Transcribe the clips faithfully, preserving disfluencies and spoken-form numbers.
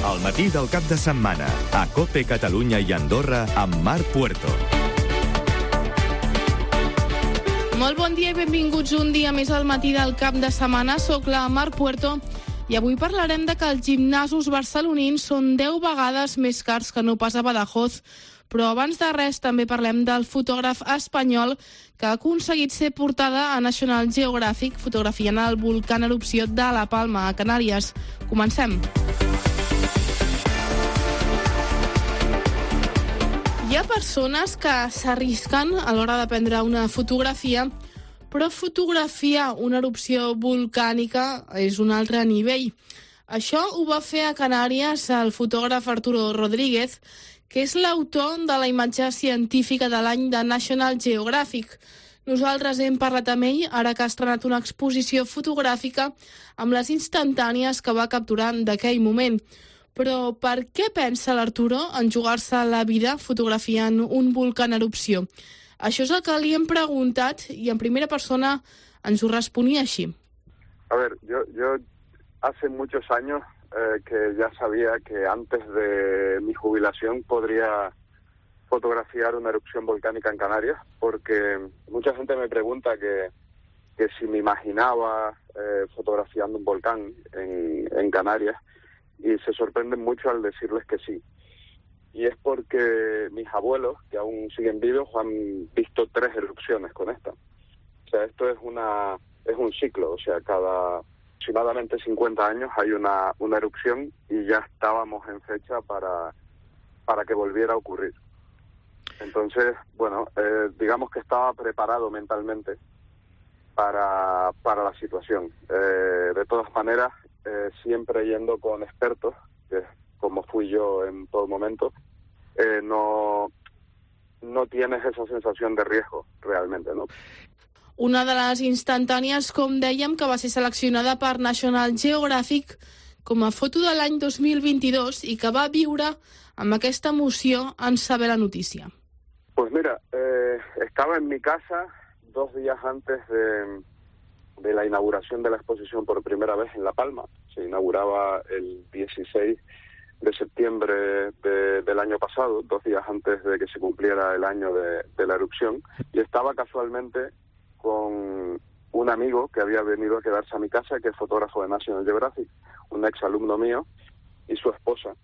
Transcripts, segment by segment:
Al matí del cap de setmana, a COPE Catalunya i Andorra, amb Marc Puerto. Molt bon dia i benvinguts un dia més al matí del cap de setmana. Soc la Marc Puerto i avui parlarem de que els gimnasos barcelonins són deu vegades més cars que no pas a Badajoz. Però abans de res també parlem del fotògraf espanyol que ha aconseguit ser portada a National Geographic fotografiant el volcà en erupció de La Palma, a Canàries. Comencem. Hi ha persones que s'arrisquen a l'hora de prendre una fotografia, però fotografiar una erupció volcànica és un altre nivell. Això ho va fer a Canàries el fotògraf Arturo Rodríguez, que és l'autor de la imatge científica de l'any de National Geographic. Nosaltres hem parlat amb ell, ara que ha estrenat una exposició fotogràfica amb les instantànies que va capturar d'aquell moment. Però per què pensa l'Arturo en jugar-se la vida fotografiant un volcà en erupció? Això és el que li hem preguntat i en primera persona ens ho responia així. A ver, yo, yo hace muchos años eh, que ya sabía que antes de mi jubilación podría fotografiar una erupción volcánica en Canarias, porque mucha gente me pregunta que, que si me imaginaba eh, fotografiando un volcán en, en Canarias, y se sorprenden mucho al decirles que sí. Y es porque mis abuelos, que aún siguen vivos, han visto tres erupciones con esta. O sea, esto es una es un ciclo, o sea, cada aproximadamente cincuenta años hay una, una erupción y ya estábamos en fecha para, para que volviera a ocurrir. Entonces, bueno, eh, digamos que estaba preparado mentalmente para, para la situación. Eh, de todas maneras, eh, siempre yendo con expertos, que es como fui yo en todo momento, eh, no, no tienes esa sensación de riesgo realmente, ¿no? Una de les instantànies, com dèiem, que va ser seleccionada per National Geographic com a foto de l'any dos mil vint-i-dos i que va viure amb aquesta emoció en saber la notícia. Pues mira, eh, estaba en mi casa dos días antes de, de la inauguración de la exposición por primera vez en La Palma. Se inauguraba el dieciséis de septiembre de, del año pasado, dos días antes de que se cumpliera el año de, de la erupción, y estaba casualmente con un amigo que había venido a quedarse a mi casa, que es fotógrafo de National Geographic, un ex alumno mío, y su esposa.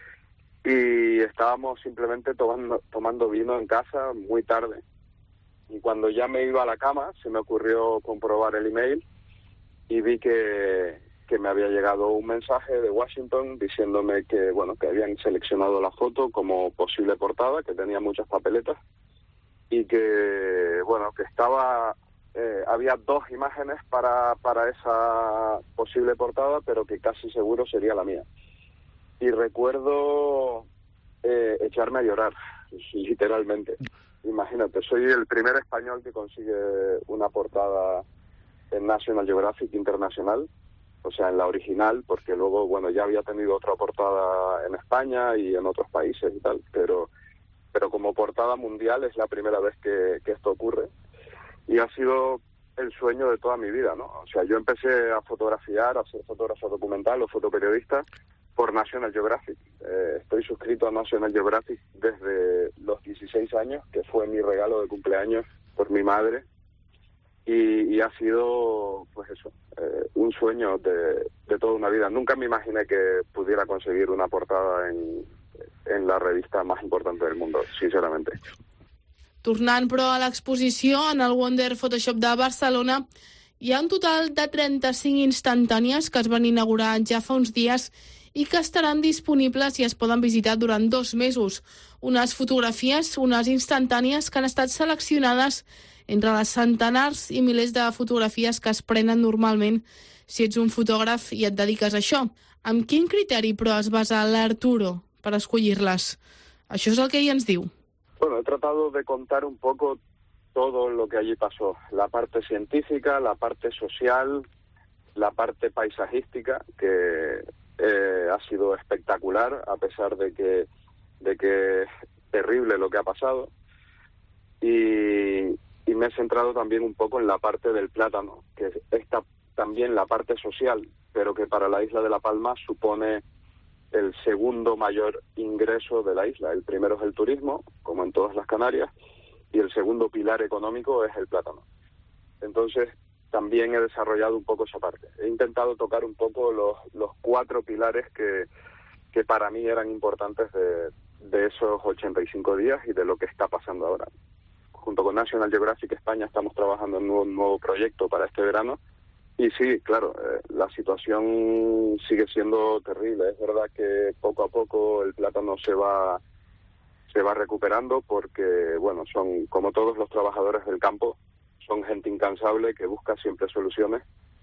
Y estábamos simplemente tomando, tomando vino en casa muy tarde. Y cuando ya me iba a la cama, se me ocurrió comprobar el email y vi que, que me había llegado un mensaje de Washington diciéndome que, bueno, que habían seleccionado la foto como posible portada, que tenía muchas papeletas, y que, bueno, que estaba... Eh, había dos imágenes para, para esa posible portada, pero que casi seguro sería la mía. Y recuerdo eh, echarme a llorar, literalmente. Imagínate, soy el primer español que consigue una portada en National Geographic Internacional, o sea, en la original, porque luego, bueno, ya había tenido otra portada en España y en otros países y tal, pero, pero como portada mundial es la primera vez que, que esto ocurre. Y ha sido el sueño de toda mi vida, ¿no? O sea, yo empecé a fotografiar, a ser fotógrafo documental o fotoperiodista por National Geographic. Eh, estoy suscrito a National Geographic desde los dieciséis años, que fue mi regalo de cumpleaños por mi madre. Y, y ha sido, pues eso, eh, un sueño de, de toda una vida. Nunca me imaginé que pudiera conseguir una portada en, en la revista más importante del mundo, sinceramente. Tornant, però, a l'exposició, en el Wonder Photoshop de Barcelona, hi ha un total de trenta-cinc instantànies que es van inaugurar ja fa uns dies i que estaran disponibles i es poden visitar durant dos mesos. Unes fotografies, unes instantànies que han estat seleccionades entre les centenars i milers de fotografies que es prenen normalment si ets un fotògraf i et dediques a això. Amb quin criteri, però, es basa l'Arturo per escollir-les? Això és el que ell ens diu. Bueno, he tratado de contar un poco todo lo que allí pasó. La parte científica, la parte social, la parte paisajística, que eh, ha sido espectacular, a pesar de que, de que es terrible lo que ha pasado. Y, y me he centrado también un poco en la parte del plátano, que está también la parte social, pero que para la isla de La Palma supone el segundo mayor ingreso de la isla. El primero es el turismo, como en todas las Canarias, y el segundo pilar económico es el plátano. Entonces, también he desarrollado un poco esa parte. He intentado tocar un poco los, los cuatro pilares que, que para mí eran importantes de, de esos ochenta y cinco días y de lo que está pasando ahora. Junto con National Geographic España estamos trabajando en un nuevo, nuevo proyecto para este verano. Y sí, claro, eh, la situación sigue siendo terrible. Es verdad que poco a poco el plátano se va se va recuperando porque, bueno, son como todos los trabajadores del campo, son gente incansable que busca siempre soluciones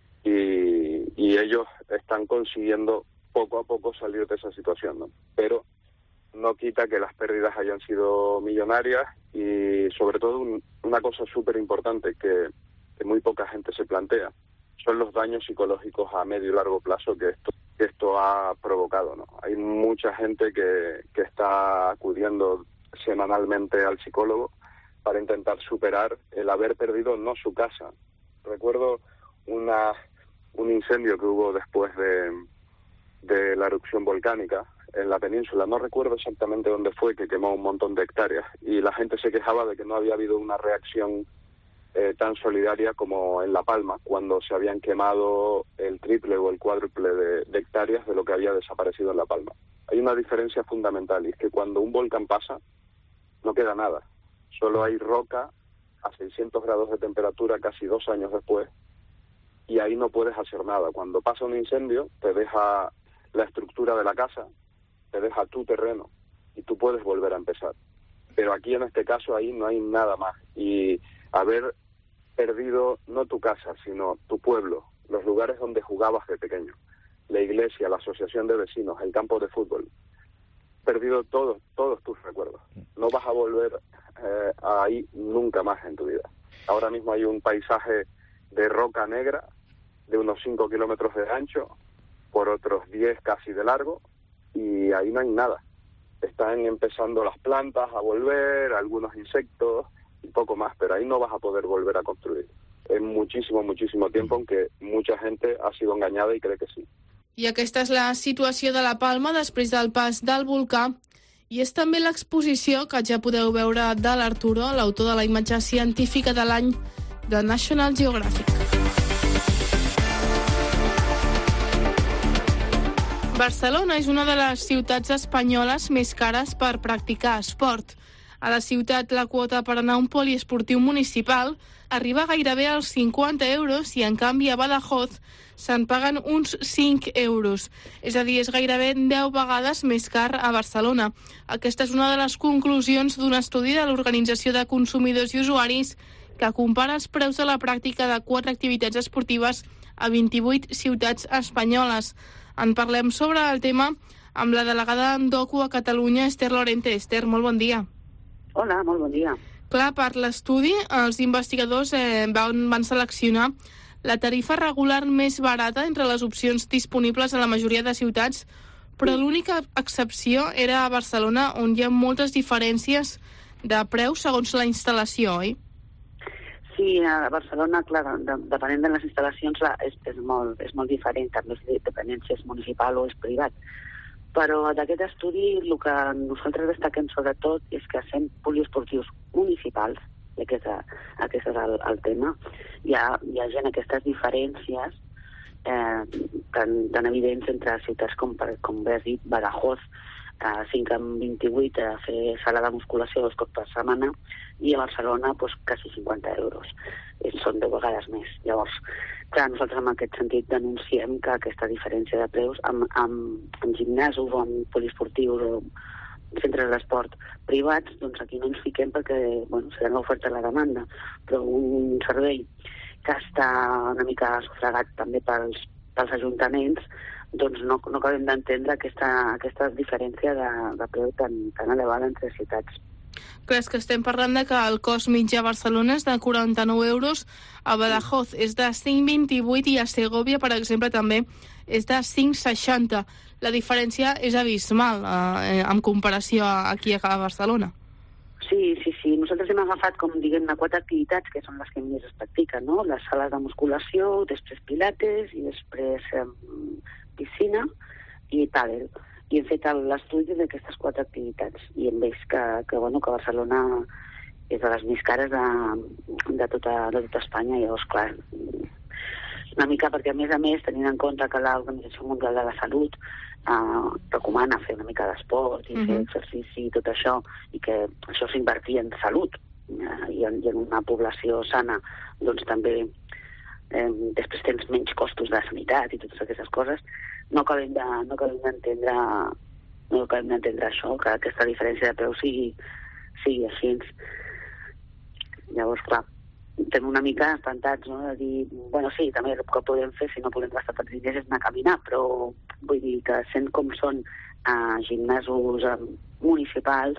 y, y ellos están consiguiendo poco a poco salir de esa situación, ¿no? Pero no quita que las pérdidas hayan sido millonarias y, sobre todo, un, una cosa súper importante que, que muy poca gente se plantea, son los daños psicológicos a medio y largo plazo que esto que esto ha provocado, ¿no? Hay mucha gente que, que está acudiendo semanalmente al psicólogo para intentar superar el haber perdido no su casa. Recuerdo una un incendio que hubo después de, de la erupción volcánica en la península, no recuerdo exactamente dónde fue, que quemó un montón de hectáreas y la gente se quejaba de que no había habido una reacción Eh, tan solidaria como en La Palma, cuando se habían quemado el triple o el cuádruple de, de hectáreas de lo que había desaparecido en La Palma. Hay una diferencia fundamental, y es que cuando un volcán pasa, no queda nada. Solo hay roca a seiscientos grados de temperatura casi dos años después, y ahí no puedes hacer nada. Cuando pasa un incendio, te deja la estructura de la casa, te deja tu terreno, y tú puedes volver a empezar. Pero aquí, en este caso, ahí no hay nada más. Y haber perdido no tu casa, sino tu pueblo, los lugares donde jugabas de pequeño, la iglesia, la asociación de vecinos, el campo de fútbol, perdido todos todos tus recuerdos. No vas a volver eh, ahí nunca más en tu vida. Ahora mismo hay un paisaje de roca negra de unos cinco kilómetros de ancho por otros diez casi de largo, y ahí no hay nada. Están empezando las plantas a volver, algunos insectos y poco más, pero ahí no vas a poder volver a construir. Es muchísimo, muchísimo tiempo, aunque mucha gente ha sido engañada y cree que sí. I aquesta és la situació de La Palma després del pas del volcà, i és també l'exposició que ja podeu veure de l'Arturo, l'autor de la imatge científica de l'any de National Geographic. Barcelona és una de les ciutats espanyoles més cares per practicar esport. A la ciutat, la quota per anar a un poliesportiu municipal arriba gairebé als cinquanta euros i, en canvi, a Badajoz se'n paguen uns cinc euros. És a dir, és gairebé deu vegades més car a Barcelona. Aquesta és una de les conclusions d'un estudi de l'Organització de Consumidors i Usuaris que compara els preus de la pràctica de quatre activitats esportives a vint-i-vuit ciutats espanyoles. En parlem sobre el tema amb la delegada d'Endocu a Catalunya, Esther Lorente. Esther, molt bon dia. Hola, molt bon dia. Clar, per l'estudi, els investigadors eh, van, van seleccionar la tarifa regular més barata entre les opcions disponibles a la majoria de ciutats, però l'única excepció era a Barcelona, on hi ha moltes diferències de preus segons la instal·lació, oi? Sí, a Barcelona, clar, de, depenent de les instal·lacions, la, és, és, molt, és molt diferent, també depenent si és municipal o és privat. Però d'aquest estudi el que nosaltres destaquem sobretot és que sent poliesportius municipals, i aquest, aquest és el, el tema, hi ha, hi ha gent aquestes diferències eh, tan, tan evidents entre ciutats com, com bé has dit, Badajoz, eh, cinc amb vint-i-vuit a fer sala de musculació dos cops per setmana, i a Barcelona pues, quasi cinquanta euros. I són deu vegades més. Llavors, clar, nosaltres en aquest sentit denunciem que aquesta diferència de preus amb, amb, amb gimnasos o amb poliesportius o centres d'esport privats, doncs aquí no ens fiquem perquè, bueno, serà l'oferta i la demanda, però un servei que està una mica sufragat també pels, pels ajuntaments, doncs no, no acabem d'entendre aquesta, aquesta diferència de, de preu tan, tan elevada entre ciutats. Clar, és que estem parlant de que el cost mitjà a Barcelona és de quaranta-nou euros, a Badajoz és de cinc vint-i-vuit i a Segovia, per exemple, també és de cinc seixanta. La diferència és abismal eh, en comparació aquí a Barcelona. Sí, sí, sí. Nosaltres hem agafat, com diguem-ne, quatre activitats que són les que més es practiquen, no? Les sales de musculació, després pilates i després eh, piscina i pàdel. i hem fet l'estudi d'aquestes quatre activitats i hem vist que, que, bueno, que Barcelona és de les més cares de, de, tota, de tota Espanya. Llavors, clar, una mica perquè, a més a més, tenint en compte que l'Organització Mundial de la Salut eh, recomana fer una mica d'esport i uh-huh. fer exercici i tot això, i que això s'invertia en salut eh, i, en, i en una població sana, doncs també eh, després tens menys costos de sanitat i totes aquestes coses, no acabem de, no acabem d'entendre no acabem d'entendre això, que aquesta diferència de preu sigui, sigui així. Llavors, clar, estem una mica espantats, no?, de dir, bueno, sí, també el que podem fer, si no podem gastar tants diners, és anar a caminar, però vull dir que sent com són eh, gimnasos eh, municipals,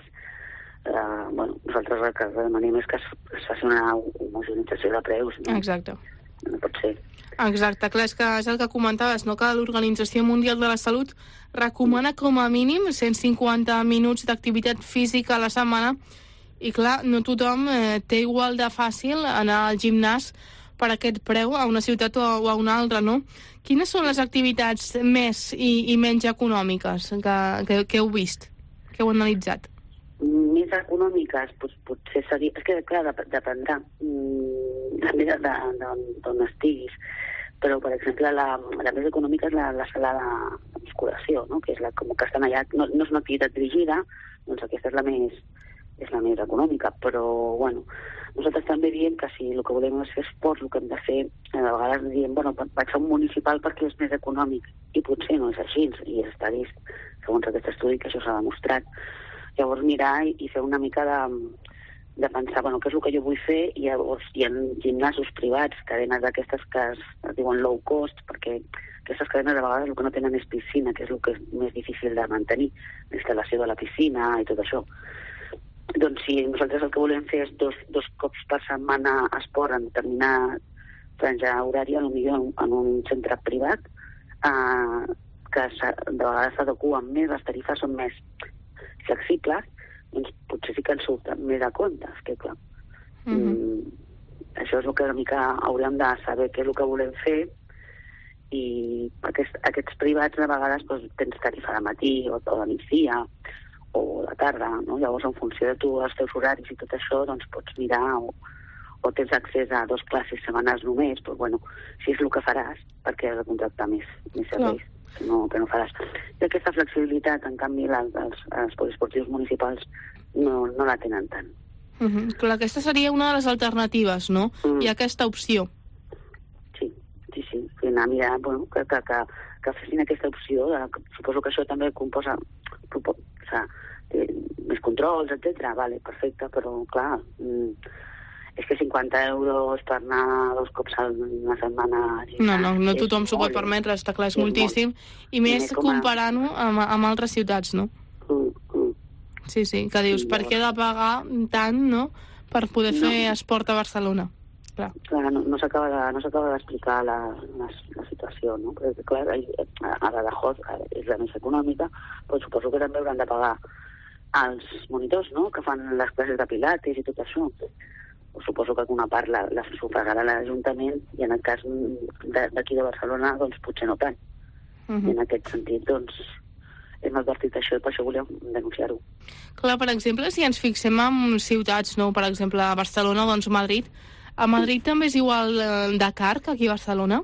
eh, bueno, nosaltres el que demanem és que es, es faci una homogenització de preus. No? Exacte. No pot ser. Exacte, clar, és que és el que comentaves, no?, que l'Organització Mundial de la Salut recomana com a mínim cent cinquanta minuts d'activitat física a la setmana, i clar, no tothom eh, té igual de fàcil anar al gimnàs per aquest preu a una ciutat o a, o a una altra, no? Quines són les activitats més i, i menys econòmiques que, que, que heu vist, que heu analitzat? Més econòmiques, doncs, potser seria... És que, clar, dep dependrà mm, també d'on estiguis. Però, per exemple, la, la més econòmica és la, la sala de, de musculació, no?, que és la com que estan allà, no, no és una activitat dirigida, doncs aquesta és la més, és la més econòmica, però, bueno, nosaltres també diem que si el que volem és fer esport, el que hem de fer, a vegades diem, bueno, vaig a un municipal perquè és més econòmic, i potser no és així, i està vist, segons aquest estudi, que això s'ha demostrat. Llavors mirar i, i fer una mica de, de pensar, bueno, què és el que jo vull fer, i llavors hi ha gimnasos privats, cadenes d'aquestes que es, es diuen low cost, perquè aquestes cadenes a vegades el que no tenen és piscina, que és el que és més difícil de mantenir, l'instal·lació de la piscina i tot això. Doncs sí, nosaltres el que volem fer és dos, dos cops per setmana esport en determinada franja horària, potser en, en un centre privat, eh, que de vegades s'adequa més, les tarifes són més flexibles, doncs potser sí que ens surten més a compte, és que clar. Mm-hmm. mm, això és el que una mica hauríem de saber què és el que volem fer, i aquest, aquests privats de vegades doncs, tens tarifa de matí o, o de migdia, o de tarda, no? Llavors, en funció de tu, els teus horaris i tot això, doncs pots mirar o, o tens accés a dos classes setmanals només, però bueno, si és el que faràs, perquè has de contractar més, més serveis, que no, que no faràs. I aquesta flexibilitat, en canvi, les, els, els poliesportius municipals no, no la tenen tant. Mm-hmm. Clar, aquesta seria una de les alternatives, no? Mm. Hi ha aquesta opció. Sí, sí, sí. Anar a mirar, bueno, que, que, que, que fessin aquesta opció. Que, suposo que això també composa... Propos, o sigui, més controls, etcètera. Vale, perfecte, però clar, mm, és que cinquanta euros per anar dos cops a una setmana... No, no, no tothom s'ho pot permetre, està clar, és, és moltíssim, molt. I més I comparant-ho a... amb, amb altres ciutats, no? Mm, mm. Sí, sí, que dius, sí, per què he de pagar tant, no?, per poder no. fer esport a Barcelona. Clar, clar no, no s'acaba de, no s'acaba d'explicar la, la, la situació, no? Perquè, clar, a Badajoz és la més econòmica, però suposo que també hauran de pagar els monitors, no?, que fan les classes de pilates i tot això. O suposo que una part la, la sufragarà l'Ajuntament, i en el cas d'aquí de Barcelona, doncs potser no tant. Uh-huh. I en aquest sentit, doncs, hem advertit això, i per això volem denunciar-ho. Clar, per exemple, si ens fixem en ciutats, no?, per exemple, a Barcelona, doncs Madrid, a Madrid també és igual de car que aquí a Barcelona?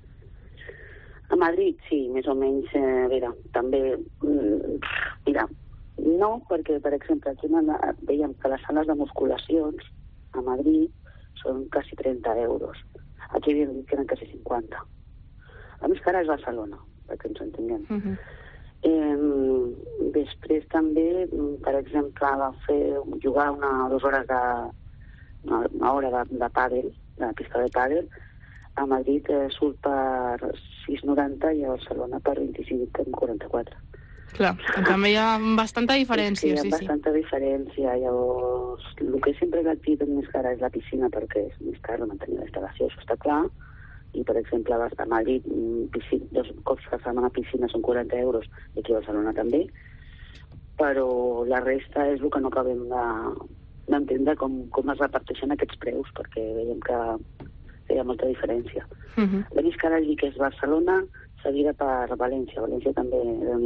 A Madrid, sí, més o menys, eh, mira, també, mira, no, perquè, per exemple, aquí veiem que les sales de musculacions a Madrid són quasi trenta euros. Aquí havíem dit que eren quasi cinquanta. La més cara és Barcelona, perquè ens entenguem. Uh-huh. eh, després també, per exemple, va fer jugar una o dues hores de una, una hora de, de pàdel, de pista de pàdel, a Madrid eh, surt per sis noranta i a Barcelona per vint-i-cinc coma quaranta-quatre. Clar, també hi ha bastanta diferència. Sí, hi ha sí, bastanta sí. diferència. Llavors, el que sempre és l'activitat més cara és la piscina, perquè és més car mantenir la instal·lació, això està clar. I, per exemple, a Madrid, piscina, dos cops per setmana a piscina són quaranta euros, i aquí a Barcelona també. Però la resta és el que no acabem de... d'entendre com, com es reparteixen aquests preus, perquè veiem que hi ha molta diferència. Uh-huh. La més cara allí, que és Barcelona, seguida per València. València també, déu-n'hi-do.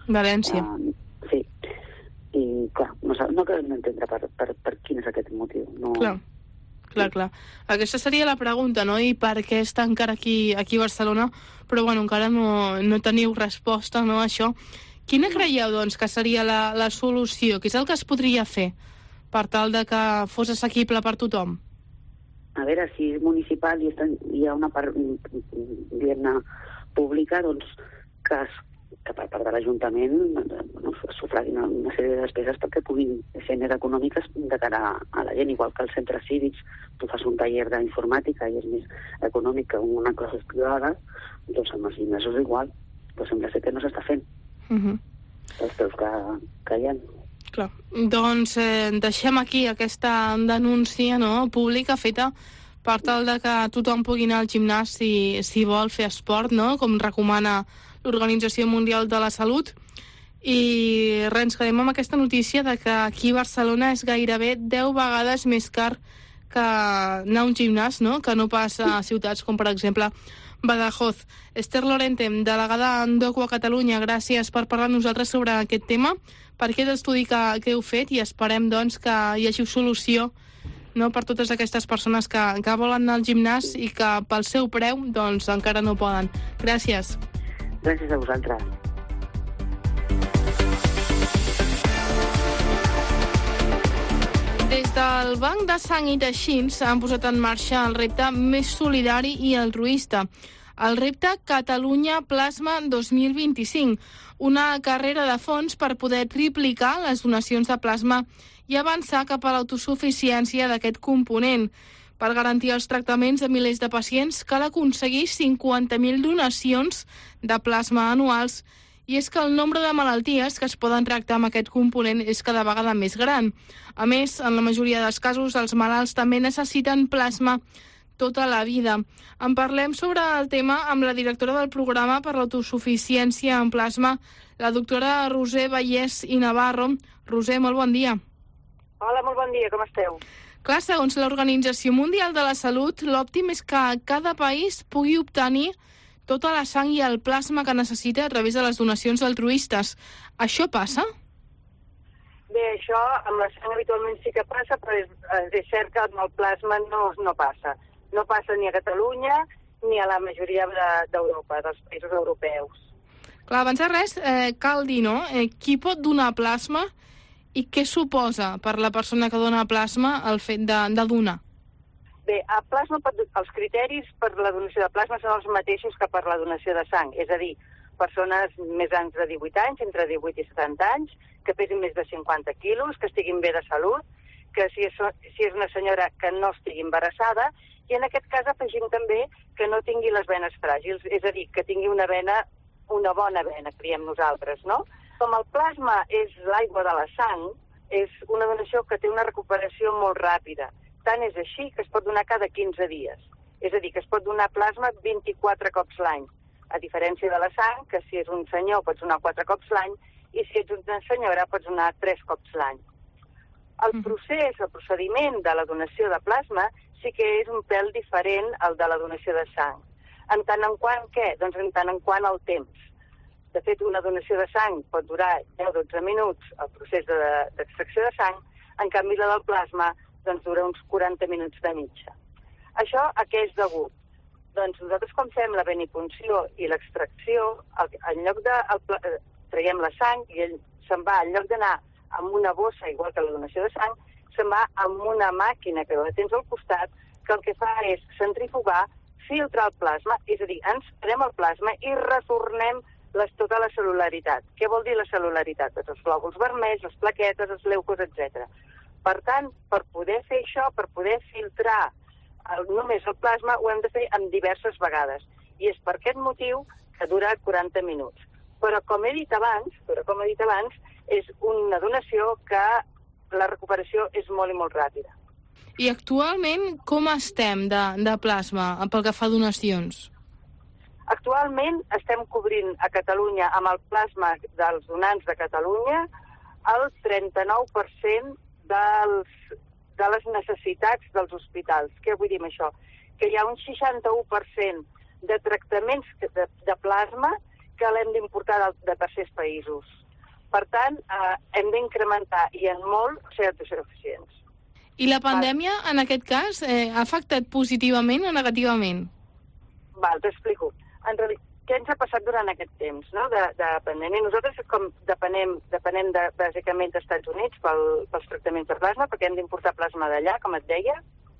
València. Uh, sí. I, clar, no, no acabem d'entendre per, per, per quin és aquest motiu. No... Clar. Clar, clar. Aquesta seria la pregunta, no? I per què està encara aquí, aquí a Barcelona? Però, bueno, encara no, no teniu resposta, no, a això. Quina creieu, doncs, que seria la, la solució? Què és el que es podria fer per tal de que fos assequible per tothom? A veure, si és municipal i està, hi ha una part, diguem-ne, pública, doncs, que es que per part de l'Ajuntament bueno, sufraguin una sèrie de despeses perquè puguin ser més econòmiques de cara a la gent, igual que els centres cívics, tu fas un taller d'informàtica i és més econòmic que una classe privada, doncs amb els gimnasos igual, doncs sembla ser que no s'està fent. Uh -huh. Els preus que, que hi ha. Clar. Doncs eh, deixem aquí aquesta denúncia, no, pública feta per tal de que tothom pugui anar al gimnàs si, si vol fer esport, no?, com recomana l'Organització Mundial de la Salut. I res, ens quedem amb aquesta notícia de que aquí a Barcelona és gairebé deu vegades més car que anar a un gimnàs, no?, que no passa a ciutats com, per exemple, Badajoz. Esther Lorente, delegada d'Oqua a Catalunya, gràcies per parlar amb nosaltres sobre aquest tema, per aquest estudi que, que heu fet, i esperem, doncs, que hi hagi solució, no, per totes aquestes persones que, que volen anar al gimnàs i que pel seu preu, doncs, encara no poden. Gràcies. Gràcies a vosaltres. Des del Banc de Sang i Teixits han posat en marxa el repte més solidari i altruista, el repte Catalunya Plasma dos mil vint-i-cinc, una carrera de fons per poder triplicar les donacions de plasma i avançar cap a l'autosuficiència d'aquest component. Per garantir els tractaments de milers de pacients cal aconseguir cinquanta mil donacions de plasma anuals, i és que el nombre de malalties que es poden tractar amb aquest component és cada vegada més gran. A més, en la majoria dels casos, els malalts també necessiten plasma tota la vida. En parlem sobre el tema amb la directora del programa per l'autosuficiència en plasma, la doctora Roser Vallès i Navarro. Roser, molt bon dia. Hola, molt bon dia, com esteu? Clar, segons l'Organització Mundial de la Salut, l'òptim és que cada país pugui obtenir tota la sang i el plasma que necessita a través de les donacions altruistes. Això passa? Bé, això amb la sang habitualment sí que passa, però és, és cert que amb el plasma no, no passa. No passa ni a Catalunya ni a la majoria d'Europa, dels països europeus. Clar, abans de res, eh, cal dir, no?, eh, qui pot donar plasma i què suposa per la persona que dona plasma el fet de, de donar? Bé, el plasma, els criteris per la donació de plasma són els mateixos que per la donació de sang, és a dir, persones més grans de divuit anys, entre divuit i setanta anys, que pesin més de cinquanta quilos, que estiguin bé de salut, que si és, si és una senyora que no estigui embarassada, i en aquest cas afegim també que no tingui les venes fràgils, és a dir, que tingui una vena, una bona vena, creiem nosaltres, no? Com el plasma és l'aigua de la sang, és una donació que té una recuperació molt ràpida. Tant és així que es pot donar cada quinze dies. És a dir, que es pot donar plasma vint-i-quatre cops l'any, a diferència de la sang, que si és un senyor pots donar quatre cops l'any, i si ets una senyora pots donar tres cops l'any. El procés, el procediment de la donació de plasma sí que és un pèl diferent al de la donació de sang. En tant en quant què? Doncs en tant en quant el temps. De fet, una donació de sang pot durar deu a dotze minuts, el procés d'extracció de, de sang, en canvi la del plasma doncs dura uns quaranta minuts de mitja. Això a què és degut? Doncs nosaltres quan fem la venipunció i l'extracció, en lloc de el, traiem la sang i ell se'n va, en lloc d'anar amb una bossa, igual que la donació de sang, se'n va amb una màquina que la tens al costat, que el que fa és centrifugar, filtrar el plasma, és a dir, ens pren el plasma i retornem les, tota la cel·lularitat. Què vol dir la cel·lularitat? Doncs els glòbuls vermells, les plaquetes, els leucos, etcètera. Per tant, per poder fer això, per poder filtrar el, només el plasma, ho hem de fer en diverses vegades. I és per aquest motiu que dura quaranta minuts. Però com he dit abans, però com he dit abans, és una donació que la recuperació és molt i molt ràpida. I actualment com estem de, de plasma pel que fa a donacions? Actualment estem cobrint a Catalunya amb el plasma dels donants de Catalunya el trenta-nou per cent dels, de les necessitats dels hospitals. Què vull dir amb això? Que hi ha un seixanta-u per cent de tractaments de, de plasma que l'hem d'importar de, de tercers països. Per tant, eh, hem d'incrementar, i en molt, ser autosuficients. I la pandèmia, Val. en aquest cas, eh, ha afectat positivament o negativament? Val, t'explico. En realitat, què ens ha passat durant aquest temps, no?, de, de pandèmia? Nosaltres, com depenem, depenem de, bàsicament dels Estats Units pel, pels tractaments de plasma, perquè hem d'importar plasma d'allà, com et deia.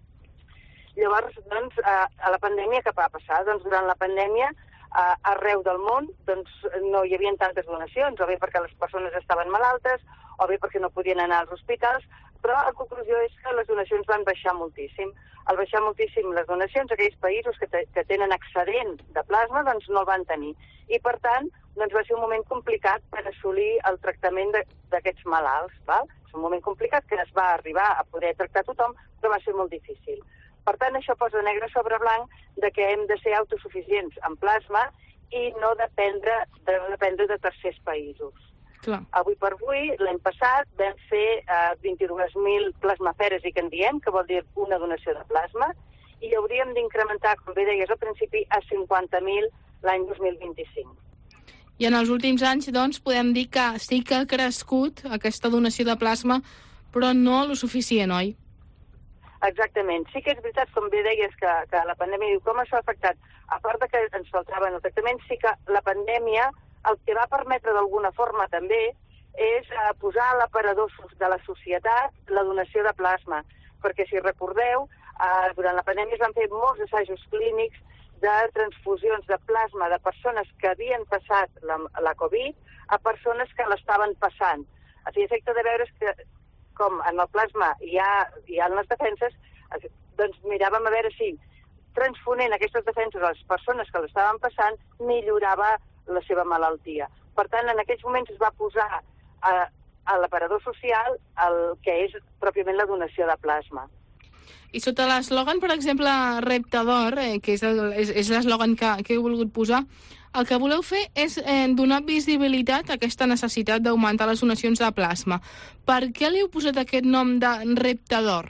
Llavors, doncs, a, a la pandèmia què va passar? Doncs durant la pandèmia, a, arreu del món, doncs, no hi havia tantes donacions, o bé perquè les persones estaven malaltes, o bé perquè no podien anar als hospitals, però la conclusió és que les donacions van baixar moltíssim. Al baixar moltíssim les donacions, aquells països que, te, que tenen excedent de plasma, doncs no el van tenir. I, per tant, doncs va ser un moment complicat per assolir el tractament d'aquests malalts. Val? És un moment complicat que es va arribar a poder tractar tothom, però va ser molt difícil. Per tant, això posa negre sobre blanc de que hem de ser autosuficients en plasma i no dependre de, dependre de tercers països. Clar. Avui per avui, l'any passat, vam fer eh, vint-i-dues mil plasmafères, i que en diem, que vol dir una donació de plasma, i hauríem d'incrementar, com bé deies al principi, a cinquanta mil l'any dos mil vint-i-cinc. I en els últims anys, doncs, podem dir que sí que ha crescut aquesta donació de plasma, però no lo suficient, oi? Exactament. Sí que és veritat, com bé deies, que, que la pandèmia diu com això ha afectat. A part de que ens faltaven el tractament, sí que la pandèmia el que va permetre d'alguna forma també és eh, posar a l'aparador de la societat la donació de plasma. Perquè, si recordeu, eh, durant la pandèmia es van fer molts assajos clínics de transfusions de plasma de persones que havien passat la, la Covid a persones que l'estaven passant. A fi efecte de veure que, com en el plasma hi ha, hi ha les defenses, doncs miràvem a veure si transfonent aquestes defenses a les persones que l'estaven passant millorava la seva malaltia. Per tant, en aquells moments es va posar a, a l'aparador social el que és pròpiament la donació de plasma. I sota l'eslògan, per exemple, Repte d'Or, eh, que és, el, és, és l'eslògan que, que he volgut posar, el que voleu fer és eh, donar visibilitat a aquesta necessitat d'augmentar les donacions de plasma. Per què li heu posat aquest nom de Repte d'Or?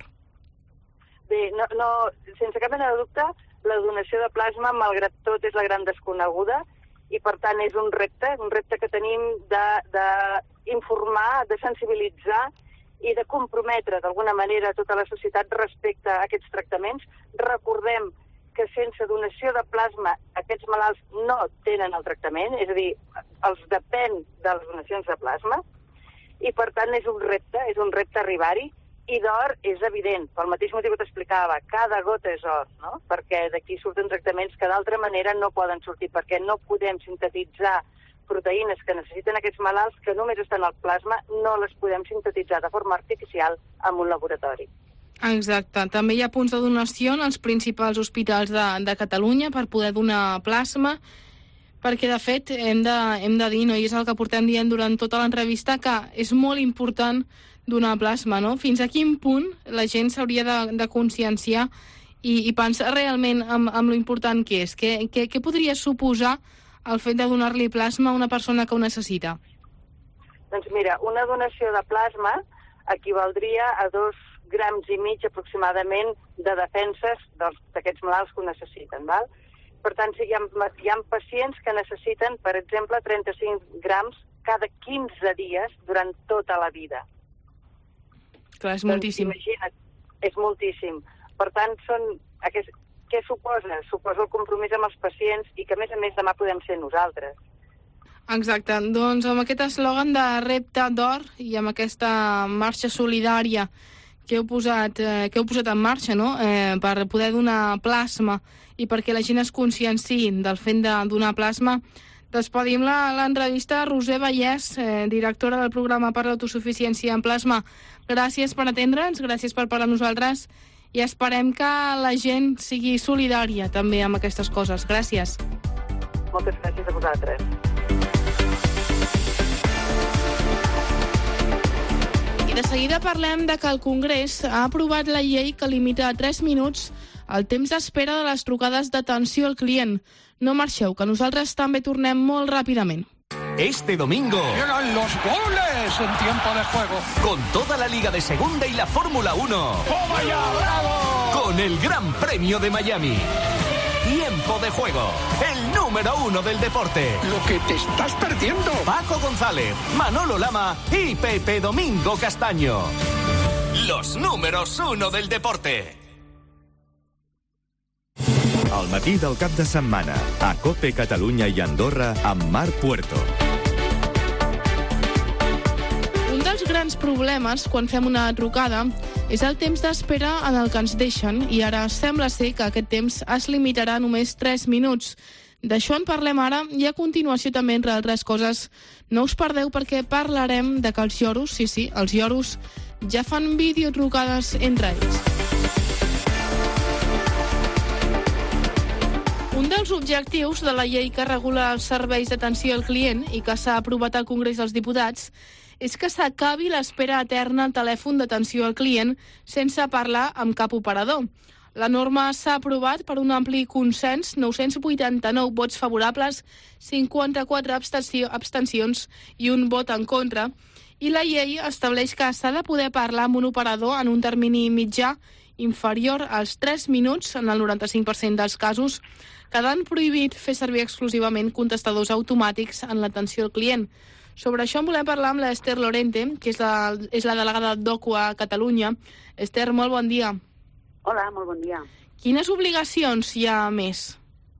Bé, no, no, sense cap mena de dubte, la donació de plasma, malgrat tot, és la gran desconeguda, i per tant és un repte, un repte que tenim d'informar, de, de sensibilitzar i de comprometre d'alguna manera tota la societat respecte a aquests tractaments. Recordem que sense donació de plasma aquests malalts no tenen el tractament, és a dir, els depèn de les donacions de plasma, i per tant és un repte, és un repte arribar-hi. I d'or és evident, pel mateix motiu que t'explicava, cada gota és or, no? Perquè d'aquí surten tractaments que d'altra manera no poden sortir, perquè no podem sintetitzar proteïnes que necessiten aquests malalts que només estan al plasma, no les podem sintetitzar de forma artificial en un laboratori. Exacte. També hi ha punts de donació en els principals hospitals de, de Catalunya per poder donar plasma, perquè, de fet, hem de, hem de dir, no? I és el que portem dient durant tota l'entrevista, que és molt important donar plasma, no? Fins a quin punt la gent s'hauria de, de conscienciar i, i pensar realment en, en lo important que és. Què, què, què podria suposar el fet de donar-li plasma a una persona que ho necessita? Doncs mira, una donació de plasma equivaldria a dos grams i mig aproximadament de defenses d'aquests malalts que ho necessiten, val? Per tant, si hi ha, hi ha pacients que necessiten, per exemple, trenta-cinc grams cada quinze dies durant tota la vida. Clar, és moltíssim. Doncs, imagina't, és moltíssim. Per tant, són, aquest, què suposa? Suposa el compromís amb els pacients i que, a més a més, demà podem ser nosaltres. Exacte. Doncs amb aquest eslògan de Repte d'Or i amb aquesta marxa solidària que heu posat, eh, que heu posat en marxa, no?, eh, per poder donar plasma i perquè la gent es conscienciï del fet de donar plasma, despedim l'entrevista a Roser Vallès, eh, directora del programa per l'autosuficiència en plasma. Gràcies per atendre'ns, gràcies per parlar amb nosaltres i esperem que la gent sigui solidària també amb aquestes coses. Gràcies. Moltes gràcies a vosaltres. I de seguida parlem de que el Congrés ha aprovat la llei que limita a tres minuts el temps d'espera de les trucades d'atenció al client. No marxeu, que nosaltres també tornem molt ràpidament. Este domingo llegan los goles en tiempo de juego. Con toda la Liga de Segunda y la Fórmula uno. ¡Toma ya, bravo! Con el Gran Premio de Miami. Y en Tiempo de Juego, el número uno del deporte. Lo que te estás perdiendo. Paco González, Manolo Lama y Pepe Domingo Castaño. Los números uno del deporte. Al matí del cap de setmana, a COPE Catalunya i Andorra, amb Marc Puerto. Un dels grans problemes quan fem una trucada és el temps d'espera en el que ens deixen, i ara sembla ser que aquest temps es limitarà a només tres minuts. D'això en parlem ara i a continuació també, entre altres coses, no us perdeu perquè parlarem de que els lloros, sí, sí, els lloros, ja fan videotrucades entre ells. Un dels objectius de la llei que regula els serveis d'atenció al client i que s'ha aprovat al Congrés dels Diputats és que s'acabi l'espera eterna al telèfon d'atenció al client sense parlar amb cap operador. La norma s'ha aprovat per un ampli consens, nou-cents vuitanta-nou vots favorables, cinquanta-quatre abstencions i un vot en contra, i la llei estableix que s'ha de poder parlar amb un operador en un termini mitjà inferior als tres minuts en el noranta-cinc per cent dels casos, quedant prohibit fer servir exclusivament contestadors automàtics en l'atenció al client. Sobre això en volem parlar amb l'Ester Lorente, que és la, és la delegada d'O C U a Catalunya. Ester, molt bon dia. Hola, molt bon dia. Quines obligacions hi ha més?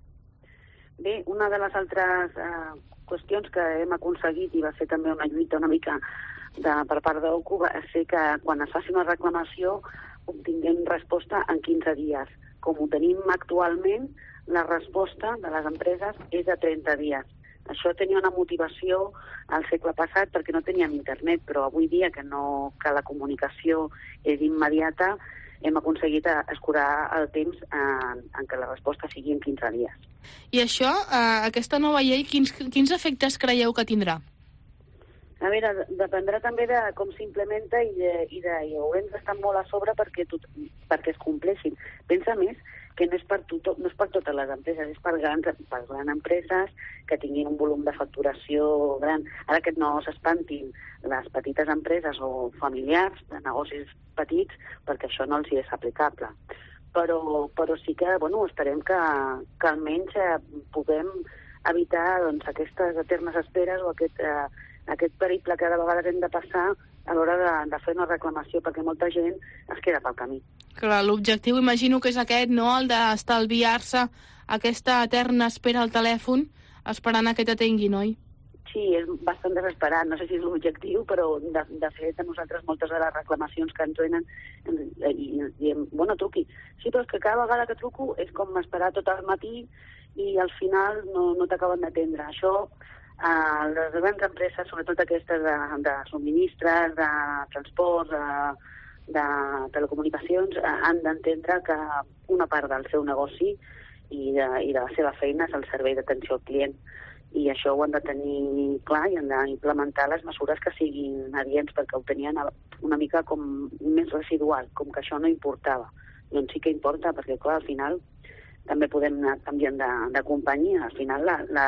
Bé, una de les altres eh, qüestions que hem aconseguit, i va ser també una lluita una mica de, per part d'O C U, va ser que quan es faci una reclamació obtinguem resposta en quinze dies. Com ho tenim actualment, la resposta de les empreses és de trenta dies. Això tenia una motivació al segle passat perquè no teníem internet, però avui dia que, no, que la comunicació és immediata, hem aconseguit escurar el temps en, en què la resposta sigui en quinze dies. I això, eh, aquesta nova llei, quins, quins efectes creieu que tindrà? A veure, dependrà també de com s'implementa i, de, i, de, i haurem d'estar molt a sobre perquè, tot, perquè es compleixin. Pensa més que no és, per tot, no és per totes les empreses, és per grans, per grans empreses que tinguin un volum de facturació gran. Ara que no s'espantin les petites empreses o familiars de negocis petits, perquè això no els hi és aplicable. Però, però sí que, bueno, esperem que, que almenys eh, puguem evitar doncs, aquestes eternes esperes o aquest, eh, aquest periple que de vegades hem de passar a l'hora de, de fer una reclamació, perquè molta gent es queda pel camí. Clar, l'objectiu imagino que és aquest, no?, el d'estalviar-se aquesta eterna espera al telèfon esperant a que t'atenguin, oi? Sí, és bastant desesperat, no sé si és l'objectiu, però de, de fet a nosaltres moltes de les reclamacions que ens venen i ens diem, bueno, truqui. Sí, però és que cada vegada que truco és com esperar tot el matí i al final no, no t'acaben d'atendre. Això, eh, les grans empreses, sobretot aquestes de, de subministres, de transport, de, de telecomunicacions, eh, han d'entendre que una part del seu negoci i de, i de la seva feina és el servei d'atenció al client. I això ho han de tenir clar i han d'implementar les mesures que siguin adients, perquè ho tenien una mica com més residual, com que això no importava. Doncs sí que importa, perquè clar, al final també podem anar canviant de, de companyia. Al final la, la,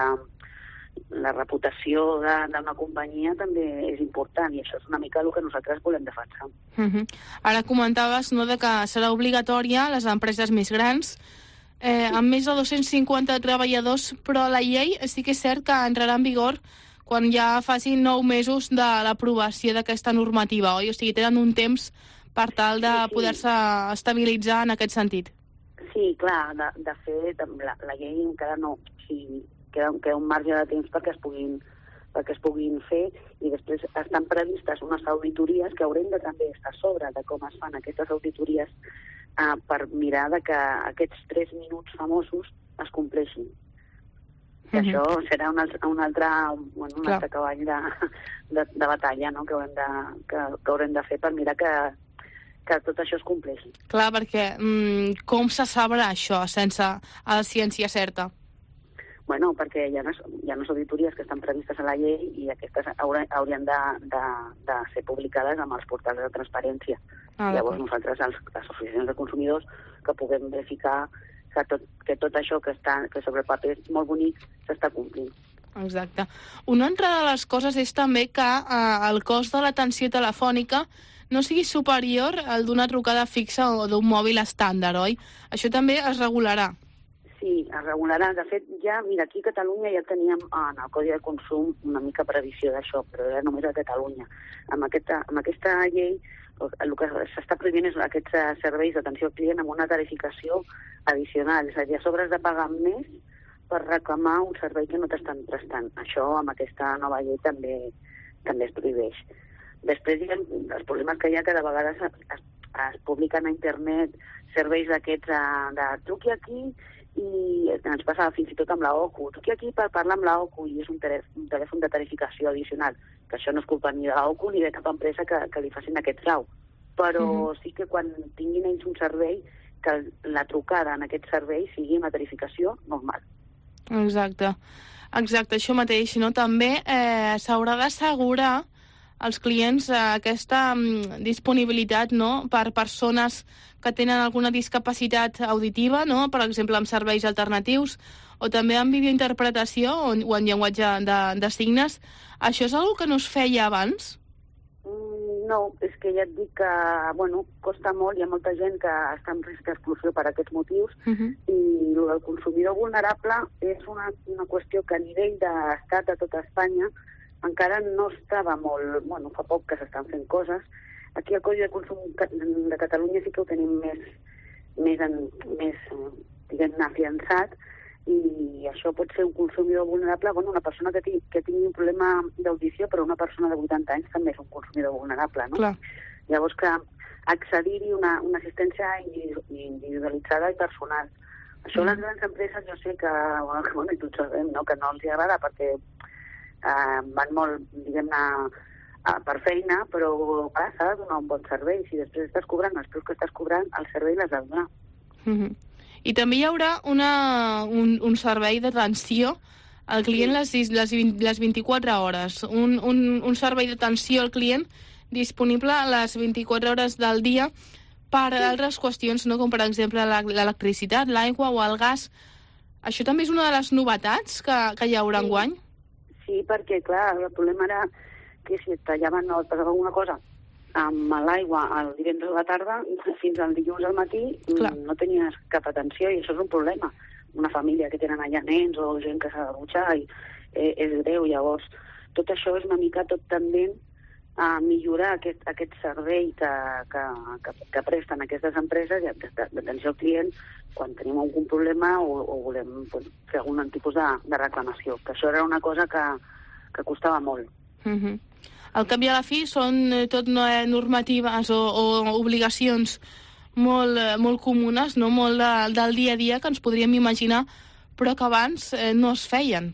la reputació d'una companyia també és important i això és una mica el que nosaltres volem defensar. Uh-huh. Ara comentaves, no, de que serà obligatòria a les empreses més grans, Eh, amb més de dos-cents cinquanta treballadors, però la llei sí que és cert que entrarà en vigor quan ja facin nou mesos de l'aprovació d'aquesta normativa, oi? O sigui, tenen un temps per tal de sí, sí. poder-se estabilitzar en aquest sentit. Sí, clar, de, de fet, la, la llei encara no, o sigui, queda, queda un marge de temps perquè es puguin perquè es puguin fer, i després estan previstes unes auditories que haurem de també estar a sobre de com es fan aquestes auditories eh, per mirar de que aquests tres minuts famosos es compleixin. Que uh-huh. això serà un, un altre, bueno, un altre cavall de, de, de batalla, no?, que haurem de, que, que haurem de fer per mirar que, que tot això es compleixi. Clar, perquè mm, com se sabrà això sense a la ciència certa? Bueno, perquè hi ha, unes, hi ha unes auditories que estan previstes a la llei i aquestes haurien de, de, de ser publicades amb els portals de transparència. Ah, Llavors nosaltres, els, les associacions de consumidors, que puguem verificar que tot, que tot això que està que sobre el paper és molt bonic s'està complint. Exacte. Una altra de les coses és també que eh, el cost de l'atenció telefònica no sigui superior al d'una trucada fixa o d'un mòbil estàndard, oi? Això també es regularà. Sí, es regularà. De fet, ja, mira, aquí a Catalunya ja teníem en el Codi de Consum una mica previsió d'això, però era només a Catalunya. Amb aquesta, amb aquesta llei el que s'està prohibint és aquests serveis d'atenció al client amb una tarificació addicional, és a dir, a sobre has de pagar més per reclamar un servei que no t'estan prestant. Això amb aquesta nova llei també també es prohibeix. Després, diguem, els problemes que hi ha que de vegades es, es, es publiquen a internet serveis d'aquests de, de truqui aquí i ens passa fins i tot amb la O C U. Truqui aquí per parlar amb la O C U i és un, un telèfon de tarificació addicional, que això no és culpa ni de la O C U ni de cap empresa que, que li facin aquest frau. Però uh-huh. sí que quan tinguin ells un servei, que la trucada en aquest servei sigui una tarificació normal. Exacte. Exacte, això mateix, no? També eh, s'haurà d'assegurar als clients eh, aquesta mm, disponibilitat, no?, per persones que tenen alguna discapacitat auditiva, no?, per exemple, amb serveis alternatius, o també amb videointerpretació o, o en llenguatge de, de signes. Això és una que no es feia abans? Mm, no, és que ja et dic que, bueno, costa molt, hi ha molta gent que està en risc d'exclusió per aquests motius, uh-huh. i el del consumidor vulnerable és una, una qüestió que a nivell d'estat a tota Espanya encara no estava molt... Bueno, fa poc que s'estan fent coses. Aquí al Codi de Consum de Catalunya sí que ho tenim més, més, en, més diguem-ne, afiançat, i això pot ser un consumidor vulnerable, bueno, una persona que tingui, que tingui un problema d'audició, però una persona de vuitanta anys també és un consumidor vulnerable, no? Clar. Llavors que accedir-hi una, una assistència individualitzada i personal. Això mm. les grans empreses jo sé que, bueno, i tots sabem, no?, que no els agrada perquè eh, van molt, diguem-ne, eh, per feina, però clar, s'ha de donar un bon servei. Si després estàs cobrant els preus que estàs cobrant, el servei l'has de donar. Mm-hmm. I també hi haurà una, un, un servei d'atenció al client les, les, les vint-i-quatre hores. Un, un, un servei d'atenció al client disponible les vint-i-quatre hores del dia per a altres qüestions, no? Com per exemple l'electricitat, l'aigua o el gas. Això també és una de les novetats que, que hi haurà sí. enguany? Sí, perquè clar, el problema era que si et tallaven o et passava alguna cosa amb l'aigua el divendres a la tarda fins al dilluns al matí, clar, no tenies cap atenció, i això és un problema. Una família que tenen allà nens o gent que s'ha de dutxar i eh, és greu. Llavors, tot això és una mica tot tendent a millorar aquest, aquest servei que, que, que, que presten aquestes empreses d'atenció al client quan tenim algun problema o, o volem pues, fer algun tipus de, de reclamació. Que això era una cosa que, que costava molt. Mm-hmm. Al cap i a la fi són tot normatives o, o obligacions molt, molt comunes, no? Molt de, del dia a dia que ens podríem imaginar, però que abans eh, no es feien.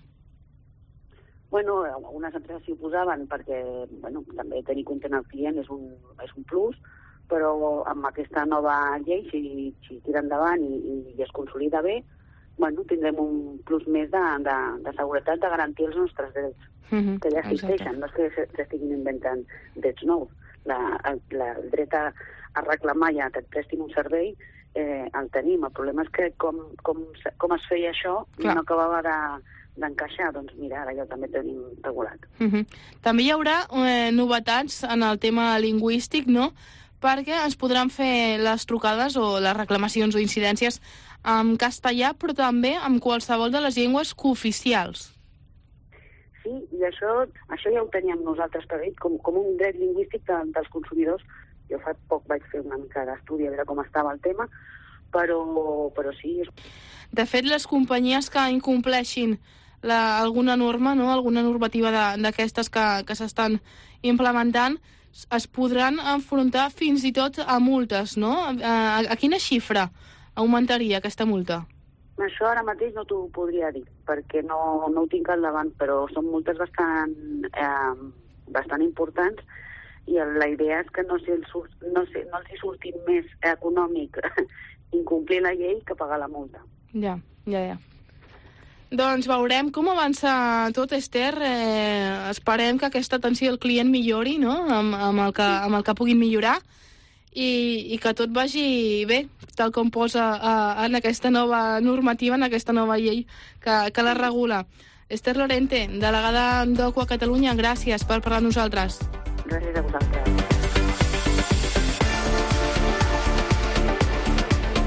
Bueno, algunes empreses s'hi oposaven perquè bueno, també tenir content al client és un, és un plus, però amb aquesta nova llei, si, si tira endavant i, i es consolida bé, bueno, tindrem un plus més de, de, de seguretat, de garantir els nostres drets. Mm-hmm. Que ja existeixen, no és que s'estiguin inventant drets nous. La, el, la, el dret a, a reclamar ja que et prestin un servei eh, el tenim. El problema és que com, com, com es feia això, clar, no acabava de, d'encaixar. Doncs mira, ara ja també tenim regulat. Mm-hmm. També hi haurà eh, novetats en el tema lingüístic, no?, perquè ens podran fer les trucades o les reclamacions o incidències en castellà, però també en qualsevol de les llengües cooficials. Sí, i això, això ja ho teníem nosaltres previst com, com un dret lingüístic de, dels consumidors. Jo fa poc vaig fer una mica d'estudi a veure com estava el tema, però, però sí. De fet, les companyies que incompleixin la, alguna norma, no? Alguna normativa d'aquestes que, que s'estan implementant, es podran enfrontar fins i tot a multes, no? A, a quina xifra augmentaria aquesta multa? Això ara mateix no t'ho podria dir, perquè no, no ho tinc al davant, però són multes bastant, eh, bastant importants, i la idea és que no, si el surt, no, si, no els hi surti més econòmic incomplir la llei que pagar la multa. Ja, ja, ja. Doncs veurem com avança tot, Esther. Eh, esperem que aquesta atenció al client millori, no?, amb, amb, el, que, amb el que puguin millorar, i, i que tot vagi bé, tal com posa eh, en aquesta nova normativa, en aquesta nova llei que, que la regula. Esther Lorente, delegada d'O C U a Catalunya, gràcies per parlar amb nosaltres. Gràcies a vosaltres.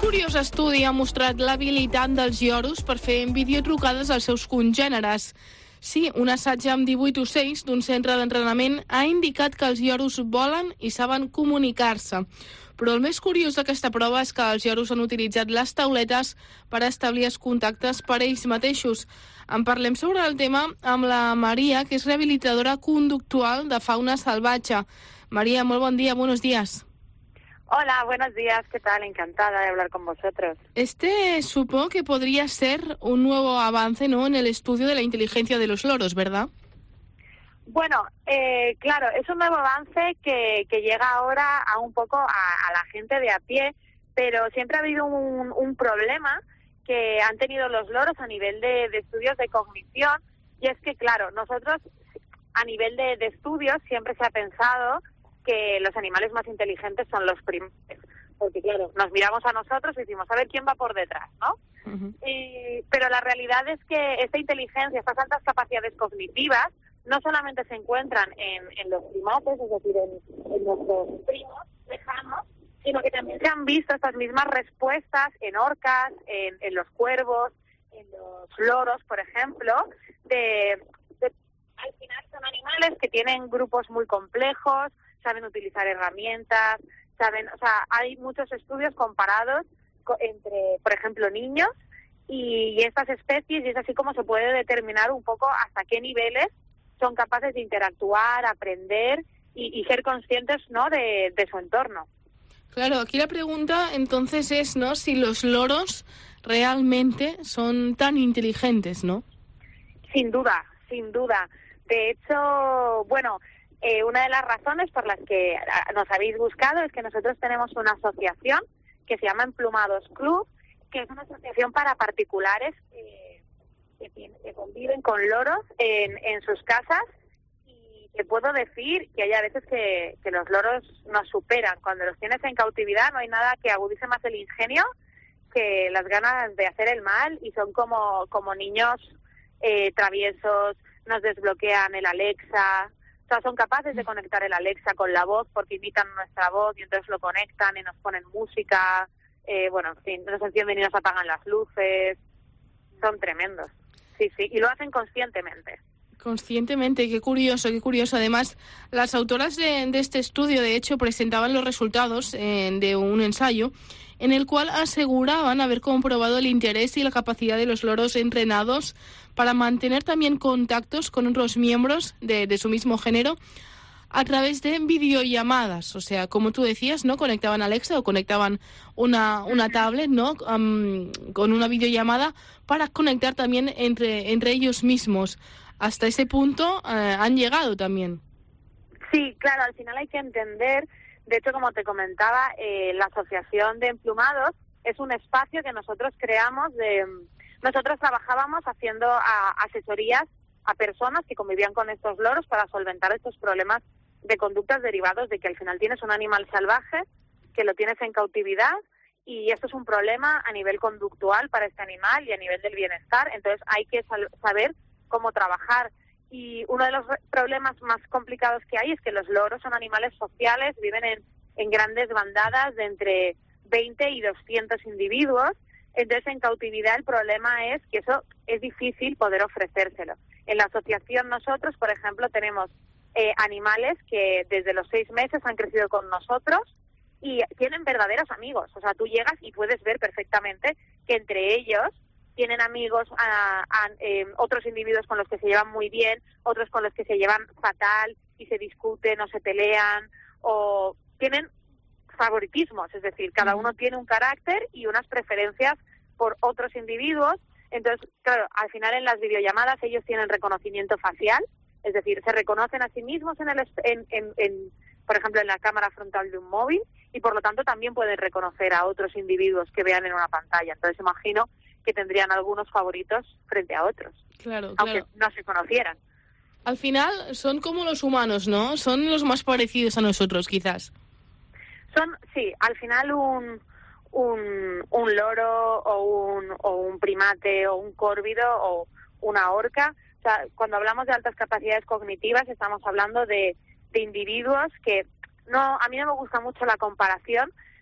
curiós estudi ha mostrat l'habilitat dels lloros per fer videotrucades als seus congèneres. Sí, un assaig amb divuit ocells d'un centre d'entrenament ha indicat que els lloros volen i saben comunicar-se. Però el més curiós d'aquesta prova és que els lloros han utilitzat les tauletes per establir els contactes per ells mateixos. En parlem sobre el tema amb la Maria, que és rehabilitadora conductual de fauna salvatge. María, muy buen día, buenos días. Hola, buenos días, ¿qué tal? Encantada de hablar con vosotros. Este supongo que podría ser un nuevo avance, ¿no?, en el estudio de la inteligencia de los loros, ¿verdad? Bueno, eh, claro, es un nuevo avance que, que llega ahora a un poco a, a la gente de a pie, pero siempre ha habido un, un problema que han tenido los loros a nivel de, de estudios de cognición, y es que, claro, nosotros a nivel de, de estudios siempre se ha pensado que los animales más inteligentes son los primates, porque claro, nos miramos a nosotros y decimos, a ver quién va por detrás, ¿no? Uh-huh. Y, pero la realidad es que esta inteligencia, estas altas capacidades cognitivas, no solamente se encuentran en, en los primates, es decir, en, en nuestros primos lejanos, sino que también se han visto estas mismas respuestas en orcas, en, en los cuervos, en los loros, por ejemplo, de, de al final son animales que tienen grupos muy complejos, saben utilizar herramientas, saben, o sea, hay muchos estudios comparados co- entre, por ejemplo, niños y, y estas especies, y es así como se puede determinar un poco hasta qué niveles son capaces de interactuar, aprender y, y ser conscientes, ¿no?, de, de su entorno. Claro, aquí la pregunta entonces es, ¿no?, si los loros realmente son tan inteligentes, ¿no? Sin duda, sin duda. De hecho, bueno, eh, una de las razones por las que nos habéis buscado es que nosotros tenemos una asociación que se llama Emplumados Club, que es una asociación para particulares eh, que, tiene, que conviven con loros en, en sus casas, y te puedo decir que hay a veces que, que los loros nos superan. Cuando los tienes en cautividad no hay nada que agudice más el ingenio que las ganas de hacer el mal, y son como, como niños eh, traviesos, nos desbloquean el Alexa. O sea, son capaces de conectar el Alexa con la voz porque imitan nuestra voz y entonces lo conectan y nos ponen música. Eh, bueno, en fin, nos encienden y nos apagan las luces. Son tremendos. Sí, sí, y lo hacen conscientemente. Conscientemente, qué curioso, qué curioso. Además, las autoras de, de este estudio, de hecho, presentaban los resultados eh, de un ensayo en el cual aseguraban haber comprobado el interés y la capacidad de los loros entrenados para mantener también contactos con otros miembros de, de su mismo género a través de videollamadas. O sea, como tú decías, ¿no?, conectaban Alexa o conectaban una, una tablet, ¿no?, um, con una videollamada para conectar también entre, entre ellos mismos. Hasta ese punto eh, han llegado también. Sí, claro, al final hay que entender, de hecho, como te comentaba, eh, la Asociación de Emplumados es un espacio que nosotros creamos de... Nosotros trabajábamos haciendo a, asesorías a personas que convivían con estos loros para solventar estos problemas de conductas derivados de que al final tienes un animal salvaje, que lo tienes en cautividad, y esto es un problema a nivel conductual para este animal y a nivel del bienestar. Entonces hay que sal- saber cómo trabajar. Y uno de los problemas más complicados que hay es que los loros son animales sociales, viven en, en grandes bandadas de entre veinte y doscientos individuos. Entonces, en cautividad el problema es que eso es difícil poder ofrecérselo. En la asociación nosotros, por ejemplo, tenemos eh, animales que desde los seis meses han crecido con nosotros y tienen verdaderos amigos. O sea, tú llegas y puedes ver perfectamente que entre ellos tienen amigos, a, a, eh, otros individuos con los que se llevan muy bien, otros con los que se llevan fatal y se discuten o se pelean, o tienen favoritismos, es decir, cada uno tiene un carácter y unas preferencias por otros individuos. Entonces, claro, al final en las videollamadas ellos tienen reconocimiento facial, es decir, se reconocen a sí mismos en el en, en, en por ejemplo, en la cámara frontal de un móvil, y por lo tanto también pueden reconocer a otros individuos que vean en una pantalla. Entonces imagino que tendrían algunos favoritos frente a otros, claro, aunque claro. no se conocieran. Al final son como los humanos, ¿no? Son los más parecidos a nosotros, quizás. Son, sí, al final un un, un loro o un, o un primate o un córvido o una orca. O sea, cuando hablamos de altas capacidades cognitivas estamos hablando de, de individuos que no, a mí no me gusta mucho la comparación,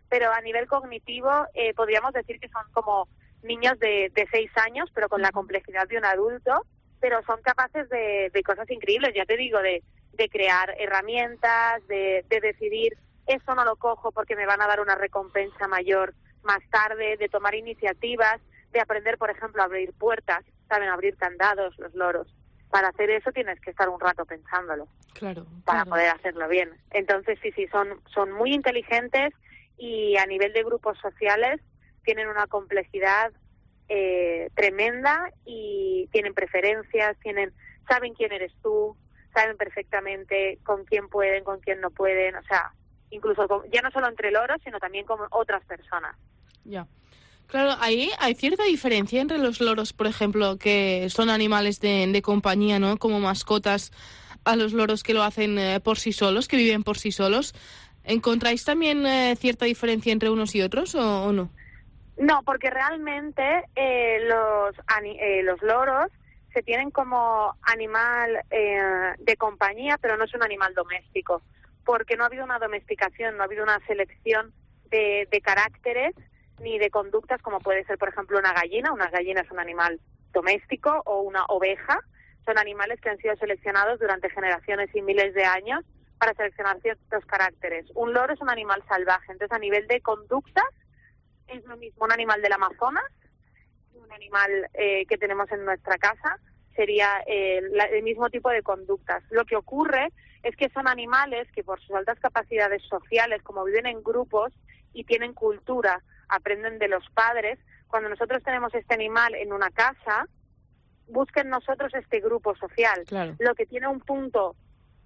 pero a nivel cognitivo eh, podríamos decir que son como niños de, de seis años, pero con la complejidad de un adulto, pero son capaces de, de cosas increíbles, ya te digo, de, de crear herramientas, de, de decidir, esto no lo cojo porque me van a dar una recompensa mayor más tarde, de tomar iniciativas, de aprender, por ejemplo, a abrir puertas, saben abrir candados los loros. Para hacer eso tienes que estar un rato pensándolo, claro, para claro. poder hacerlo bien. Entonces, sí, sí, son, son muy inteligentes y a nivel de grupos sociales tienen una complejidad eh, tremenda y tienen preferencias, tienen saben quién eres tú, saben perfectamente con quién pueden, con quién no pueden, o sea, incluso con, ya no solo entre loros, sino también con otras personas. Ya. Claro, ahí hay cierta diferencia entre los loros, por ejemplo, que son animales de, de compañía, ¿no? Como mascotas, a los loros que lo hacen eh, por sí solos, que viven por sí solos. ¿Encontráis también eh, cierta diferencia entre unos y otros o, o no? No, porque realmente eh, los, eh, los loros se tienen como animal eh, de compañía, pero no es un animal doméstico, porque no ha habido una domesticación, no ha habido una selección de, de caracteres ni de conductas como puede ser, por ejemplo, una gallina. Una gallina es un animal doméstico, o una oveja. Son animales que han sido seleccionados durante generaciones y miles de años para seleccionar ciertos caracteres. Un loro es un animal salvaje, entonces a nivel de conductas es lo mismo un animal del Amazonas, un animal eh, que tenemos en nuestra casa, sería eh, la, el mismo tipo de conductas. Lo que ocurre es que son animales que por sus altas capacidades sociales, como viven en grupos y tienen cultura, aprenden de los padres. Cuando nosotros tenemos este animal en una casa, busca en nosotros este grupo social. Claro. Lo que tiene un punto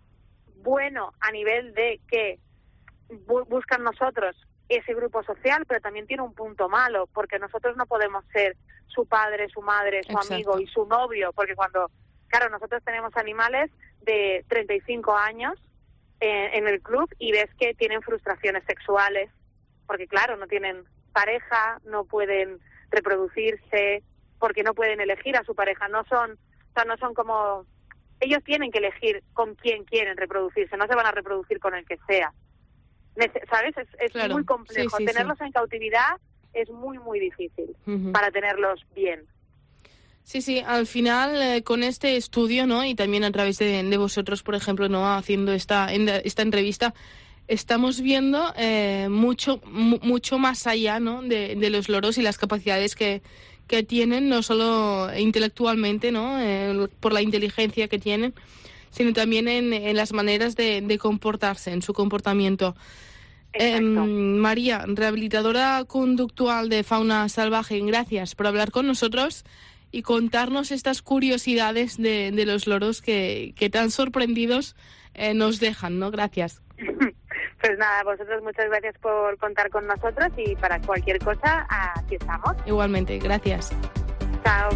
bueno a nivel de que bu- buscan nosotros ese grupo social, pero también tiene un punto malo, porque nosotros no podemos ser su padre, su madre, su Exacto. amigo y su novio, porque cuando, claro, nosotros tenemos animales de treinta y cinco años eh, en el club y ves que tienen frustraciones sexuales, porque claro, no tienen pareja, no pueden reproducirse, porque no pueden elegir a su pareja, no son, o sea, no son como, ellos tienen que elegir con quién quieren reproducirse, no se van a reproducir con el que sea. ¿Sabes? Es, es Claro. muy complejo. Sí, sí, Tenerlos sí. en cautividad es muy, muy difícil Uh-huh. para tenerlos bien. Sí, sí, al final eh, con este estudio, ¿no? Y también a través de, de vosotros, por ejemplo, ¿no? Haciendo esta, en, esta entrevista, estamos viendo eh, mucho mu- mucho más allá, ¿no? De, de los loros y las capacidades que, que tienen, no solo intelectualmente, ¿no? Eh, por la inteligencia que tienen, sino también en, en las maneras de, de comportarse, en su comportamiento. Eh, María, rehabilitadora conductual de fauna salvaje, gracias por hablar con nosotros y contarnos estas curiosidades de, de los loros que, que tan sorprendidos eh, nos dejan, ¿no? Gracias. Pues nada, vosotros muchas gracias por contar con nosotros y para cualquier cosa, aquí estamos. Igualmente, gracias. Chao.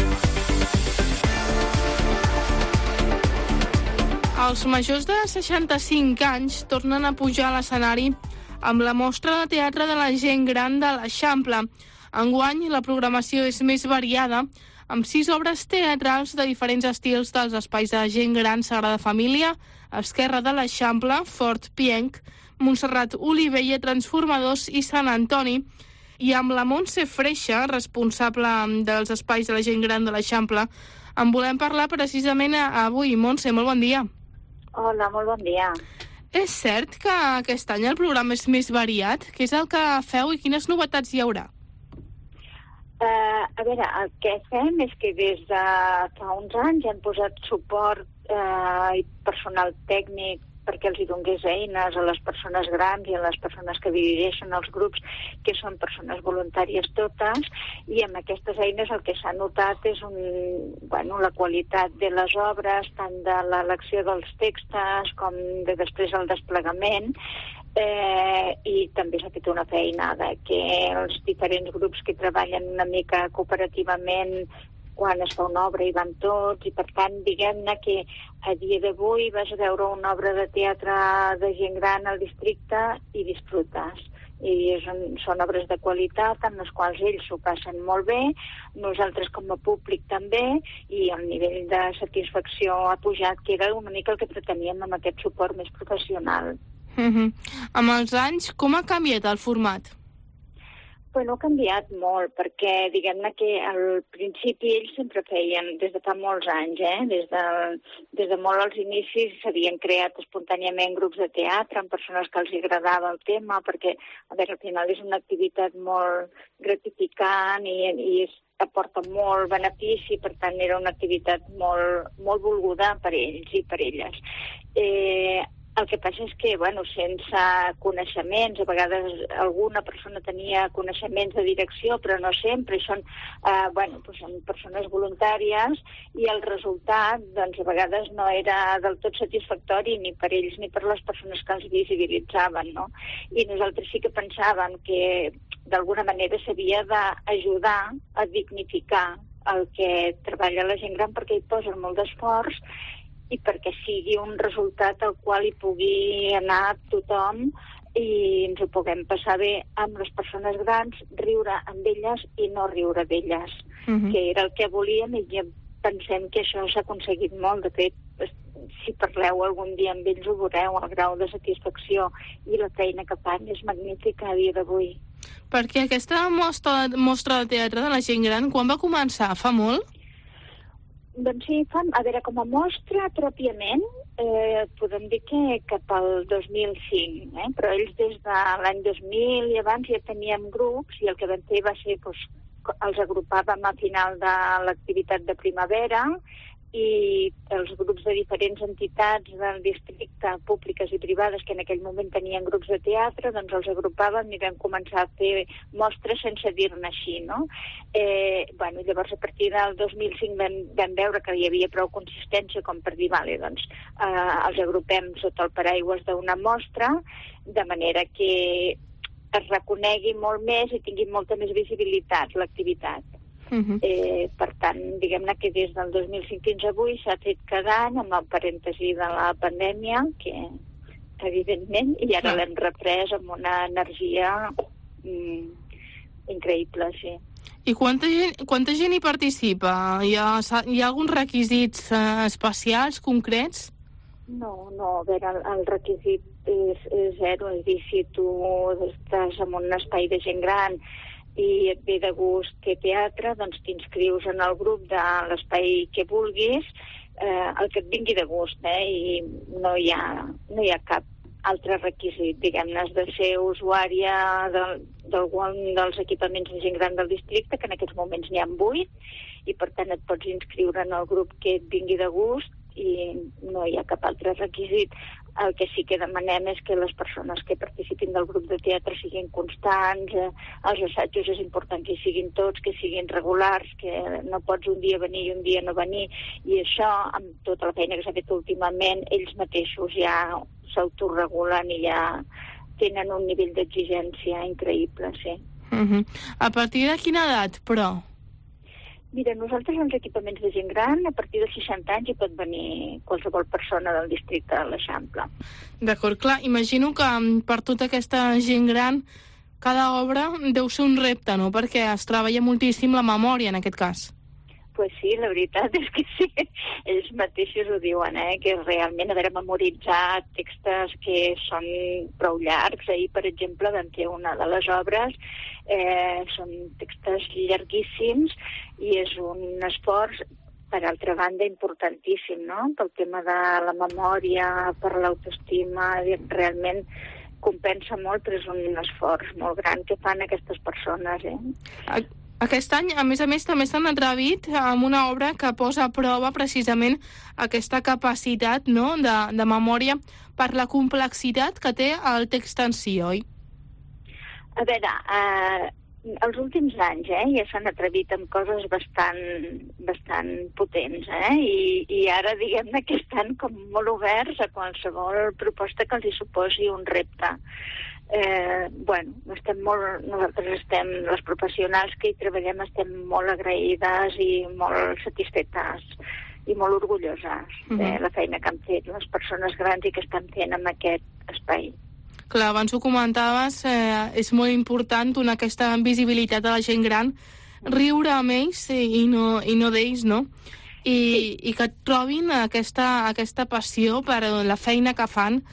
Els majors de seixanta-cinc anys tornen a pujar a l'escenari amb la mostra de teatre de la gent gran de l'Eixample. Enguany, la programació és més variada, amb sis obres teatrals de diferents estils dels espais de gent gran Sagrada Família, Esquerra de l'Eixample, Fort Pienc, Montserrat Olivella, Transformadors i Sant Antoni, i amb la Montse Freixa, responsable dels espais de la gent gran de l'Eixample, en volem parlar precisament avui. Montse, molt bon dia. Hola, molt bon dia. És cert que aquest any el programa és més variat? Què és el que feu i quines novetats hi haurà? Uh, a veure, el que fem és que des de fa uns anys hem posat suport uh, i personal tècnic perquè els hi donés eines a les persones grans i a les persones que dirigeixen els grups, que són persones voluntàries totes, i amb aquestes eines el que s'ha notat és un, bueno, la qualitat de les obres, tant de l'elecció dels textos com de després el desplegament, eh, i també s'ha fet una feinada que els diferents grups que treballen una mica cooperativament quan es fa una obra hi van tots, i per tant, diguem-ne que a dia d'avui vas veure una obra de teatre de gent gran al districte i disfrutes. I és un, són obres de qualitat amb les quals ells s'ho passen molt bé, nosaltres com a públic també, i el nivell de satisfacció ha pujat, que era una mica el que preteníem amb aquest suport més professional. Uh-huh. Amb els anys, com ha canviat el format? Bueno, ha canviat molt, perquè diguem-ne que al principi ells sempre feien, des de fa molts anys, eh? des, de, des de molt als inicis s'havien creat espontàniament grups de teatre amb persones que els agradava el tema, perquè a veure, al final és una activitat molt gratificant i, i és, aporta molt benefici, per tant era una activitat molt, molt volguda per ells i per elles. Eh, El que passa és que, bueno, sense coneixements, a vegades alguna persona tenia coneixements de direcció, però no sempre, són, eh, bueno, doncs són persones voluntàries i el resultat, doncs, a vegades no era del tot satisfactori ni per ells ni per les persones que els visibilitzaven, no? I nosaltres sí que pensàvem que, d'alguna manera, s'havia d'ajudar a dignificar el que treballa la gent gran, perquè hi posen molt d'esforç i perquè sigui un resultat al qual hi pugui anar tothom i ens ho puguem passar bé amb les persones grans, riure amb elles i no riure d'elles, uh-huh. que era el que volíem i ja pensem que això s'ha aconseguit molt. De fet, si parleu algun dia amb ells ho veureu, el grau de satisfacció i la feina que fan és magnífica a dia d'avui. Perquè aquesta mostra, mostra de teatre de la gent gran, quan va començar? Fa molt? Doncs sí, fan, a veure, com a mostra pròpiament, eh, podem dir que cap al dos mil cinc, eh? Però ells des de l'any dos mil i abans ja teníem grups i el que vam fer va ser, doncs, els agrupàvem a final de l'activitat de primavera i els grups de diferents entitats del districte, públiques i privades, que en aquell moment tenien grups de teatre, doncs els agrupàvem i vam començar a fer mostres sense dir-ne així, no? Eh, bueno, llavors, a partir del dos mil cinc vam, vam veure que hi havia prou consistència com per dir, vale, doncs eh, els agrupem sota el paraigües d'una mostra, de manera que es reconegui molt més i tingui molta més visibilitat l'activitat. Uh-huh. Eh, per tant, diguem-ne que des del dos mil cinc fins avui s'ha fet cada any amb el parèntesi de la pandèmia, que evidentment, i ara l'hem reprès amb una energia mm, increïble, sí. I quanta gent, quanta gent hi participa? Hi ha, hi ha alguns requisits eh, especials, concrets? No, no, a veure, el, el requisit és, és zero, és dir, si tu estàs en un espai de gent gran i et ve de gust fer teatre, doncs t'inscrius en el grup de l'espai que vulguis, eh, el que et vingui de gust, eh, i no hi ha, no hi ha cap altre requisit, diguem-ne, has de ser usuària d'algun dels equipaments de gent gran del districte, que en aquests moments n'hi ha vuit, i per tant et pots inscriure en el grup que et vingui de gust i no hi ha cap altre requisit. El que sí que demanem és que les persones que participin del grup de teatre siguin constants, eh, els assajos és important que hi siguin tots, que siguin regulars, que no pots un dia venir i un dia no venir, i això, amb tota la feina que s'ha fet últimament, ells mateixos ja s'autoregulen i ja tenen un nivell d'exigència increïble, sí. Uh-huh. A partir de quina edat, però? Mira, nosaltres als equipaments de gent gran, a partir dels seixanta anys hi pot venir qualsevol persona del districte de l'Eixample. D'acord, clar, imagino que per tota aquesta gent gran cada obra deu ser un repte, no? Perquè es treballa moltíssim la memòria, en aquest cas. Pues sí, la veritat és que sí, ells mateixos ho diuen, eh? Que realment haver memoritzar textos que són prou llargs. Ahir, per exemple, vam fer una de les obres, eh, són textos llarguíssims i és un esforç, per altra banda, importantíssim, no? Pel tema de la memòria, per l'autoestima, realment compensa molt, però és un esforç molt gran que fan aquestes persones, eh? Aquest any, a més a més, també s'han atrevit amb una obra que posa a prova precisament aquesta capacitat, no?, de, de memòria per la complexitat que té el text en si, oi? A veure, eh, els últims anys eh, ja s'han atrevit amb coses bastant, bastant potents, eh? I, i ara diguem-ne que estan com molt oberts a qualsevol proposta que els hi suposi un repte. Eh, bueno, estem molt, nosaltres estem, les professionals que hi treballem, estem molt agraïdes i molt satisfetes i molt orgulloses de uh-huh. la feina que han fet les persones grans i que estan fent en aquest espai. Clar, abans ho comentaves, eh, és molt important donar aquesta visibilitat a la gent gran, riure amb ells i no, i no d'ells, no? I, sí. I que trobin aquesta, aquesta passió per la feina que fan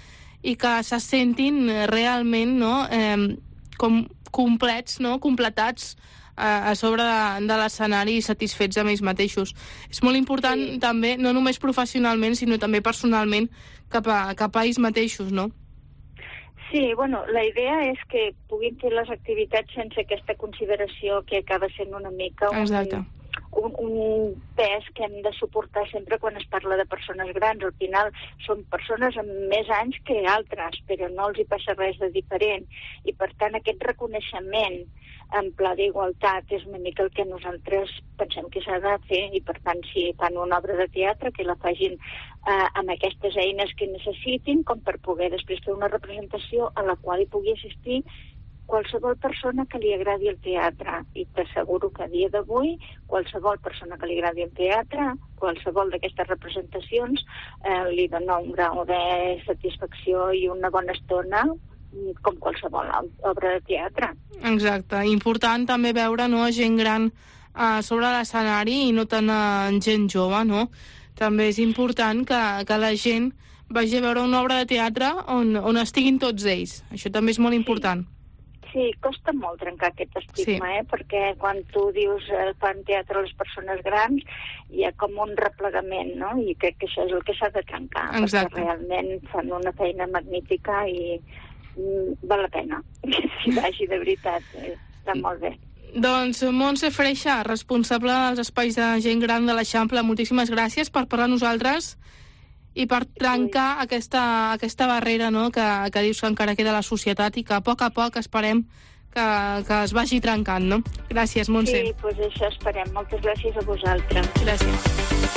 i que se sentin realment, no?, eh, com complets, no?, completats a sobre de, de l'escenari i satisfets amb ells mateixos. És molt important sí. també, no només professionalment, sinó també personalment cap a, cap a ells mateixos, no? Sí, bueno, la idea és que puguin fer les activitats sense aquesta consideració que acaba sent una mica un, un, un pes que hem de suportar sempre quan es parla de persones grans. Al final són persones amb més anys que altres, però no els hi passa res de diferent. I per tant aquest reconeixement en pla d'igualtat és una mica el que nosaltres pensem que s'ha de fer, i per tant si fan una obra de teatre que la facin eh, amb aquestes eines que necessitin, com per poder després fer una representació a la qual hi pugui assistir qualsevol persona que li agradi el teatre. I t'asseguro que a dia d'avui qualsevol persona que li agradi el teatre, qualsevol d'aquestes representacions eh, li dona un grau de satisfacció i una bona estona com qualsevol obra de teatre. Exacte. Important també veure, no, gent gran uh, sobre l'escenari i no tant uh, gent jove, no? També és important que, que la gent vagi a veure una obra de teatre on, on estiguin tots ells. Això també és molt important. Sí, costa molt trencar aquest estigma, sí. eh? Perquè quan tu dius eh, fan teatre a les persones grans hi ha com un replegament, no? I crec que això és el que s'ha de trencar. Exacte. Perquè realment fan una feina magnífica i val la pena que s'hi vagi de veritat, està molt bé. Doncs Montse Freixa, responsable dels espais de gent gran de l'Eixample, moltíssimes gràcies per parlar a nosaltres i per trencar sí. aquesta, aquesta barrera, no?, que, que dius que encara queda a la societat i que a poc a poc esperem que, que es vagi trencant, no? Gràcies, Montse. Sí, doncs això esperem. Moltes gràcies a vosaltres. Gràcies.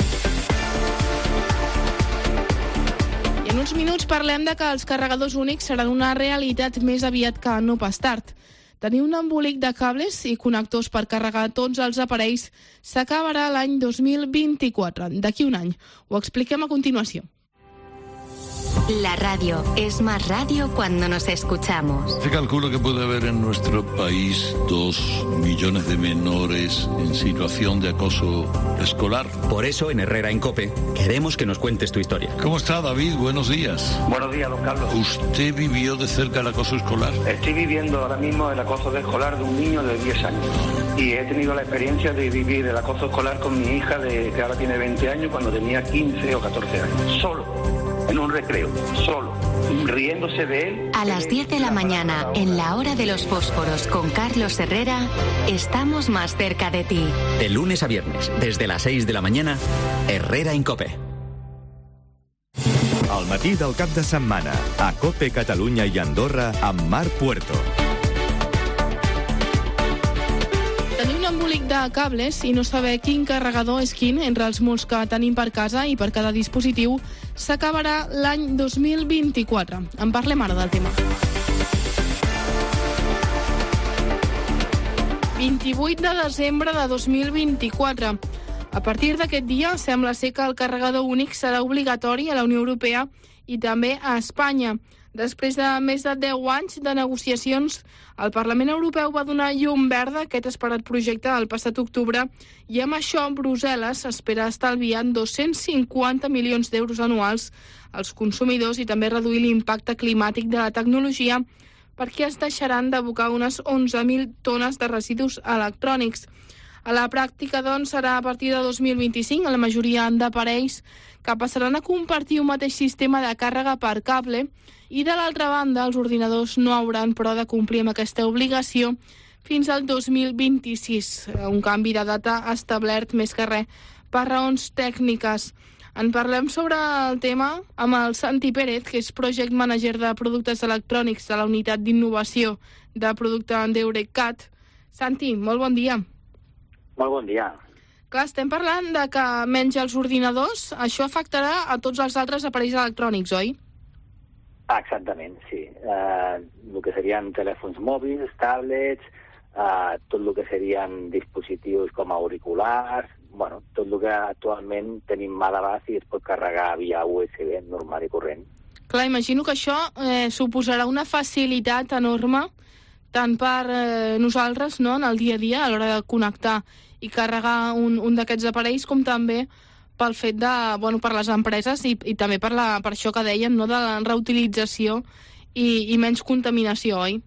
En uns minuts parlem de que els carregadors únics seran una realitat més aviat que no pas tard. Tenir un embolic de cables i connectors per carregar tots els aparells s'acabarà l'any dos mil vint-i-quatre, d'aquí un any. Ho expliquem a continuació. La radio es más radio cuando nos escuchamos. Se calcula que puede haber en nuestro país dos millones de menores en situación de acoso escolar. Por eso en Herrera en COPE queremos que nos cuentes tu historia. ¿Cómo está, David? Buenos días. Buenos días, don Carlos. ¿Usted vivió de cerca el acoso escolar? Estoy viviendo ahora mismo el acoso escolar de un niño de diez años. Y he tenido la experiencia de vivir el acoso escolar con mi hija, de, que ahora tiene veinte años, cuando tenía quince o catorce años. Solo. En un recreo, solo, riéndose de él. A las diez de la mañana, en la hora de los fósforos con Carlos Herrera, estamos más cerca de ti. De lunes a viernes, desde las seis de la mañana, Herrera en COPE. Al matí del cap de setmana, a COPE Catalunya i Andorra, amb Marc Puerto. Tenir un embolic de cables i no saber quin carregador és quin entre els molts que tenim per casa i per cada dispositiu s'acabarà l'any dos mil vint-i-quatre. En parlem ara del tema. vint-i-vuit de desembre de dos mil vint-i-quatre. A partir d'aquest dia sembla ser que el carregador únic serà obligatori a la Unió Europea i també a Espanya. Després de més de deu anys de negociacions, el Parlament Europeu va donar llum verda a aquest esperat projecte el passat octubre i amb això Brussel·les espera estalviar dos-cents cinquanta milions d'euros anuals als consumidors i també reduir l'impacte climàtic de la tecnologia perquè es deixaran d'abocar unes onze mil tones de residus electrònics. A la pràctica, doncs, serà a partir de dos mil vint-i-cinc a la majoria d'aparells que passaran a compartir un mateix sistema de càrrega per cable i, de l'altra banda, els ordinadors no hauran, però, de complir amb aquesta obligació fins al dos mil vint-i-sis. Un canvi de data establert més que res per raons tècniques. En parlem sobre el tema amb el Santi Pérez, que és Project Manager de Productes Electrònics de la Unitat d'Innovació de Producte d'Eurecat. Santi, molt bon dia. Molt bon dia. Clar, estem parlant de que menys els ordinadors, això afectarà a tots els altres aparells electrònics, oi? Ah, exactament, sí. Eh, el que serien telèfons mòbils, tablets, eh, tot el que serien dispositius com auriculars, bueno, tot el que actualment tenim a l'abast i es pot carregar via U S B normal i corrent. Clar, imagino que això eh, suposarà una facilitat enorme tant per eh, nosaltres, no?, en el dia a dia, a l'hora de connectar i carregar un, un d'aquests aparells, com també pel fet de, bueno, per les empreses i, i també per, la, per això que dèiem, no, de la reutilització i, i menys contaminació, oi?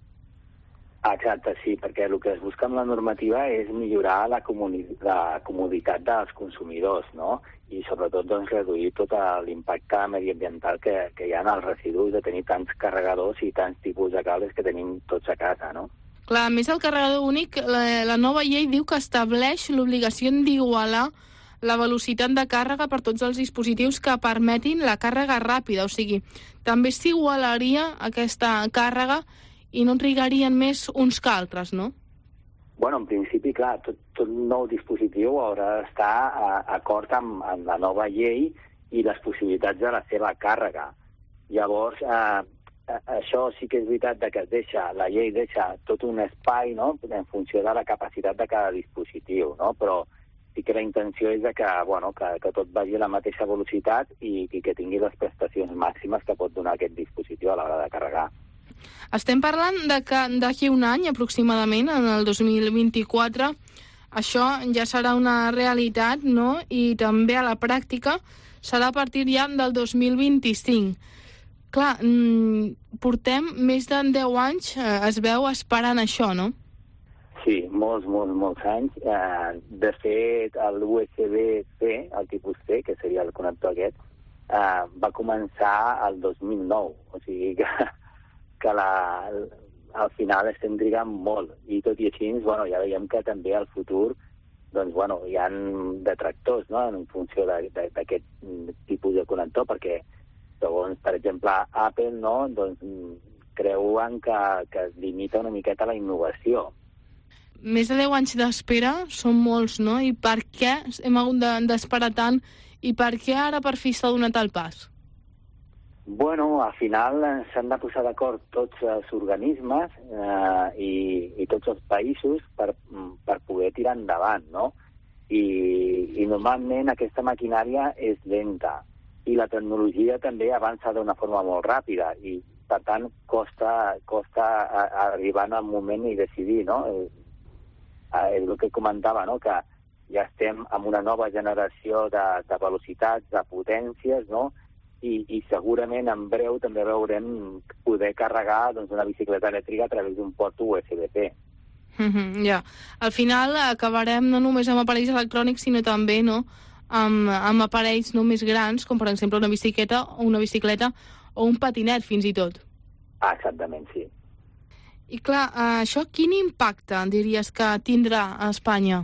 Exacte, sí, perquè el que es busca amb la normativa és millorar la, comuni la comoditat dels consumidors, no? I sobretot doncs, reduir tot l'impacte mediambiental que, que hi ha en els residus de tenir tants carregadors i tants tipus de cables que tenim tots a casa, no? Clar, a més el carregador únic, la, la nova llei diu que estableix l'obligació d'igualar la velocitat de càrrega per tots els dispositius que permetin la càrrega ràpida, o sigui, també s'igualaria aquesta càrrega i no trigarien més uns que altres, no? Bueno, en principi, clar, tot, tot nou dispositiu haurà d'estar d'acord amb, amb la nova llei i les possibilitats de la seva càrrega. Llavors, eh, això sí que és veritat que es deixa, la llei deixa tot un espai, no?, en funció de la capacitat de cada dispositiu, no?, però sí que la intenció és de que, bueno, que, que tot vagi a la mateixa velocitat i, i que tingui les prestacions màximes que pot donar aquest dispositiu a l'hora de carregar. Estem parlant de que d'aquí un any, aproximadament, en el dos mil vint-i-quatre, això ja serà una realitat, no?, i també a la pràctica serà a partir ja del dos mil vint-i-cinc. Clar, portem més de deu anys, eh, es veu, esperant això, no? Sí, molts, molts, molts anys. Eh, de fet, l'U S B-C, el tipus C, que seria el connector aquest, eh, va començar el dos mil nou. O sigui que, que la, al final estem trigant molt. I tot i així, bueno, ja veiem que també al futur doncs, bueno, hi ha detractors, no?, en funció d'aquest tipus de connector, perquè, segons, per exemple, Apple, no?, doncs, creuen que, que es limita una miqueta la innovació. Més de deu anys d'espera són molts, no? I per què hem hagut d'esperar tant i per què ara per fi s'ha donat el pas? Bueno, al final s'han de posar d'acord tots els organismes eh, i, i tots els països per, per poder tirar endavant, no? I, i normalment aquesta maquinària és lenta i la tecnologia també avança d'una forma molt ràpida i, per tant, costa, costa arribar en el moment i decidir, no? És el que comentava, no?, que ja estem amb una nova generació de, de velocitats, de potències, no?, i, i segurament en breu també veurem poder carregar doncs, una bicicleta elèctrica a través d'un port U S B-C. Mm-hmm, ja. Al final acabarem no només amb aparells electrònics, sinó també, no?, amb, amb aparells no més grans, com per exemple una bicicleta o una bicicleta o un patinet, fins i tot. Ah, exactament, sí. I clar, això quin impacte diries que tindrà a Espanya?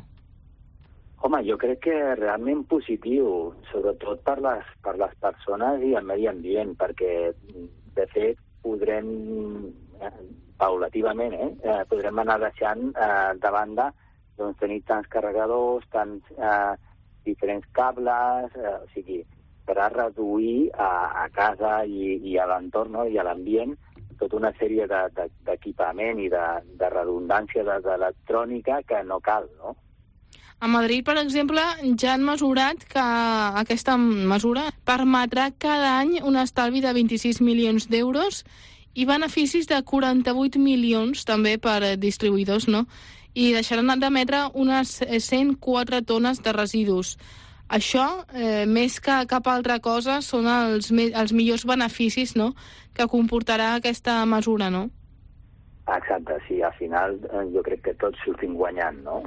Home, jo crec que realment positiu, sobretot per les, per les persones i el medi ambient, perquè, de fet, podrem, eh, paulativament, eh, eh, podrem anar deixant eh, de banda doncs, tenir tants carregadors, tants eh, diferents cables, eh, o sigui, per a reduir a, a casa i, i a l'entorn, no?, i a l'ambient, tota una sèrie d'equipament de, de, i de, de redundància d'electrònica que no cal, no? A Madrid, per exemple, ja han mesurat que aquesta mesura permetrà cada any un estalvi de vint-i-sis milions d'euros i beneficis de quaranta-vuit milions també per distribuïdors, no? I deixaran d'emetre unes cent quatre tones de residus. Això, eh, més que cap altra cosa, són els, els millors beneficis, no?, que comportarà aquesta mesura, no? Exacte, sí. Al final eh, jo crec que tots sortim guanyant, no?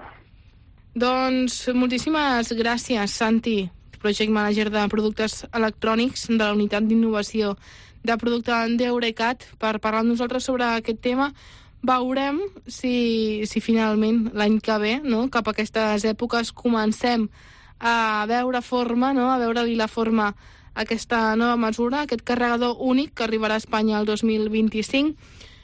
Doncs moltíssimes gràcies, Santi, Project Manager de Productes Electrònics de la Unitat d'Innovació de Producte d'Eurecat, per parlar amb nosaltres sobre aquest tema. Veurem si, si finalment l'any que ve, no?, cap a aquestes èpoques, comencem a veure forma, no?, a veure-li la forma a aquesta nova mesura, aquest carregador únic que arribarà a Espanya el dos mil vint-i-cinc.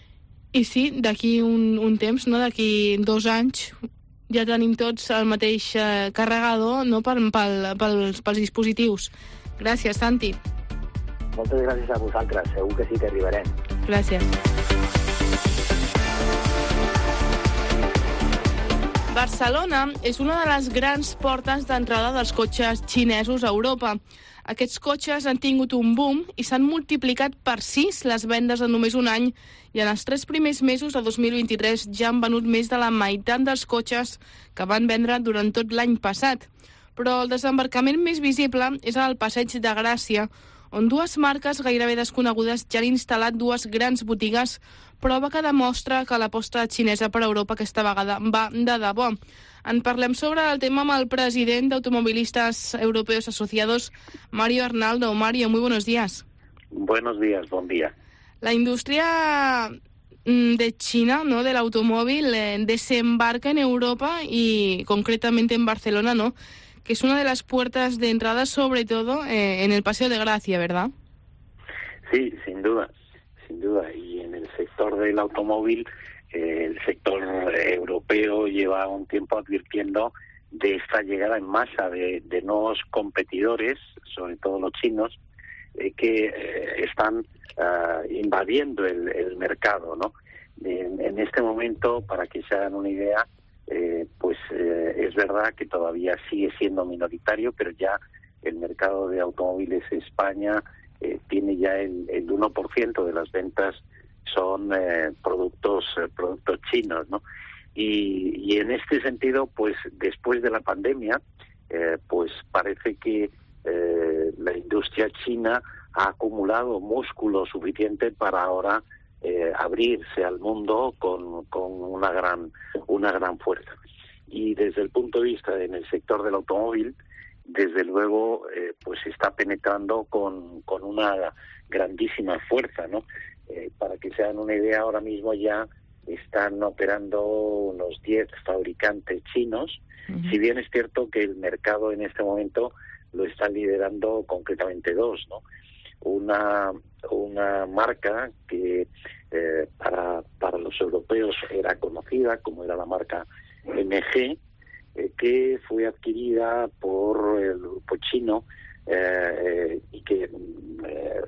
I sí, d'aquí un, un temps, no?, d'aquí dos anys, ja tenim tots el mateix eh, carregador, no?, per, pel, pels, pels dispositius. Gràcies, Santi. Moltes gràcies a vosaltres, segur que sí que arribarem. Gràcies. Barcelona és una de les grans portes d'entrada dels cotxes xinesos a Europa. Aquests cotxes han tingut un boom i s'han multiplicat per sis les vendes en només un any i en els tres primers mesos de dos mil vint-i-tres ja han venut més de la meitat dels cotxes que van vendre durant tot l'any passat. però el desembarcament més visible és al Passeig de Gràcia, on dues marques gairebé desconegudes ja han instal·lat dues grans botigues, prova que demostra que l'aposta xinesa per Europa aquesta vegada va de debò. En parlem sobre el tema amb el president d'Automovilistas Europeos Asociados, Mario Arnaldo. Mario, muy buenos días. Buenos días, buen día. La industria de China, ¿no?, del automóvil, eh, desembarca en Europa y concretamente en Barcelona, ¿no?, que es una de las puertas de entrada, sobre todo eh, en el Paseo de Gracia, ¿verdad? Sí, sin duda, sin duda. Y en el sector del automóvil, eh, el sector europeo lleva un tiempo advirtiendo de esta llegada en masa de, de nuevos competidores, sobre todo los chinos, eh, que eh, están uh, invadiendo el, el mercado, ¿no? En, en este momento, para que se hagan una idea, Eh, pues eh, es verdad que todavía sigue siendo minoritario, pero ya el mercado de automóviles en España eh, tiene ya el, el uno por ciento de las ventas son eh, productos eh, productos chinos, ¿no? Y, y en este sentido, pues después de la pandemia, eh, pues parece que eh, la industria china ha acumulado músculo suficiente para ahora Eh, abrirse al mundo con, con una gran una gran fuerza. Y desde el punto de vista en el sector del automóvil, desde luego eh, pues está penetrando con, con una grandísima fuerza, ¿no? Eh, para que se hagan una idea, ahora mismo ya están operando unos diez fabricantes chinos, uh-huh. Si bien es cierto que el mercado en este momento lo están liderando concretamente dos, ¿no? Una una marca que eh, para para los europeos era conocida, como era la marca M G, eh, que fue adquirida por el grupo chino eh, y que eh,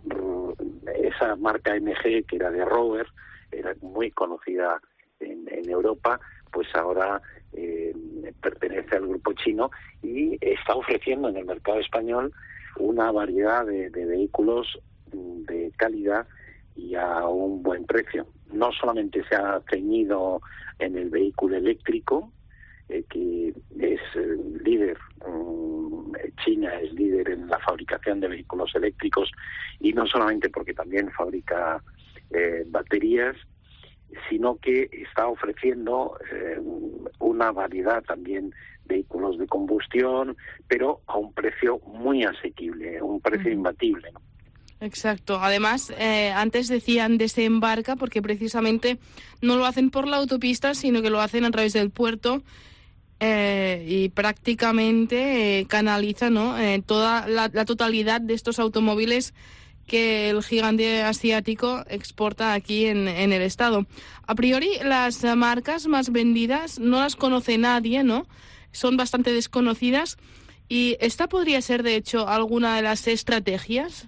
esa marca M G, que era de Rover, era muy conocida en, en Europa, pues ahora eh, pertenece al grupo chino y está ofreciendo en el mercado español una variedad de, de vehículos de calidad y a un buen precio. No solamente se ha ceñido en el vehículo eléctrico, eh, que es eh, líder, um, China es líder en la fabricación de vehículos eléctricos, y no solamente porque también fabrica eh, baterías, sino que está ofreciendo eh, una variedad también de vehículos de combustión, pero a un precio muy asequible, un precio uh-huh. imbatible, ¿no? Exacto. Además, eh, antes decían desembarca porque precisamente no lo hacen por la autopista, sino que lo hacen a través del puerto eh, y prácticamente eh, canaliza, ¿no?, eh, toda la, la totalidad de estos automóviles que el gigante asiático exporta aquí en, en el estado. A priori, las marcas más vendidas no las conoce nadie, ¿no? Son bastante desconocidas. ¿Y esta podría ser, de hecho, alguna de las estrategias?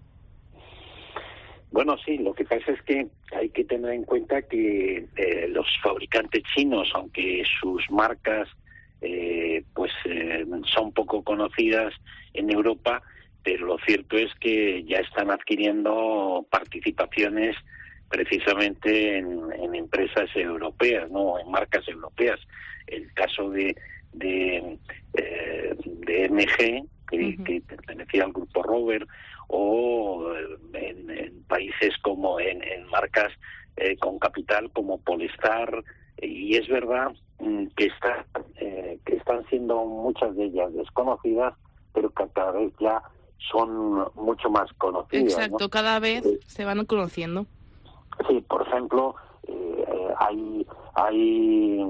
Bueno, sí, lo que pasa es que hay que tener en cuenta que eh, los fabricantes chinos, aunque sus marcas eh, pues eh, son poco conocidas en Europa, pero lo cierto es que ya están adquiriendo participaciones precisamente en, en empresas europeas, no, en marcas europeas. El caso de de, eh, de M G, que, uh-huh. que pertenecía al grupo Rover, o en, en países como en, en marcas eh, con capital como Polestar, y es verdad mm, que está eh, que están siendo muchas de ellas desconocidas, pero que cada vez ya son mucho más conocidas. Exacto, ¿no? Cada vez eh, se van conociendo. Sí, por ejemplo, eh, hay hay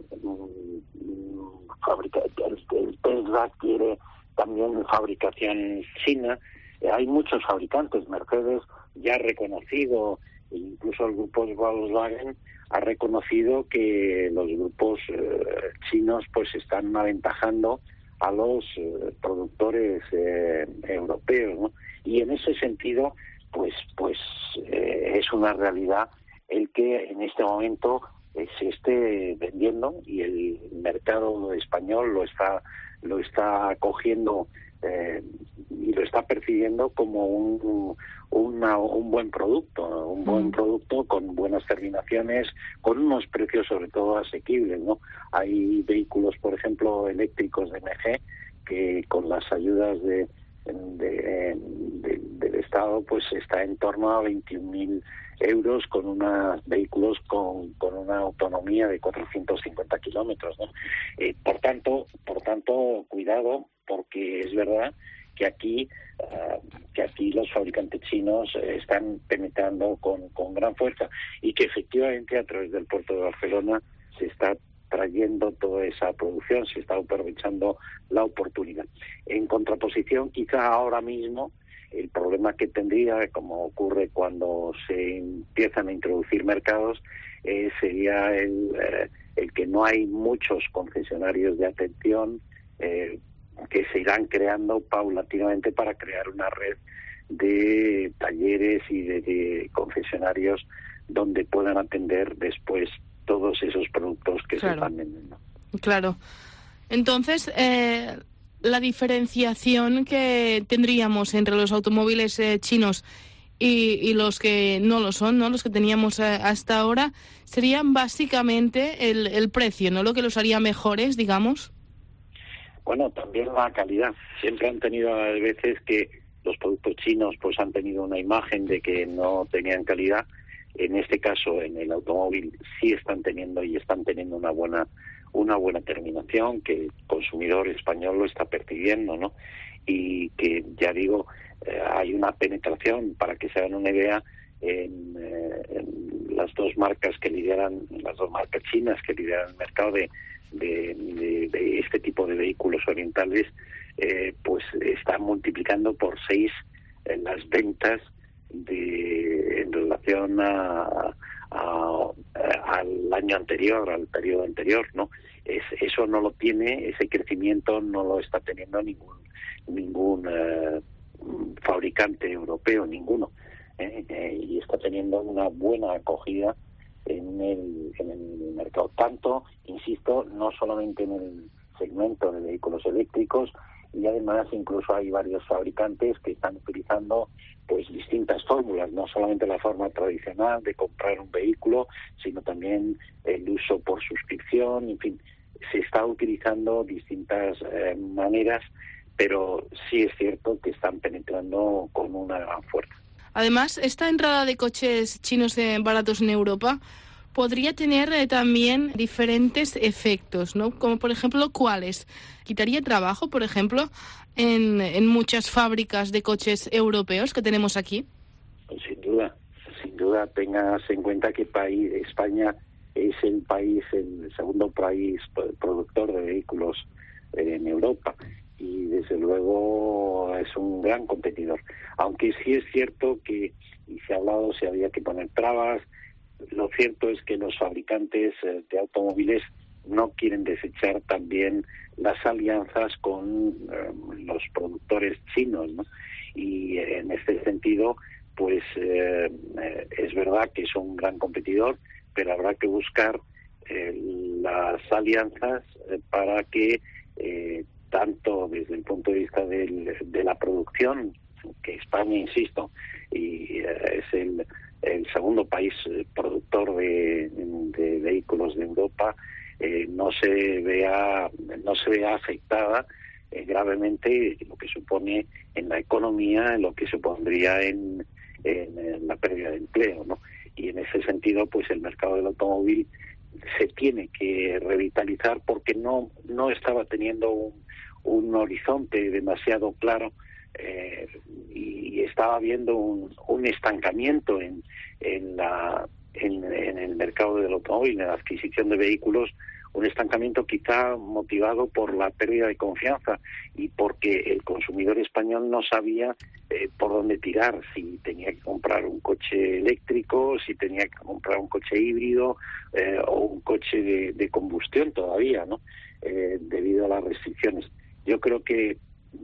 fabrica el, el Tesla quiere también fabricación china. Eh, hay muchos fabricantes. Mercedes ya ha reconocido, incluso el grupo Volkswagen ha reconocido que los grupos eh, chinos pues están aventajando a los eh, productores eh, europeos, ¿no? Y en ese sentido, pues pues eh, es una realidad el que en este momento eh, se esté vendiendo, y el mercado español lo está lo está cogiendo eh, y lo está percibiendo como un, una, un buen producto, un buen mm. producto con buenas terminaciones, con unos precios sobre todo asequibles, ¿no? Hay vehículos, por ejemplo, eléctricos de M G que con las ayudas de, de, de del Estado pues está en torno a veintiún mil euros con unos vehículos con, con una autonomía de cuatrocientos cincuenta kilómetros, ¿no? Eh, por tanto, por tanto, cuidado, porque es verdad que aquí uh, que aquí los fabricantes chinos eh, están penetrando con, con gran fuerza y que efectivamente a través del puerto de Barcelona se está trayendo toda esa producción, se está aprovechando la oportunidad. En contraposición, quizá ahora mismo el problema que tendría, como ocurre cuando se empiezan a introducir mercados, eh, sería el, eh, el que no hay muchos concesionarios de atención eh, que se irán creando paulatinamente para crear una red de talleres y de, de concesionarios donde puedan atender después todos esos productos que claro. se están vendiendo. Claro. Entonces, eh, la diferenciación que tendríamos entre los automóviles eh, chinos y, y los que no lo son, ¿no? Los que teníamos eh, hasta ahora, serían básicamente el, el precio, ¿no? Lo que los haría mejores, digamos. Bueno, también la calidad. Siempre han tenido a veces que los productos chinos pues han tenido una imagen de que no tenían calidad. En este caso, en el automóvil sí están teniendo y están teniendo una buena una buena terminación, que el consumidor español lo está percibiendo, ¿no? Y que, ya digo, eh, hay una penetración, para que se hagan una idea, en, eh, en las dos marcas que lideran, las dos marcas chinas que lideran el mercado de, de, de, de este tipo de vehículos orientales, eh, pues están multiplicando por seis en las ventas de en relación a, a, a al año anterior, al periodo anterior, ¿no? Es, eso no lo tiene, ese crecimiento no lo está teniendo ningún ningún eh, fabricante europeo, ninguno, ¿eh? Eh, y está teniendo una buena acogida en el, en el mercado. Tanto, insisto, no solamente en el segmento de vehículos eléctricos, y además incluso hay varios fabricantes que están utilizando pues distintas fórmulas, no solamente la forma tradicional de comprar un vehículo, sino también el uso por suscripción, en fin, se está utilizando distintas eh, maneras, pero sí es cierto que están penetrando con una gran fuerza. Además, esta entrada de coches chinos eh, baratos en Europa podría tener eh, también diferentes efectos, ¿no? Como por ejemplo, ¿cuáles? ¿Quitaría trabajo, por ejemplo, en, en muchas fábricas de coches europeos que tenemos aquí? Pues sin duda, sin duda. Tengas en cuenta que país, España es el país, el segundo país productor de vehículos eh, en Europa, y desde luego es un gran competidor. Aunque sí es cierto que, y se ha hablado si había que poner trabas, lo cierto es que los fabricantes de automóviles no quieren desechar también las alianzas con eh, los productores chinos, ¿no? Y en este sentido, pues eh, eh, es verdad que es un gran competidor, pero habrá que buscar eh, las alianzas eh, para que eh, tanto desde el punto de vista del, de la producción, que España, insisto, y eh, es el el segundo país productor de, de vehículos de Europa, eh, no se vea no se vea afectada eh, gravemente, lo que supone en la economía, lo que supondría en, en, en la pérdida de empleo, ¿no? Y en ese sentido, pues el mercado del automóvil se tiene que revitalizar, porque no no estaba teniendo un, un horizonte demasiado claro. Eh, y estaba habiendo un, un estancamiento en, en, la, en, en el mercado del automóvil, en la adquisición de vehículos, un estancamiento quizá motivado por la pérdida de confianza y porque el consumidor español no sabía eh, por dónde tirar, si tenía que comprar un coche eléctrico, si tenía que comprar un coche híbrido eh, o un coche de, de combustión todavía, ¿no? Eh, debido a las restricciones. Yo creo que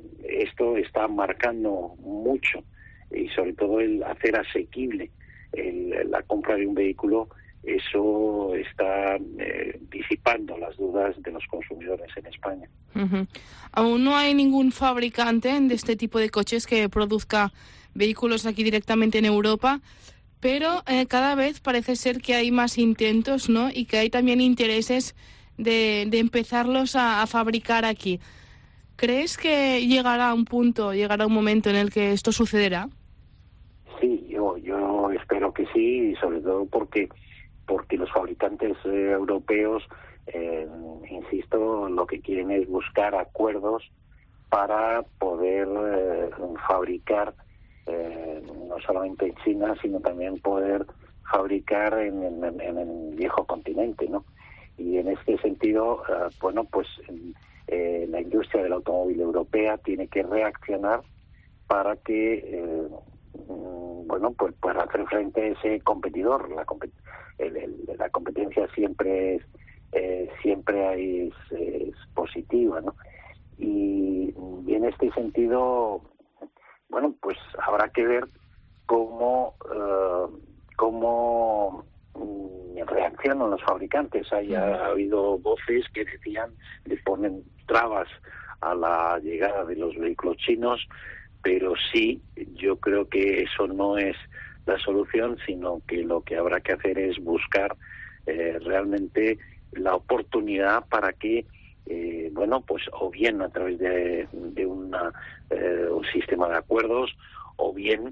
esto está marcando mucho, y sobre todo el hacer asequible el, la compra de un vehículo eso está eh, disipando las dudas de los consumidores en España. Uh-huh. Aún no hay ningún fabricante de este tipo de coches que produzca vehículos aquí directamente en Europa, pero eh, cada vez parece ser que hay más intentos, ¿no? Y que hay también intereses de, de empezarlos a, a fabricar aquí. ¿Crees que llegará un punto, llegará un momento en el que esto sucederá? Sí, yo, yo espero que sí, y sobre todo porque porque los fabricantes eh, europeos, eh, insisto, lo que quieren es buscar acuerdos para poder eh, fabricar eh, no solamente en China, sino también poder fabricar en, en, en el viejo continente, ¿no? Y en este sentido, eh, bueno, pues eh, la industria del automóvil europea tiene que reaccionar para que eh, bueno, pues para hacer frente a ese competidor. La, compet el, el, la competencia siempre es eh, siempre es, es positiva, ¿no? Y, y en este sentido, bueno, pues habrá que ver cómo uh, cómo um, reaccionan los fabricantes. Hay, ha habido voces que decían, le ponen trabas a la llegada de los vehículos chinos, pero sí, yo creo que eso no es la solución, sino que lo que habrá que hacer es buscar eh, realmente la oportunidad para que, eh, bueno, pues o bien a través de, de una, eh, un sistema de acuerdos, o bien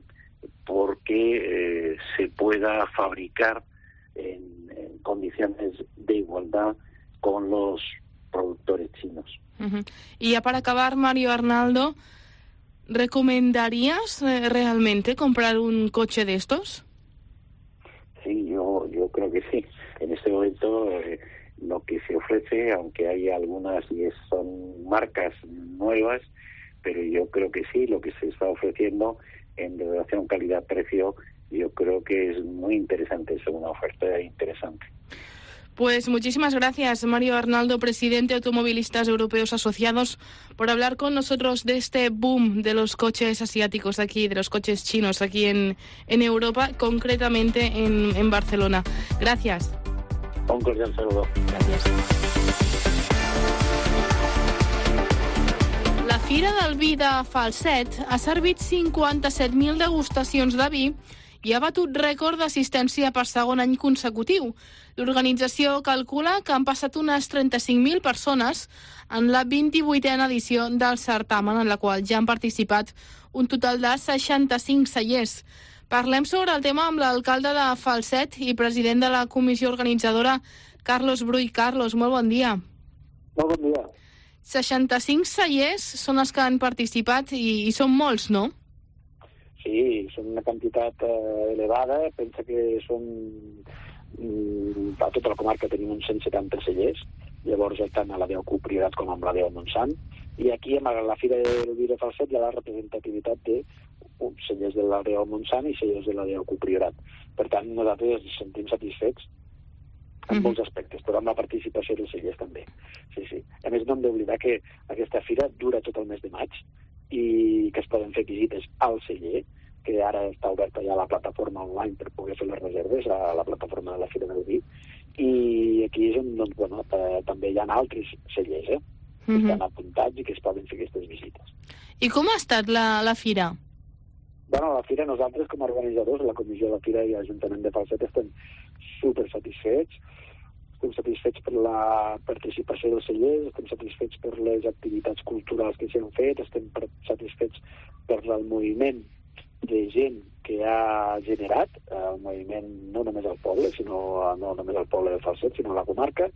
porque eh, se pueda fabricar en, en condiciones de igualdad con los productores chinos. Uh-huh. Y ya para acabar, Mario Arnaldo, ¿recomendarías eh, realmente comprar un coche de estos? Sí, yo yo creo que sí. En este momento eh, lo que se ofrece, aunque hay algunas y es, son marcas nuevas, pero yo creo que sí, lo que se está ofreciendo en relación calidad-precio, yo creo que es muy interesante, es una oferta interesante. Pues muchísimas gracias, Mario Arnaldo, presidente de Automovilistas Europeos Asociados, por hablar con nosotros de este boom de los coches asiáticos aquí, de los coches chinos aquí en, en Europa, concretamente en, en Barcelona. Gracias. Un cordial saludo. Gracias. La Fira del Vi de Falset ha servit cinquanta-set mil degustacions de vi i ha batut rècord d'assistència per segon any consecutiu. L'organització calcula que han passat unes trenta-cinc mil persones en la vint-i-vuitena edició del certamen, en la qual ja han participat un total de seixanta-cinc cellers. Parlem sobre el tema amb l'alcalde de Falset i president de la comissió organitzadora, Carlos Brull. Carlos, molt bon dia. Molt bon dia. seixanta-cinc cellers són els que han participat i, i són molts, no? Sí, són una quantitat eh, elevada. Pensa que són... Mm, a tota la comarca tenim uns cent setanta cellers, llavors tant a la D E U Priorat com amb la D E U Montsant, i aquí a la Fira del Vi de Falset hi ha la representativitat de cellers de la D E U Montsant i cellers de la D E U Priorat. Per tant, nosaltres ens sentim satisfets en molts aspectes, però amb la participació dels cellers també. Sí, sí. A més, no hem d'oblidar que aquesta fira dura tot el mes de maig i que es poden fer visites al celler, que ara està oberta ja la plataforma online per poder fer les reserves a la plataforma de la Fira del Vi. I aquí és on, doncs, bueno, eh, també hi ha altres cellers, eh, que uh-huh. estan apuntats i que es poden fer aquestes visites. I com ha estat la, la fira? Bueno, la fira, nosaltres com a organitzadors, la Comissió de la Fira i l'Ajuntament de Falset estem super satisfets. Estem satisfets per la participació dels cellers, estem satisfets per les activitats culturals que s'han fet, estem satisfets per el moviment de gent que ha generat, el moviment no només al poble, sinó no només al poble de Falset, sinó a la comarca,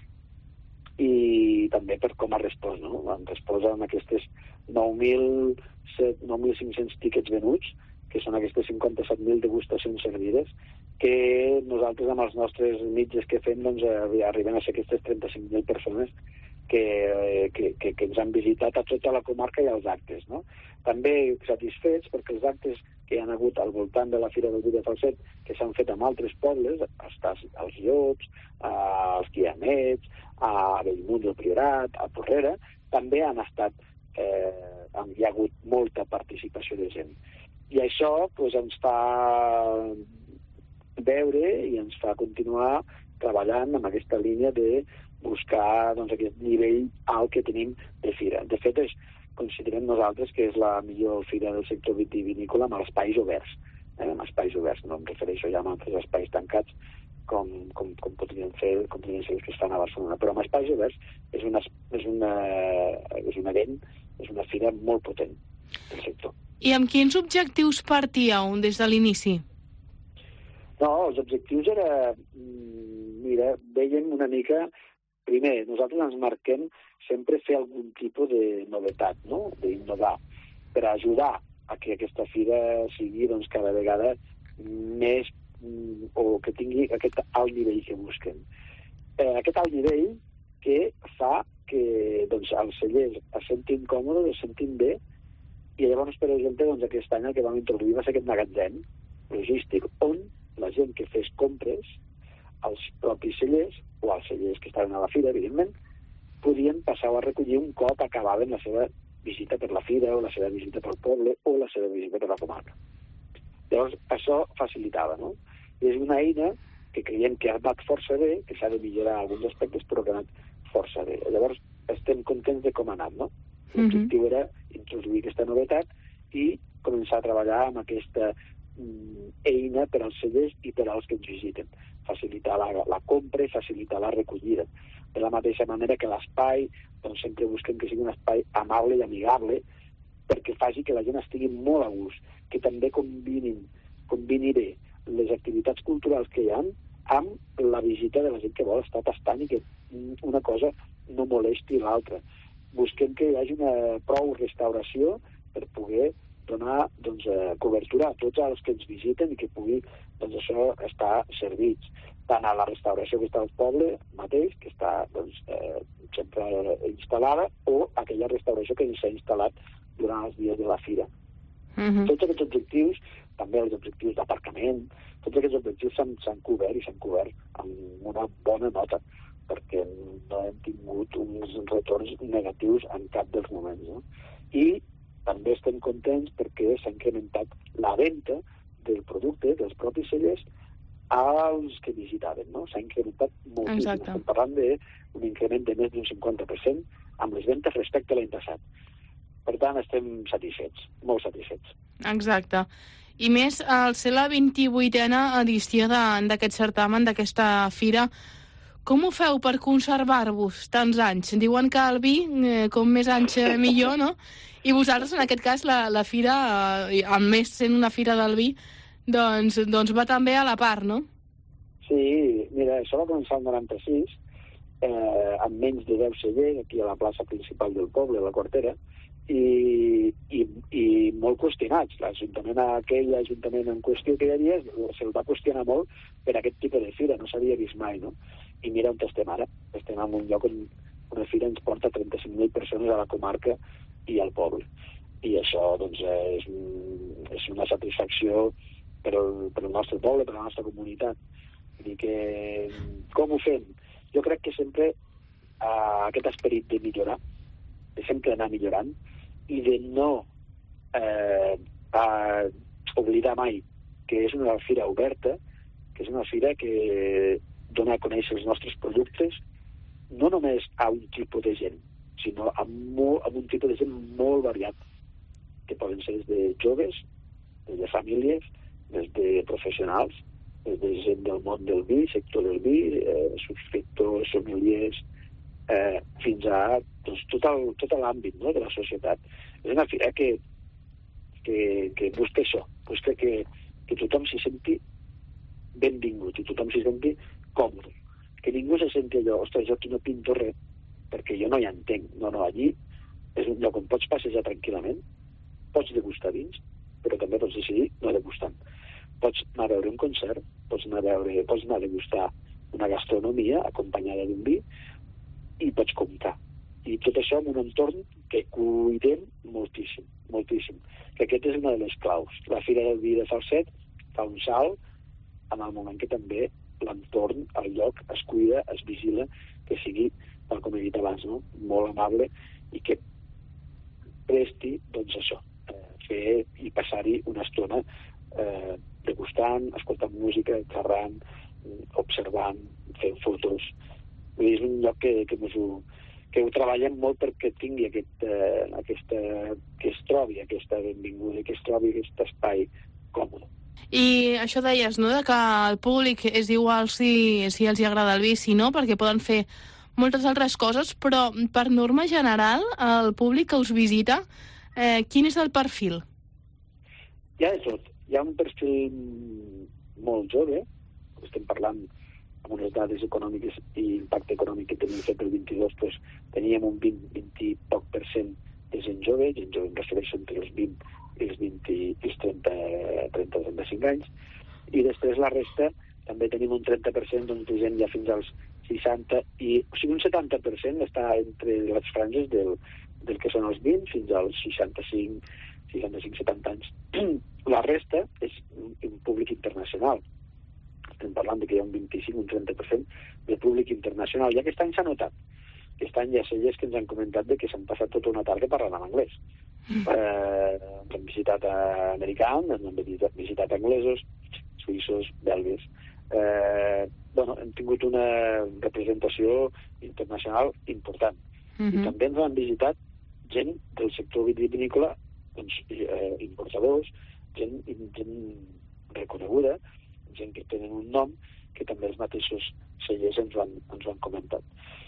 i també per com ha respost, no? Han respost amb aquestes nou mil cinc-cents tíquets venuts, que són aquestes cinquanta-set mil degustacions servides, que nosaltres amb els nostres mitjans que fem doncs, arribem a ser aquestes trenta-cinc mil persones que, que, que, que ens han visitat a tota la comarca i als actes, no? També satisfets perquè els actes que hi ha hagut al voltant de la Fira del Vi de Falset, que s'han fet amb altres pobles, als Llops, als Guiamets, a Bellmunt del Priorat, a Porrera, també han estat, eh, hi ha hagut molta participació de gent. I això pues, ens fa veure i ens fa continuar treballant amb aquesta línia de buscar doncs, aquest nivell alt que tenim de fira. De fet, és, considerem nosaltres que és la millor fira del sector vitivinícola amb els espais oberts. Eh? Amb espais oberts, no em refereixo ja a altres espais tancats com, com, com podrien fer, com podrien ser els que es fan a Barcelona. Però amb espais oberts és, una, és, una, és un event, és una fira molt potent del sector. I amb quins objectius partíeu des de l'inici? No, els objectius era, mira, veiem una mica, primer, nosaltres ens marquem sempre fer algun tipus de novetat, no? D'innovar, per ajudar a que aquesta fira sigui doncs, cada vegada més o que tingui aquest alt nivell que busquen. Eh, aquest alt nivell que fa que doncs, els cellers es sentin còmodes, es sentin bé, i llavors, per exemple, doncs, aquest any el que vam introduir va ser aquest magatzem logístic, on la gent que fes compres, els propis cellers, o els cellers que estaven a la fira, evidentment, podien passar a recollir un cop acabaven la seva visita per la fira, o la seva visita pel poble, o la seva visita per la comarca. Llavors, això facilitava, no? I és una eina que creiem que ha anat força bé, que s'ha de millorar alguns aspectes, però que ha anat força bé. Llavors, estem contents de com ha anat, no? L'objectiu mm-hmm. era introduir aquesta novetat i començar a treballar amb aquesta mm, eina per als cellers i per als que ens visiten. Facilitar la, la compra i facilitar la recollida. De la mateixa manera que l'espai, doncs sempre busquem que sigui un espai amable i amigable perquè faci que la gent estigui molt a gust, que també combinin, combini bé les activitats culturals que hi ha amb la visita de la gent que vol estar tastant i que una cosa no molesti l'altra. Busquem que hi hagi una prou restauració per poder donar doncs, cobertura a tots els que ens visiten i que pugui doncs, això estar servits, tant a la restauració que està al poble mateix, que està doncs, eh, sempre instal·lada, o aquella restauració que s'ha instal·lat durant els dies de la fira. Mm-hmm. Tots aquests objectius, també els objectius d'aparcament, tots aquests objectius s'han cobert i s'han cobert amb una bona nota, perquè no hem tingut uns retorns negatius en cap dels moments. No? I també estem contents perquè s'ha incrementat la venda del producte, dels propis cellers, als que visitaven. No? S'ha incrementat moltíssim. Exacte. Estem parlant d'un increment de més d'un cinquanta per cent amb les ventes respecte a l'any passat. Per tant, estem satisfets, molt satisfets. Exacte. I més, al ser la vint-i-vuitena edició d'aquest certamen, d'aquesta fira, com ho feu per conservar-vos tants anys? Diuen que el vi, eh, com més anys eh, millor, no? I vosaltres, en aquest cas, la, la fira, eh, a més sent una fira del vi, doncs, doncs va també a la part, no? Sí, mira, això va començar el noranta-sis, eh, amb menys de deu cellers, aquí a la plaça principal del poble, a la Quartera, i, i, i molt qüestionats. L'Ajuntament, aquell Ajuntament en qüestió que hi havia, se'l va qüestionar molt per aquest tipus de fira, no s'havia vist mai, no? I mira on estem ara. Estem en un lloc on una fira ens porta trenta-cinc mil persones a la comarca i al poble. I això, doncs, és, és una satisfacció per al, per al nostre poble, per a la nostra comunitat. Vull dir que, com ho fem? Jo crec que sempre eh, aquest esperit de millorar, de sempre anar millorant, i de no eh, a oblidar mai que és una fira oberta, que és una fira que dona a conèixer els nostres productes no només a un tipus de gent, sinó a, molt, a un tipus de gent molt variat, que poden ser des de joves, des de famílies, des de professionals, des de gent del món del vi, sector del vi, eh, subscriptors, sommeliers, eh, fins a doncs, tot, el, tot l'àmbit, no?, de la societat. És una fira que, que, que busca això, busca que, que tothom s'hi senti benvingut i tothom s'hi senti còmode. Que ningú se senti allò, ostres, jo aquí no pinto res, perquè jo no hi entenc. No, no, allí és un lloc on pots passejar tranquil·lament, pots degustar vins, però també pots decidir no degustant. Pots anar a veure un concert, pots anar a, veure, pots anar a degustar una gastronomia acompanyada d'un vi, i pots comptar. I tot això en un entorn que cuidem moltíssim, moltíssim. Que aquest és una de les claus. La Fira del Vi de Falset fa un salt en el moment que també l'entorn, el lloc, es cuida, es vigila, que sigui, tal com he dit abans, no?, molt amable i que presti, doncs això, eh, fer i passar-hi una estona eh, degustant, escoltant música, xerrant, observant, fent fotos. Vull dir, és un lloc que, que, ho, que ho treballem molt perquè tingui aquest, eh, aquesta, que es trobi aquesta benvinguda, que es trobi aquest espai còmode. I això deies, no?, de que al públic és igual si, si els hi agrada el vi, si no, perquè poden fer moltes altres coses, però per norma general, el públic que us visita, eh, quin és el perfil? Hi ha de tot. Hi ha un perfil molt jove, estem parlant amb unes dades econòmiques i impacte econòmic que tenim fet el vint-i-dos, doncs teníem un vint, vint i poc per cent de gent jove, gent jove em refereixo entre els vint i els vint i els trenta, trenta, trenta-cinc anys, i després la resta també tenim un trenta per cent doncs, de gent ja fins als seixanta, i, o sigui, un setanta per cent està entre les franges del, del que són els vint fins als seixanta-cinc, seixanta-cinc, setanta anys. La resta és un públic internacional. Estem parlant de que hi ha un vint-i-cinc, un trenta per cent de públic internacional. I aquest any s'ha notat. Aquest any hi ha cellers que ens han comentat de que s'han passat tota una tarda parlant en anglès. Mm. Eh, ens han visitat americans, ens han visitat, visitat anglesos, suïssos, belgues. Eh, bueno, hem tingut una representació internacional important. Mm-hmm. I també ens han visitat gent del sector vitivinícola, doncs, eh, importadors, gent, gent reconeguda, gent que tenen un nom, que també els mateixos cellers ens ho han, ens ho han comentat.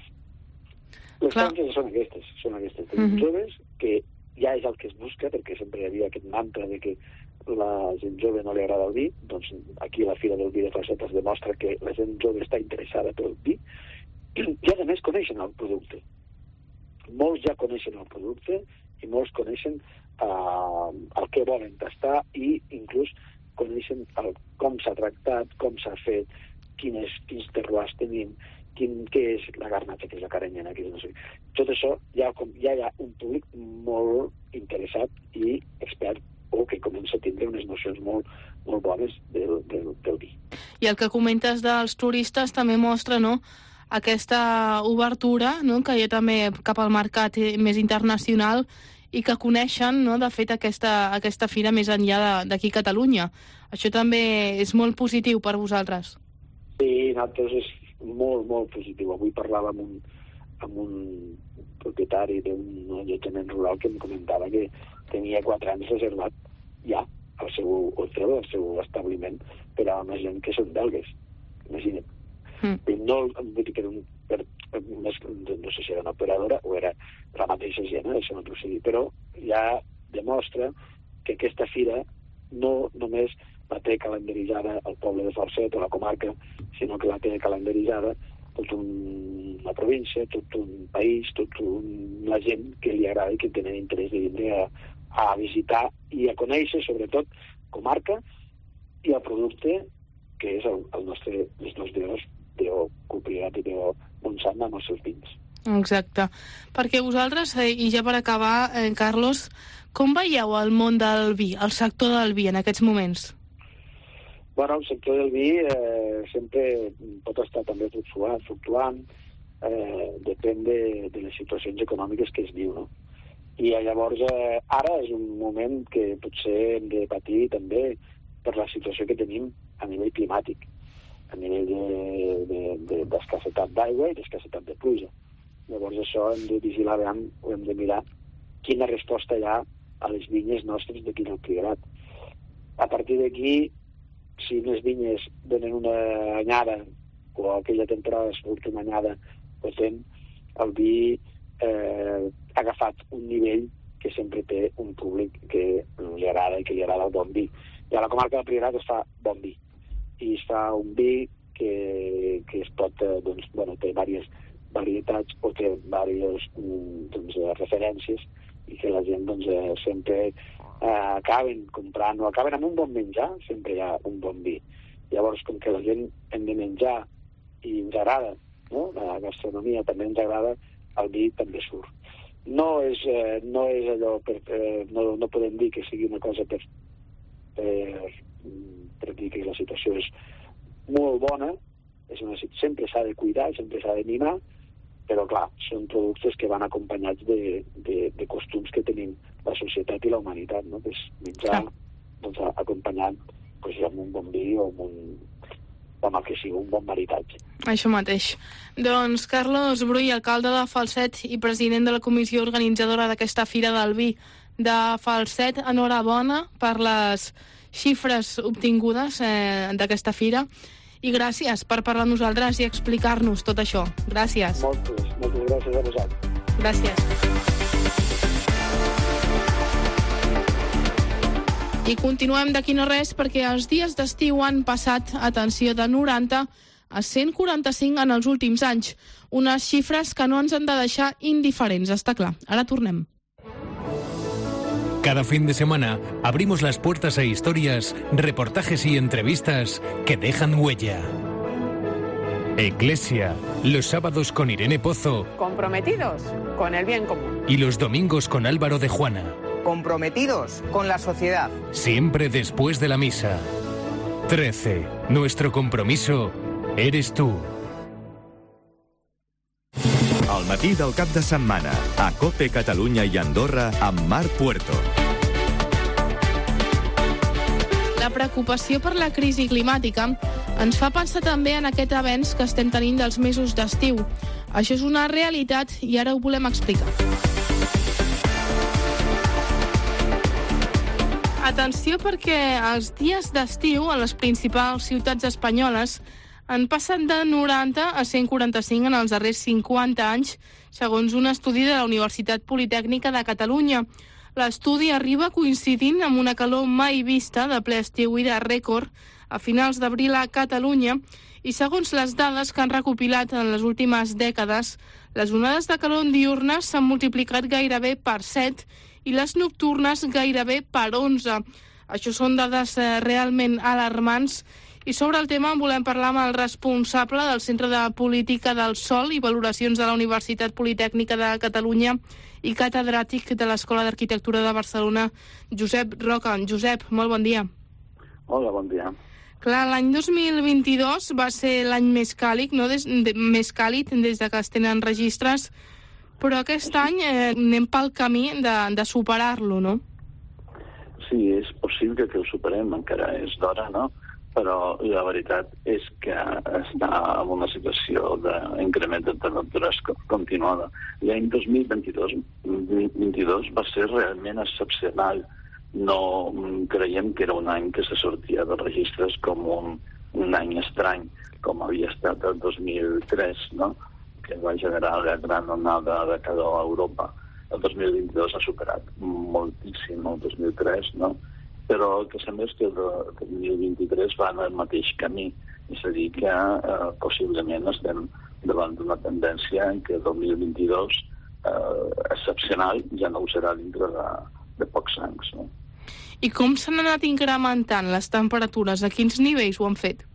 Les franges són aquestes, són aquestes. Tenim mm-hmm. joves, que ja és el que es busca, perquè sempre hi havia aquest mantra de que la gent jove no li agrada el vi, doncs aquí a la Fira del Vi de Falset es demostra que la gent jove està interessada pel vi, i a més coneixen el producte. Molts ja coneixen el producte i molts coneixen uh, el que volen tastar i inclús coneixen el, com s'ha tractat, com s'ha fet, quines, quins terroirs tenim, quin, què és la garnatxa, què és la caranyena, què és no sé. Tot això ja, ja hi ha un públic molt interessat i expert o que comença a tindre unes nocions molt, molt bones del, del, del vi. I el que comentes dels turistes també mostra, no?, aquesta obertura, no?, que hi ha també cap al mercat més internacional i que coneixen, no?, de fet, aquesta, aquesta fira més enllà d'aquí a Catalunya. Això també és molt positiu per vosaltres. Sí, nosaltres és molt, molt positiu. Avui parlava amb un, amb un propietari d'un allotjament rural que em comentava que tenia quatre anys reservat ja el seu hotel, el seu establiment per a una gent que són belgues. Imagina't. Mm. No, vull dir que era un, per, no sé si era una operadora o era la mateixa gent, eh, això no t'ho sé dir, però ja demostra que aquesta fira no només la té calendaritzada el poble de Falset o la comarca, sinó que la té calendaritzada tota un, una província, tot un país, tota una gent que li agrada i que tenen interès de vindre a, a visitar i a conèixer, sobretot, comarca i el producte que és el, el nostre, les dos deos, Deo Cupriat i Deo Montsant amb els seus vins. Exacte. Perquè vosaltres, eh, i ja per acabar, eh, Carlos, com veieu el món del vi, el sector del vi en aquests moments? Bueno, el sector del vi eh, sempre pot estar també fluctuant, fluctuant eh, depèn de, de les situacions econòmiques que es viu, no? I llavors eh, ara és un moment que potser hem de patir també per la situació que tenim a nivell climàtic, a nivell d'escassetat de, de, de, d'aigua i d'escassetat de pluja. Llavors això hem de vigilar, o hem de mirar quina resposta hi ha a les vinyes nostres d'aquí del Priorat. A partir d'aquí, si les vinyes donen una anyada, o aquella temporada surt una anyada potent, el vi eh, ha agafat un nivell que sempre té un públic que li agrada i que li agrada el bon vi. I a la comarca del Priorat es fa bon vi. I es fa un vi que, que es pot, doncs, bueno, té diverses varietats o té diverses doncs, referències i que la gent doncs, sempre eh, acaben comprant o acaben amb un bon menjar, sempre hi ha un bon vi. Llavors, com que la gent hem de menjar i ens agrada, no? La gastronomia també ens agrada, el vi també surt. No és, eh, no és allò, per, eh, no, no podem dir que sigui una cosa per, per, per dir que la situació és molt bona, és una, sempre s'ha de cuidar, sempre s'ha de mimar, però clar, són productes que van acompanyats de, de, de costums que tenim la societat i la humanitat, no? Que és menjar doncs, acompanyant pues, amb un bon vi o amb, un, amb el que sigui un bon maritatge. Això mateix. Doncs Carlos Brull, alcalde de Falset i president de la comissió organitzadora d'aquesta Fira del Vi de Falset, enhorabona per les xifres obtingudes eh, d'aquesta fira i gràcies per parlar amb nosaltres i explicar-nos tot això. Gràcies. Moltes, moltes gràcies a vosaltres. Gràcies. I continuem d'aquí no res perquè els dies d'estiu han passat, atenció, de noranta a cent quaranta-cinc en els últims anys. Unes xifres que no ens han de deixar indiferents, està clar. Ara tornem. Cada fin de semana abrimos las puertas a historias, reportajes y entrevistas que dejan huella. Eclesia, los sábados con Irene Pozo. Comprometidos con el bien común. Y los domingos con Álvaro de Juana. Comprometidos con la sociedad. Siempre después de la misa. trece. Nuestro compromiso eres tú. Al matí del cap de setmana, a COPE Catalunya i Andorra, amb Marc Puerto. La preocupació per la crisi climàtica ens fa pensar també en aquest avenç que estem tenint dels mesos d'estiu. Això és una realitat i ara ho volem explicar. Atenció perquè els dies d'estiu a les principals ciutats espanyoles han passat de noranta a cent quaranta-cinc en els darrers cinquanta anys, segons un estudi de la Universitat Politècnica de Catalunya. L'estudi arriba coincidint amb una calor mai vista de ple estiu i de rècord a finals d'abril a Catalunya i segons les dades que han recopilat en les últimes dècades, les onades de calor diurnes s'han multiplicat gairebé per set i les nocturnes gairebé per onze. Això són dades eh, realment alarmants. I sobre el tema volem parlar amb el responsable del Centre de Política del Sòl i Valoracions de la Universitat Politècnica de Catalunya i catedràtic de l'Escola d'Arquitectura de Barcelona, Josep Roca. Josep, molt bon dia. Hola, bon dia. Clar, l'any dos mil vint-i-dos va ser l'any més càlid, no? des, de, més càlid des de que es tenen registres, però aquest any eh, anem pel camí de, de superar-lo, no? Sí, és possible que ho superem, encara és d'hora, no? Però la veritat és que està en una situació d'increment de temperatures continuada. L'any dos mil vint-i-dos va ser realment excepcional. No creiem que era un any que se sortia de registres com un, un any estrany, com havia estat el dos mil tres, no? Que va generar la gran onada de calor a Europa. El dos mil vint-i-dos ha superat moltíssim el dos mil tres, no? Però el que sembla és que el dos mil vint-i-tres va en el mateix camí, és a dir, que eh, possiblement estem davant d'una tendència en què el dos mil vint-i-dos eh, excepcional ja no ho serà dintre de, de pocs anys. No? I com s'han anat incrementant les temperatures? A quins nivells ho han fet?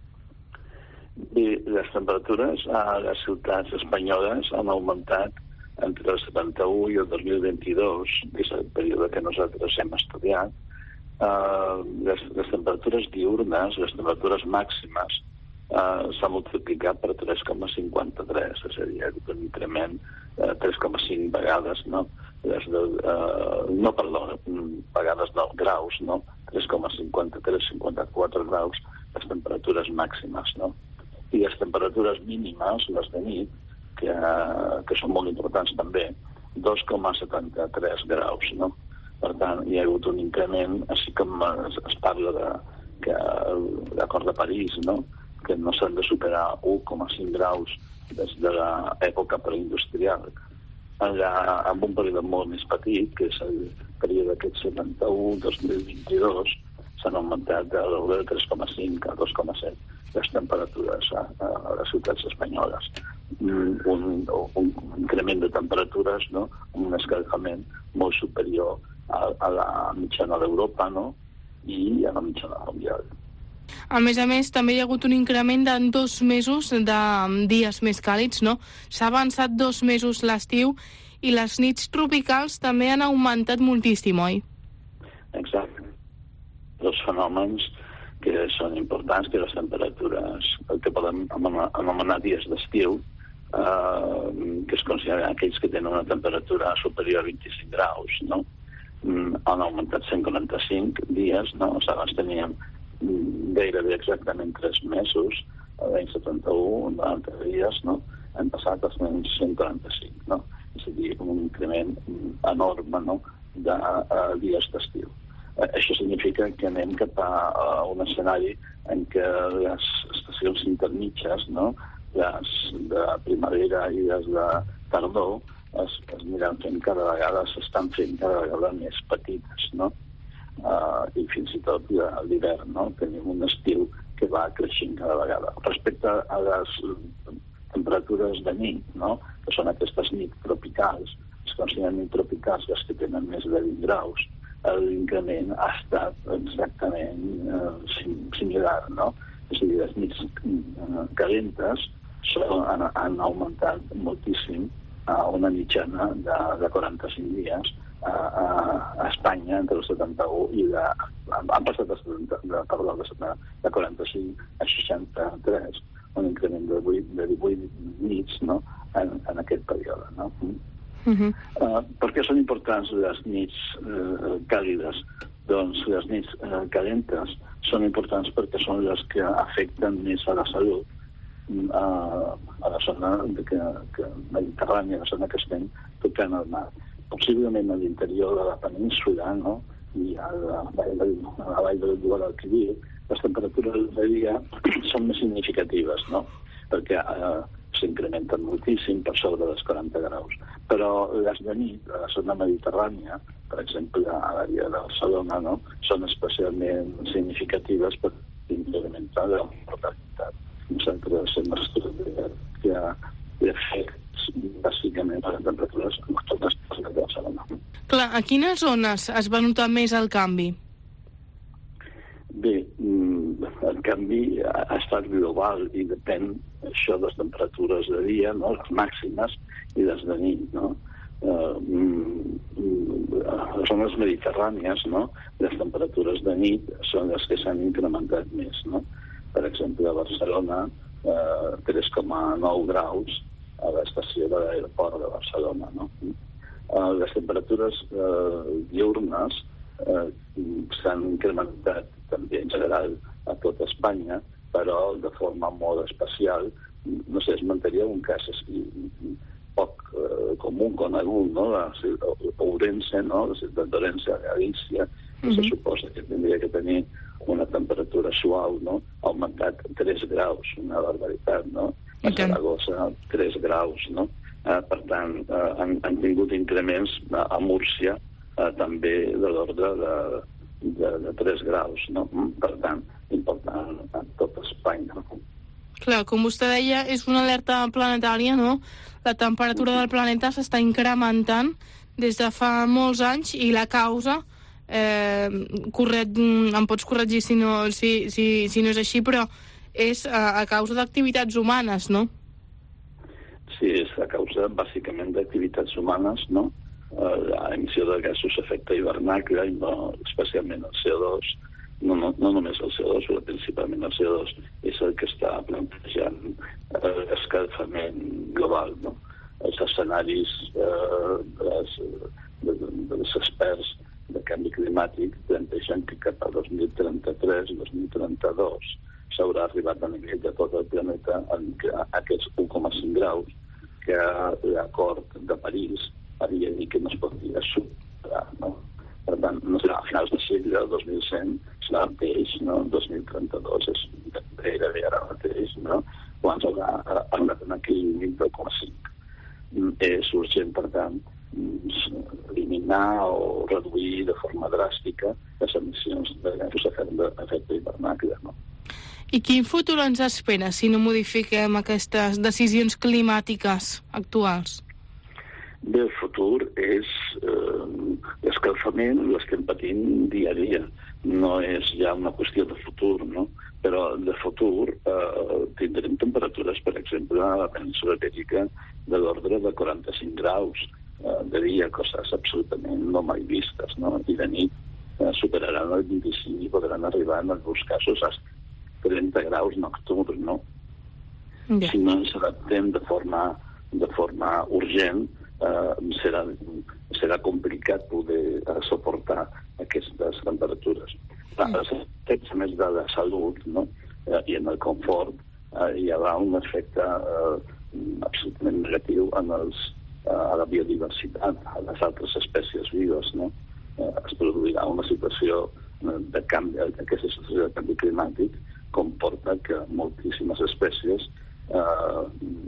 Bé, les temperatures a les ciutats espanyoles han augmentat entre el setanta-u i el dos mil vint-i-dos, que és el període que nosaltres hem estudiat. Uh, les, les temperatures diurnes, les temperatures màximes, uh, s'ha multiplicat per tres coma cinquanta-tres, és a dir, un increment uh, tres coma cinc vegades, no? Les de, uh, no, perdó, vegades de graus, no? tres coma cinquanta-tres, cinquanta-quatre graus, les temperatures màximes, no? I les temperatures mínimes, les de nit, que, uh, que són molt importants també, dos coma setanta-tres graus, no? Per tant, hi ha hagut un increment, així com es, es parla de que l'acord de París, no? Que no s'han de superar u coma cinc graus des de l'època preindustrial. Allà, amb un període molt més petit, que és el període aquest setanta-u a dos mil vint-i-dos, s'han augmentat de l'ordre de tres coma cinc a dos coma set les temperatures a, a les ciutats espanyoles. Un, un, un increment de temperatures, no? Un escalfament molt superior a, a la mitjana d'Europa, no? I a la mitjana mundial. A més a més, també hi ha hagut un increment de dos mesos de dies més càlids, no? S'ha avançat dos mesos l'estiu i les nits tropicals també han augmentat moltíssim, oi? Exacte. Dos fenòmens que són importants, que les temperatures, el que podem anomenar dies d'estiu, eh, que es consideren aquells que tenen una temperatura superior a vint-i-cinc graus, no? Han augmentat cent quaranta-cinc dies, no? O sigui, abans teníem gairebé exactament tres mesos, l'any setanta-u, noranta dies, no? Han passat als menys cent quaranta-cinc, no? És a dir, un increment enorme, no?, de uh, dies d'estiu. Uh, això significa que anem cap a uh, un escenari en què les estacions intermitges, no?, les de primavera i les de tardor, es, es aniran fent cada vegada, s'estan fent cada vegada més petites, no? Uh, i fins i tot a l'hivern, no? Tenim un estiu que va creixent cada vegada. Respecte a les temperatures de nit, no?, que són aquestes nits tropicals, es consideren nits tropicals les que tenen més de vint graus, l'increment ha estat exactament uh, similar, no? És a dir, les nits uh, calentes són, han, han augmentat moltíssim a una mitjana de, de quaranta-cinc dies a, a, a Espanya entre el setanta-u i de, han passat de, setanta, de, perdó, de, de quaranta-cinc a seixanta-tres, un increment de, vuit, de divuit nits, no?, en, en aquest període, no? Uh-huh. Uh, per què són importants les nits uh, càlides? Doncs les nits uh, calentes són importants perquè són les que afecten més a la salut uh, a la zona de que, que mediterrània, la zona que estem tocant al mar. Possiblement a l'interior de la península, no?, i a la vall del, a la vall del Guadalquivir, les temperatures de dia són més significatives, no?, perquè uh, s'incrementen moltíssim per sobre dels quaranta graus. Però les de nit, a la zona mediterrània, per exemple, a l'àrea de Barcelona, no?, són especialment significatives per incrementar la mortalitat. Nosaltres hem estudiat que hi ha efectes bàsicament per les temperatures nocturnes de Barcelona. Clar, a quines zones es va notar més el canvi? Bé, el canvi ha estat global i depèn això de les temperatures de dia, no?, les màximes, i les de nit, no? Uh, les zones mediterrànies, no?, les temperatures de nit són les que s'han incrementat més, no? Per exemple, a Barcelona, uh, tres coma nou graus a l'estació de l'aeroport de Barcelona, no? Uh, les temperatures uh, diurnes uh, s'han incrementat també en general a tot Espanya, però de forma molt especial. No sé, es mantenia un cas poc eh, comú, conegut, no?, Ourense, no?, la ciutat d'Ourense, a Galícia, que uh-huh. se suposa que tindria que tenir una temperatura suau, no?, ha augmentat tres graus, una barbaritat, no? A Saragossa, tres graus, no? Eh, per tant, eh, han, han tingut increments a, a Múrcia eh, també de l'ordre de, de, de tres graus, no? Per tant, important a tot Espanya. Clar, com vostè deia, és una alerta planetària, no? La temperatura del planeta s'està incrementant des de fa molts anys i la causa, eh, corret, em pots corregir si no, si, si, si no és així, però és a, a causa d'activitats humanes, no? Sí, és a causa bàsicament d'activitats humanes, no? Eh, l'emissió de gasos d'efecte hivernacle, i no, especialment el C O dos, no, no, no només el C O dos, però principalment el C O dos, és el que està plantejant eh, l'escalfament global, no? Els escenaris eh, dels, de, de, dels experts de canvi climàtic plantegen que cap a dos mil trenta-tres i dos mil trenta-dos s'haurà arribat a nivell de tot el planeta a aquests u coma cinc graus que l'acord de París havia dit que no es podria superar, no? Per tant, no serà a finals de segle, dos mil cent, serà el mateix, no? dos mil trenta-dos és gairebé ara mateix, no? Quan s'haurà arribat en aquell nivell del u coma cinc. És urgent, per tant, eliminar o reduir de forma dràstica les emissions de gasos d'efecte hivernacle, no? I quin futur ens espera si no modifiquem aquestes decisions climàtiques actuals? Bé, el futur és eh, l'escalfament, l'estem patint dia a dia. No és ja una qüestió de futur, no? Però de futur eh, tindrem temperatures, per exemple, a la península ibèrica de l'ordre de quaranta-cinc graus eh, de dia, coses absolutament no mai vistes, no? I de nit eh, superaran el vint-i-cinc i podran arribar en alguns casos a trenta graus nocturns, no? Yeah. Si no ens adaptem de forma, de forma urgent, eh, serà, serà complicat poder eh, suportar aquestes temperatures. Els efectes més de la salut, no? eh, i en el confort, eh, hi haurà un efecte eh, absolutament negatiu en els, eh, a la biodiversitat, a les altres espècies vives, no? Eh, es produirà una situació de canvi, aquesta situació de canvi climàtic comporta que moltíssimes espècies eh,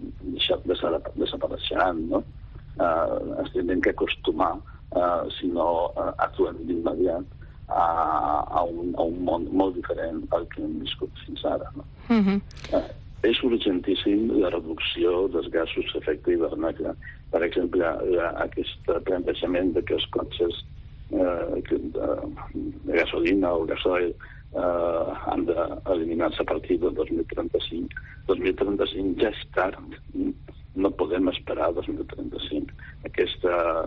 desapareixeran, no? Eh, es tindran que acostumar, eh, si no eh, actuem d'immediat, a, a, un, a un món molt diferent al que hem viscut fins ara, no? Uh-huh. Eh, és urgentíssim la reducció dels gasos d'efecte hivernacle. Per exemple, la, aquest plantejament de que els cotxes eh, que, de, de gasolina o gasoil eh, han d'eliminar-se a partir del dos mil trenta-cinc. dos mil trenta-cinc ja és tard. No podem esperar al dos mil trenta-cinc. Aquesta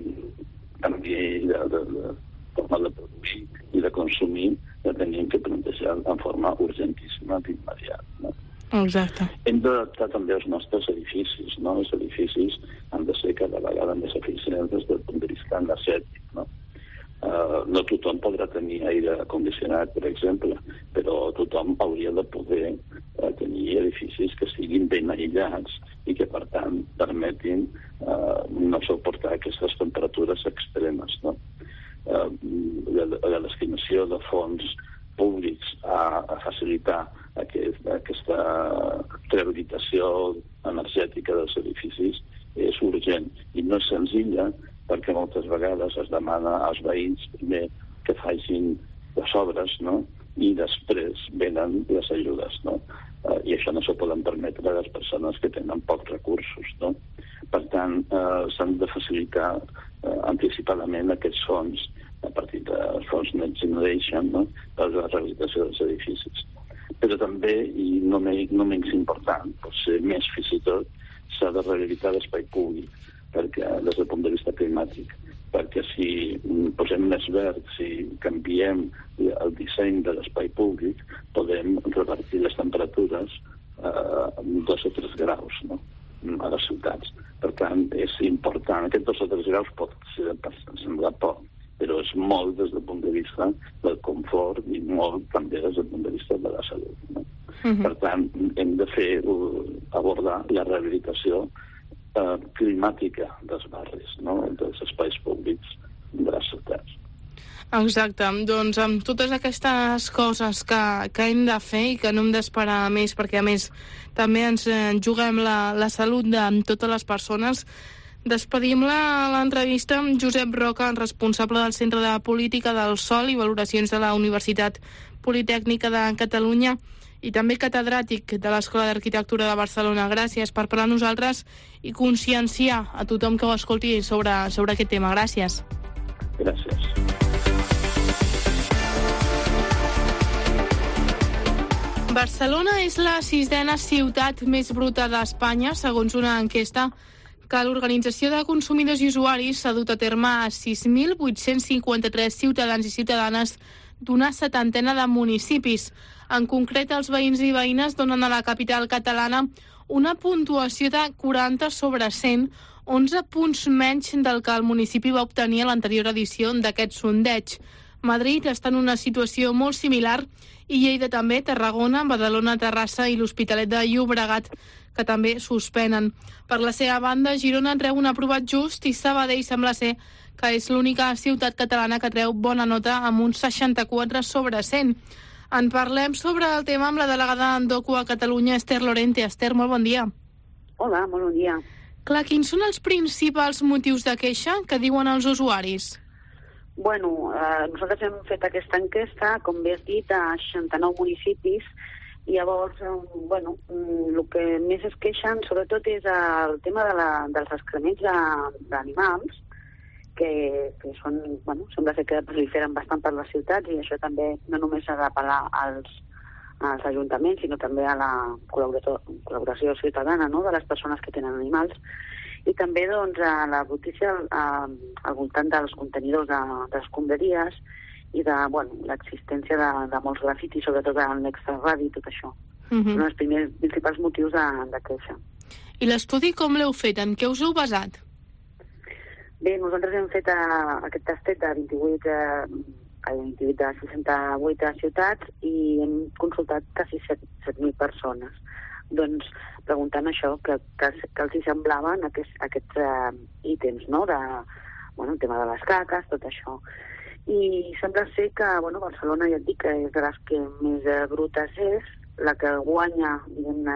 canvi de, de, de forma de produir i de consumir la tenim que plantejar en forma urgentíssima d'immediat, no? Exacte. Hem d'adaptar també els nostres edificis, no? Els edificis han de ser cada vegada més eficients des del punt de vista energètic, no? Uh, no tothom podrà tenir aire condicionat, per exemple, però tothom hauria de poder uh, tenir edificis que siguin ben aïllats i que, per tant, permetin uh, no suportar aquestes temperatures extremes, no? Uh, la, la destinació de fons públics a, a facilitar aquest, aquesta rehabilitació energètica dels edificis és urgent i no és senzilla, perquè moltes vegades es demana als veïns primer que facin les obres, no? I després venen les ajudes, no? Uh, I això no s'ho poden permetre a les persones que tenen pocs recursos, no? Per tant, uh, s'han de facilitar uh, anticipadament aquests fons a partir dels fons Next Generation, no? Per la rehabilitació dels edificis. Però també, i no, me, no menys important, potser més fins i tot, s'ha de rehabilitar l'espai públic, perquè des del punt de vista climàtic, perquè si posem més verd, si canviem el disseny de l'espai públic, podem revertir les temperatures eh, dos o tres graus, no? A les ciutats. Per tant, és important. Aquests dos o tres graus pot ser, semblar poc, però és molt des del punt de vista del confort i molt també des del punt de vista de la salut, no? Uh-huh. Per tant, hem de fer, abordar la rehabilitació eh, climàtica dels barris, no? Dels espais públics de les ciutats. Exacte, doncs amb totes aquestes coses que, que hem de fer i que no hem d'esperar més, perquè a més també ens juguem la, la salut de totes les persones. Despedim l'entrevista amb Josep Roca, responsable del Centre de Política del Sòl i Valoracions de la Universitat Politècnica de Catalunya i també catedràtic de l'Escola d'Arquitectura de Barcelona. Gràcies per parlar amb nosaltres i conscienciar a tothom que ho escolti sobre, sobre aquest tema. Gràcies. Gràcies. Barcelona és la sisena ciutat més bruta d'Espanya, segons una enquesta que l'Organització de Consumidors i Usuaris s'ha dut a terme a sis mil vuit-cents cinquanta-tres ciutadans i ciutadanes d'una setantena de municipis. En concret, els veïns i veïnes donen a la capital catalana una puntuació de quaranta sobre cent, onze punts menys del que el municipi va obtenir a l'anterior edició d'aquest sondeig. Madrid està en una situació molt similar i Lleida també, Tarragona, Badalona, Terrassa i l'Hospitalet de Llobregat, que també suspenen. Per la seva banda, Girona treu un aprovat just i Sabadell sembla ser que és l'única ciutat catalana que treu bona nota amb un seixanta-quatre sobre cent. En parlem sobre el tema amb la delegada d'Endocu a Catalunya, Esther Lorente. Esther, molt bon dia. Hola, molt bon dia. Clar, quins són els principals motius de queixa que diuen els usuaris? Bueno, eh, nosaltres hem fet aquesta enquesta, com bé has dit, a seixanta-nou municipis, i llavors, eh, bueno, el que més es queixen sobretot és el tema de la, dels excrements d'animals, que, que són, bueno, sembla ser que proliferen bastant per les ciutats, i això també no només s'ha d'apel·lar als, als ajuntaments, sinó també a la col·laboració ciutadana, no?, de les persones que tenen animals, i també doncs, a la brutícia al, al voltant dels contenidors de, d'escombraries i de bueno, l'existència de, de molts grafitis, sobretot en l'extraradi i tot això. Uh-huh. Són els primers principals motius de, de queixa. I l'estudi com l'heu fet? En què us heu basat? Bé, nosaltres hem fet a, aquest tastet de vint-i-vuit eh, individus de seixanta-vuit ciutats i hem consultat quasi set mil persones. Doncs preguntant això, que, que, que els hi semblaven aquests, aquests uh, ítems, no?, de, bueno, el tema de les caques, tot això. I sembla ser que, bueno, Barcelona, ja et dic, que és de les que més uh, brutes és, la que guanya, diguem-ne,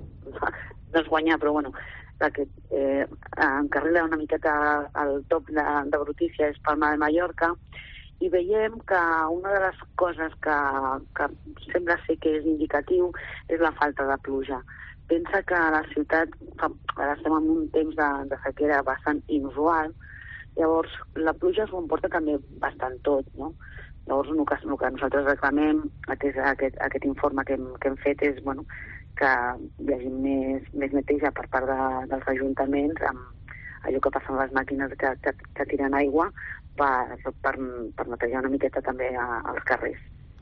no és guanyar, però bueno, la que eh, encarrila una miqueta al top de, de brutícia és Palma de Mallorca, i veiem que una de les coses que, que sembla ser que és indicatiu és la falta de pluja. Pensa que a la ciutat, fa, ara estem en un temps de, de sequera bastant inusual, llavors la pluja s'ho emporta també bastant tot, no? Llavors el que, el que nosaltres reclamem, aquest, aquest, aquest informe que hem, que hem fet és, bueno, que hi hagi més, més neteja per part de, dels ajuntaments amb allò que passa amb les màquines que, que, que tiren aigua per, per, per netejar una miqueta també a, als carrers.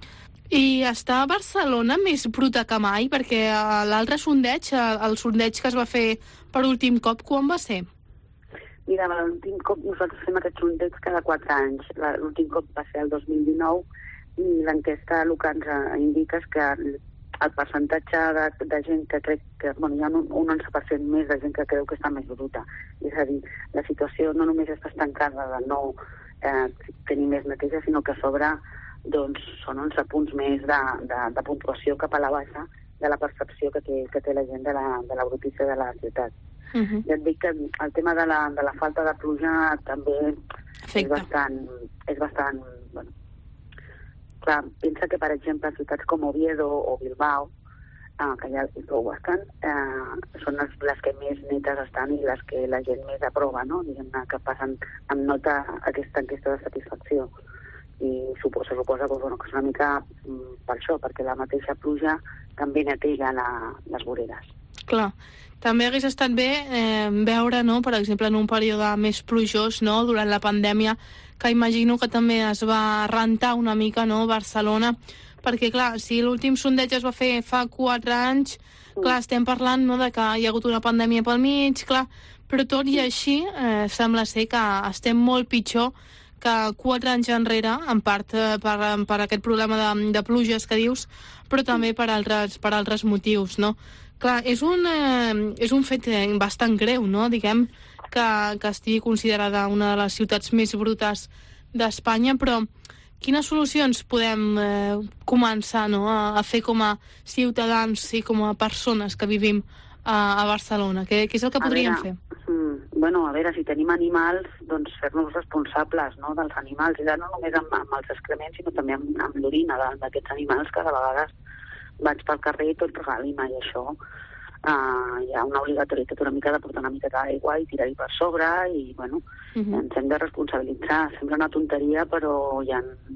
I està a Barcelona més bruta que mai? Perquè l'altre sondeig, el sondeig que es va fer per últim cop, quan va ser? Mira, l'últim cop nosaltres fem aquest sondeig cada quatre anys. L'últim cop va ser el dos mil dinou i l'enquesta el que ens indica és que el percentatge de, de gent que crec que, bueno, hi ha un, un onze per cent més de gent que creu que està més bruta. És a dir, la situació no només està estancada de no eh, tenir més neteja, sinó que a sobre doncs, són onze punts més de, de, de puntuació cap a la baixa de la percepció que té, que té la gent de la, de la brutícia de la ciutat. Uh-huh. Ja et dic que el tema de la, de la falta de pluja també és bastant, és bastant, bueno, clar, pensa que, per exemple, ciutats com Oviedo o Bilbao, eh, que ja hi plou bastant, eh, són les, les que més netes estan i les que la gent més aprova, no? Diguem-ne que passen amb nota aquesta enquesta de satisfacció. I suposa, suposa que, bueno, que és una mica mm, per això, perquè la mateixa pluja també neteja la, les voreres. Clar. També hagués estat bé eh, veure, no, per exemple, en un període més plujós, no, durant la pandèmia, que imagino que també es va rentar una mica, no, Barcelona, perquè, clar, si l'últim sondeig es va fer fa quatre anys, clar, estem parlant, no, de que hi ha hagut una pandèmia pel mig, clar, però tot i així eh, sembla ser que estem molt pitjor que quatre anys enrere, en part eh, per, per aquest problema de, de pluges que dius, però també per altres, per altres motius, no? Clar, és un, eh, és un fet bastant greu, no?, diguem, que, que estigui considerada una de les ciutats més brutes d'Espanya, però quines solucions podem eh, començar, no?, a, a fer com a ciutadans i com a persones que vivim a, a Barcelona? Què, què és el que podríem veure, fer? Mm, bueno, a veure, si tenim animals, doncs fer-nos responsables, no?, dels animals, i no només amb, amb els excrements, sinó també amb, amb l'orina d'aquests animals, que de vegades vaig pel carrer i tot regalima, i això uh, hi ha una obligatorietat una mica de portar una mica d'aigua i tirar-hi per sobre, i bueno, uh-huh. ens hem de responsabilitzar. Sembla una tonteria, però hi ha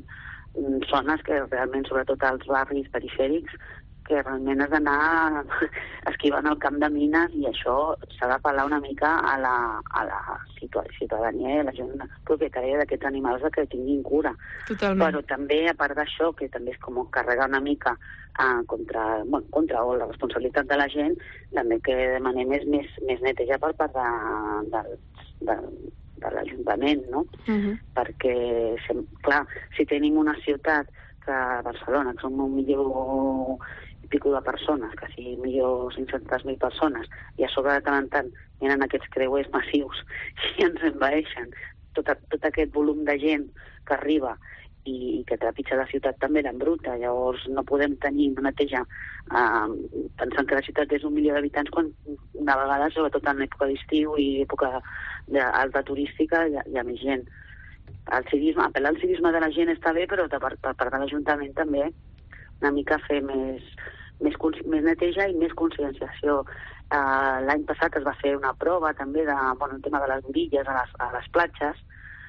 zones que realment, sobretot als barris perifèrics, que realment has d'anar esquivant el camp de mines, i això s'ha d'apel·lar una mica a la, a la ciutadania i a la gent propietària d'aquests animals que tinguin cura. Totalment. Però també, a part d'això, que també és com carregar una mica eh, contra, bueno, contra o la responsabilitat de la gent, també que demanem és més, més neteja per part de, de, de, de l'Ajuntament, no? Uh-huh. Perquè, clar, si tenim una ciutat que Barcelona, que som un milió i pico de persones, quasi un milió cinc-centes mil persones, i a sobre de tant en tant venen aquests creuers massius i ens envaeixen tot, tot aquest volum de gent que arriba i, i que trepitja la ciutat també l'embruta. Llavors no podem tenir una neteja eh, pensant que la ciutat és un milió d'habitants quan una vegada, sobretot en època d'estiu i època alta turística, hi ha, hi ha més gent. El civisme, apel·lar al civisme de la gent està bé, però per part de l'Ajuntament també una mica fer més, més, més neteja i més conscienciació. Uh, l'any passat es va fer una prova també de, bueno, el tema de les orilles a les, a les platges,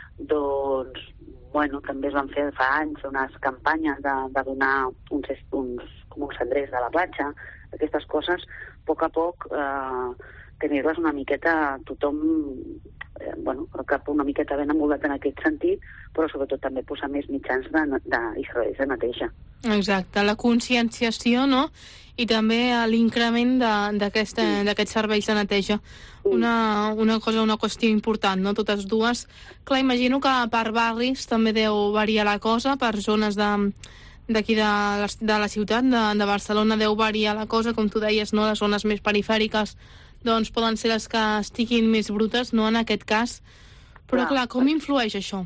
doncs, bueno, també es van fer fa anys unes campanyes de, de donar uns, uns, com uns cendrers de la platja. Aquestes coses, a poc a poc, eh, tenir-les una miqueta, tothom, eh, bueno, el cap una miqueta ben amoldat en aquest sentit, però sobretot també posar més mitjans de, de, i serveis de neteja. Exacte, la conscienciació, no?, i també l'increment d'aquests sí. serveis de neteja. Sí. Una, una cosa, una qüestió important, no?, totes dues. Clar, imagino que per barris també deu variar la cosa, per zones de d'aquí de, la, de la ciutat, de, de Barcelona, deu variar la cosa, com tu deies, no?, les zones més perifèriques doncs poden ser les que estiguin més brutes, no?, en aquest cas. Però, clar, clar com influeix això?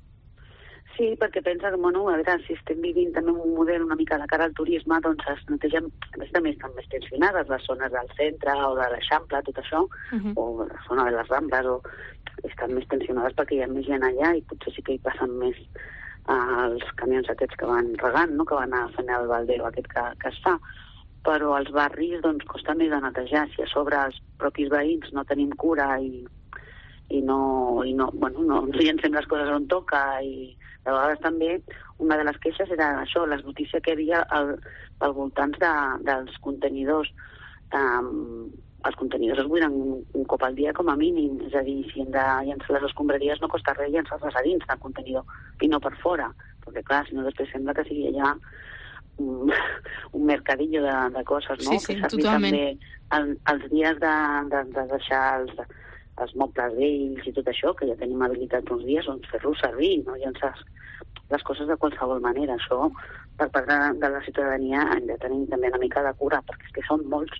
Sí, perquè pensa que, bueno, a veure, si estem vivint també un model una mica de cara al turisme, doncs es netegen, a més també estan més tensionades les zones del centre o de l'Eixample, tot això, uh-huh. o la zona de les Rambles, o estan més tensionades perquè hi ha més gent allà i potser sí que hi passen més uh, els camions aquests que van regant, no?, que van a fer el baldeo aquest que, que es fa. Però als barris, doncs, costa més de netejar. Si a sobre els propis veïns no tenim cura i, i no, i no, bueno, no ens llencem les coses on toca, i de vegades també una de les queixes era això, les notícies que hi havia al, al voltant de, dels contenidors. Um, els contenidors es buiden un, un cop al dia com a mínim, és a dir, si hem de llençar les escombraries no costa res llençar-les a dins del contenidor i no per fora, perquè clar, si no després sembla que sigui allà un, un mercadillo de, de coses, no? Sí, sí, que totalment. També el, els dies de, de, de deixar els, els mobles vells i tot això, que ja tenim habilitat uns dies, doncs fer-los servir, no llençar les coses de qualsevol manera. Això, per part de, de la ciutadania, hem de tenir també una mica de cura, perquè és que són molts.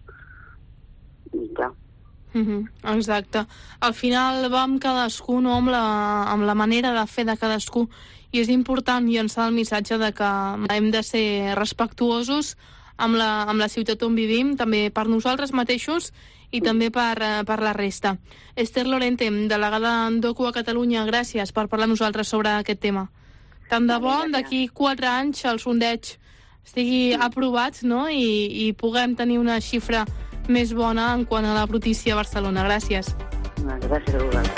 I clar. Mm-hmm, exacte. Al final va amb cadascú, no?, amb la, amb la manera de fer de cadascú, i és important llançar el missatge de que hem de ser respectuosos amb la, amb la ciutat on vivim, també per nosaltres mateixos i també per, per la resta. Esther Lorente, delegada d'Ocu a Catalunya, gràcies per parlar amb nosaltres sobre aquest tema. Tant de bo d'aquí quatre anys el sondeig estigui aprovat, no?, i, i puguem tenir una xifra més bona en quant a la brutícia a Barcelona. Gràcies. Gràcies a vosaltres.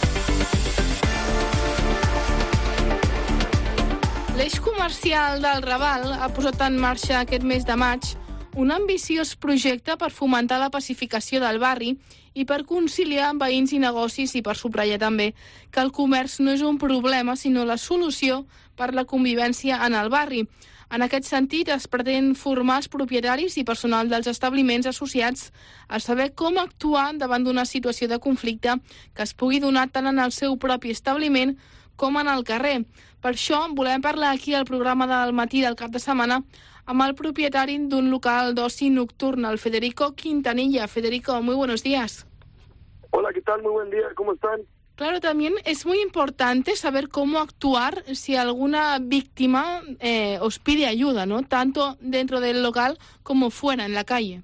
L'eix comercial del Raval ha posat en marxa aquest mes de maig un ambiciós projecte per fomentar la pacificació del barri i per conciliar amb veïns i negocis, i per subratllar també que el comerç no és un problema, sinó la solució per la convivència en el barri. En aquest sentit, es pretén formar els propietaris i personal dels establiments associats a saber com actuar davant d'una situació de conflicte que es pugui donar tant en el seu propi establiment com en el carrer. Per això volem parlar aquí al programa del matí del cap de setmana amb el propietari d'un local d'oci nocturn, el Federico Quintanilla. Federico, muy buenos días. Hola, ¿qué tal? Muy buen día, ¿cómo están? Claro, también es muy importante saber cómo actuar si alguna víctima eh, os pide ayuda, ¿no? Tanto dentro del local como fuera, en la calle.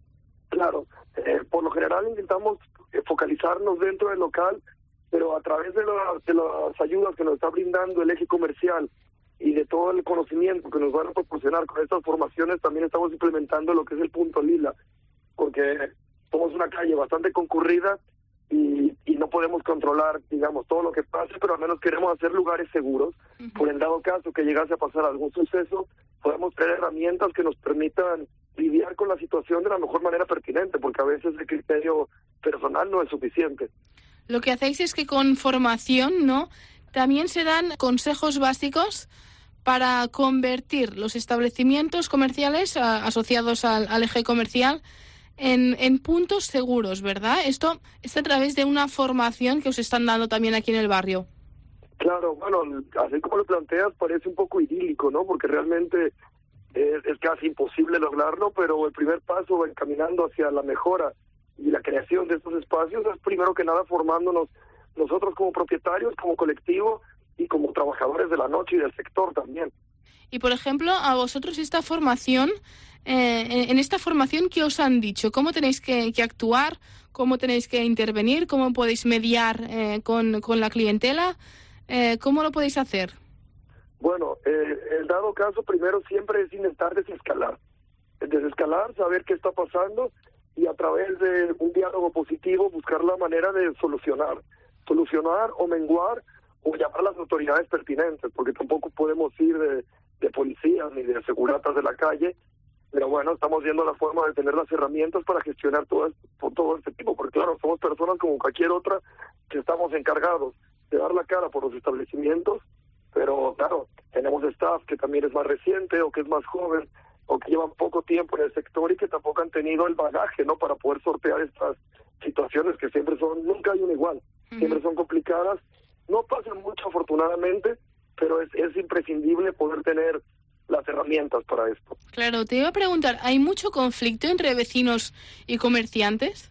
Claro, eh, por lo general intentamos focalizarnos dentro del local, pero a través de, la, de las ayudas que nos está brindando el eje comercial y de todo el conocimiento que nos van a proporcionar con estas formaciones, también estamos implementando lo que es el punto lila, porque somos una calle bastante concurrida y, y no podemos controlar, digamos, todo lo que pase, pero al menos queremos hacer lugares seguros. Uh-huh. Por el dado caso que llegase a pasar algún suceso, podemos tener herramientas que nos permitan lidiar con la situación de la mejor manera pertinente, porque a veces el criterio personal no es suficiente. Lo que hacéis es que con formación, ¿no?, también se dan consejos básicos para convertir los establecimientos comerciales a, asociados al, al eje comercial en, en puntos seguros, ¿verdad? Esto es a través de una formación que os están dando también aquí en el barrio. Claro, bueno, así como lo planteas parece un poco idílico, ¿no? Porque realmente es, es casi imposible lograrlo, pero el primer paso encaminando hacia la mejora y la creación de estos espacios es primero que nada formándonos nosotros como propietarios, como colectivo y como trabajadores de la noche y del sector también. Y por ejemplo, a vosotros esta formación, eh, en esta formación, ¿qué os han dicho? ¿Cómo tenéis que, que actuar? ¿Cómo tenéis que intervenir? ¿Cómo podéis mediar eh, con, con la clientela? Eh, ¿Cómo lo podéis hacer? Bueno, eh, en dado caso, primero siempre es intentar desescalar. Desescalar, saber qué está pasando y a través de un diálogo positivo buscar la manera de solucionar. Solucionar o menguar o llamar a las autoridades pertinentes, porque tampoco podemos ir de, de policías ni de seguratas de la calle, Pero bueno, estamos viendo la forma de tener las herramientas para gestionar todo, esto, todo este tipo, porque claro, somos personas como cualquier otra que estamos encargados de dar la cara por los establecimientos, pero claro, tenemos staff que también es más reciente o que es más joven o que llevan poco tiempo en el sector y que tampoco han tenido el bagaje, ¿no?, para poder sortear estas situaciones que siempre son, nunca hay una igual, uh-huh. siempre son complicadas, no pasan mucho afortunadamente, pero es, es imprescindible poder tener las herramientas para esto. Claro, te iba a preguntar, ¿hay mucho conflicto entre vecinos y comerciantes?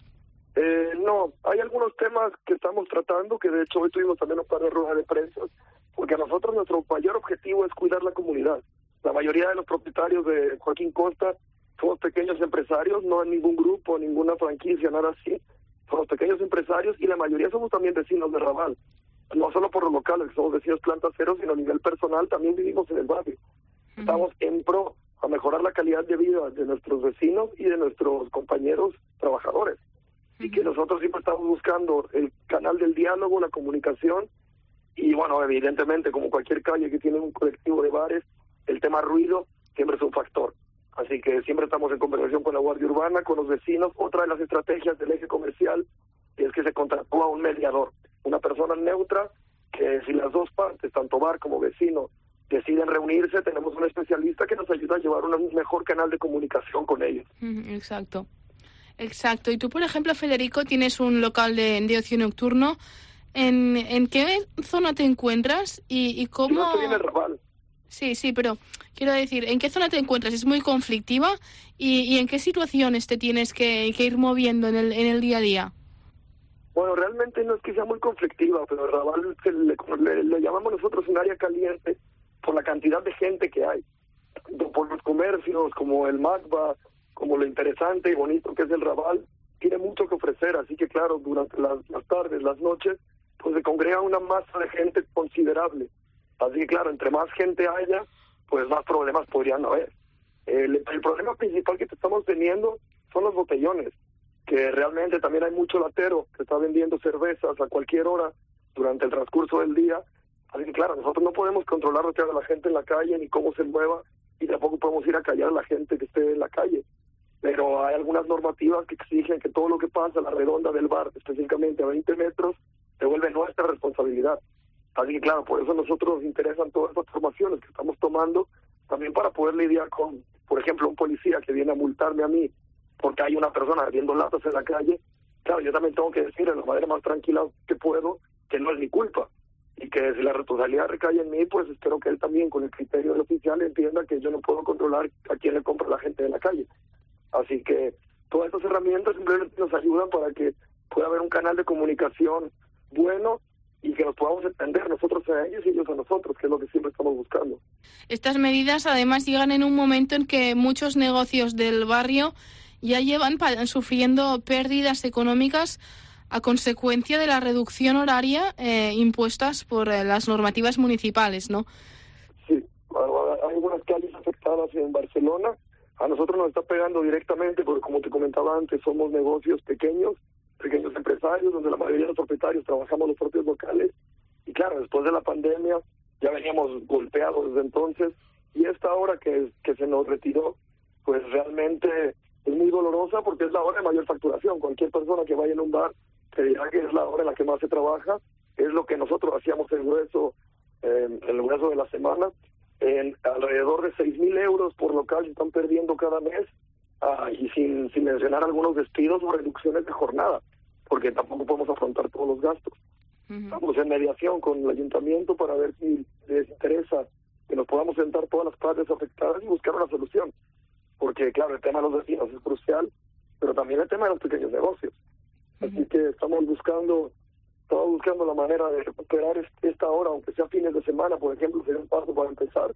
Eh, no, hay algunos temas que estamos tratando, que de hecho hoy tuvimos también un par de ruedas de prensa, porque a nosotros nuestro mayor objetivo es cuidar la comunidad. La mayoría de los propietarios de Joaquín Costa somos pequeños empresarios, no hay ningún grupo, ninguna franquicia, nada así. Somos pequeños empresarios y la mayoría somos también vecinos de Raval. No solo por los locales, somos vecinos planta cero, sino a nivel personal también vivimos en el barrio. Uh-huh. Estamos en pro a mejorar la calidad de vida de nuestros vecinos y de nuestros compañeros trabajadores. Uh-huh. Y que nosotros siempre estamos buscando el canal del diálogo, la comunicación, y bueno, evidentemente, como cualquier calle que tiene un colectivo de bares, el tema ruido siempre es un factor. Así que siempre estamos en conversación con la Guardia Urbana, con los vecinos. Otra de las estrategias del eje comercial es que se contrató a un mediador, una persona neutra, que si las dos partes, tanto bar como vecino, deciden reunirse, tenemos un especialista que nos ayuda a llevar un mejor canal de comunicación con ellos. Exacto, exacto. Y tú, por ejemplo, Federico, tienes un local de, de ocio nocturno. ¿En, ¿En qué zona te encuentras y, y cómo...? Yo estoy en el Raval. Sí, sí, pero quiero decir, ¿en qué zona te encuentras? ¿Es muy conflictiva? ¿Y, y en qué situaciones te tienes que, que ir moviendo en el, en el día a día? Bueno, realmente no es que sea muy conflictiva, pero el Raval le, le, le llamamos nosotros un área caliente por la cantidad de gente que hay, por los comercios, como el Magba, como lo interesante y bonito que es el Raval, tiene mucho que ofrecer, así que claro, durante las, las tardes, las noches, pues se congrega una masa de gente considerable. Así que claro, entre más gente haya, pues más problemas podrían haber. El, el problema principal que estamos teniendo son los botellones, que realmente también hay mucho latero que está vendiendo cervezas a cualquier hora durante el transcurso del día. Así que claro, nosotros no podemos controlar lo que haga la gente en la calle ni cómo se mueva, y tampoco podemos ir a callar a la gente que esté en la calle. Pero hay algunas normativas que exigen que todo lo que pasa a la redonda del bar, específicamente a veinte metros, se vuelve nuestra responsabilidad. Así que claro, por eso a nosotros nos interesan todas estas formaciones que estamos tomando, también para poder lidiar con, por ejemplo, un policía que viene a multarme a mí porque hay una persona bebiendo latas en la calle. Claro, yo también tengo que decir de la manera más tranquila que puedo que no es mi culpa, y que si la responsabilidad recae en mí, pues espero que él también, con el criterio del oficial, entienda que yo no puedo controlar a quién le compra la gente de la calle. Así que todas estas herramientas simplemente nos ayudan para que pueda haber un canal de comunicación bueno y que nos podamos entender nosotros a ellos y ellos a nosotros, que es lo que siempre estamos buscando. Estas medidas además llegan en un momento en que muchos negocios del barrio ya llevan pa- sufriendo pérdidas económicas a consecuencia de la reducción horaria eh, impuestas por eh, las normativas municipales, ¿no? Sí, hay algunas calles afectadas en Barcelona. A nosotros nos está pegando directamente porque, como te comentaba antes, somos negocios pequeños, pequeños empresarios, donde la mayoría de los propietarios trabajamos los propios locales. Y claro, después de la pandemia ya veníamos golpeados desde entonces, y esta hora que, que se nos retiró, pues realmente es muy dolorosa porque es la hora de mayor facturación. Cualquier persona que vaya en un bar te dirá que es la hora en la que más se trabaja, es lo que nosotros hacíamos el grueso, eh, el grueso de la semana. En alrededor de seis mil euros por local se están perdiendo cada mes, uh, y sin, sin mencionar algunos despidos o reducciones de jornada, porque tampoco podemos afrontar todos los gastos. Uh-huh. Estamos en mediación con el ayuntamiento para ver si les interesa que nos podamos sentar todas las partes afectadas y buscar una solución, porque claro, el tema de los vecinos es crucial, pero también el tema de los pequeños negocios. Uh-huh. Así que estamos buscando Estamos buscando la manera de recuperar esta hora, aunque sea fines de semana, por ejemplo, sería un paso para empezar.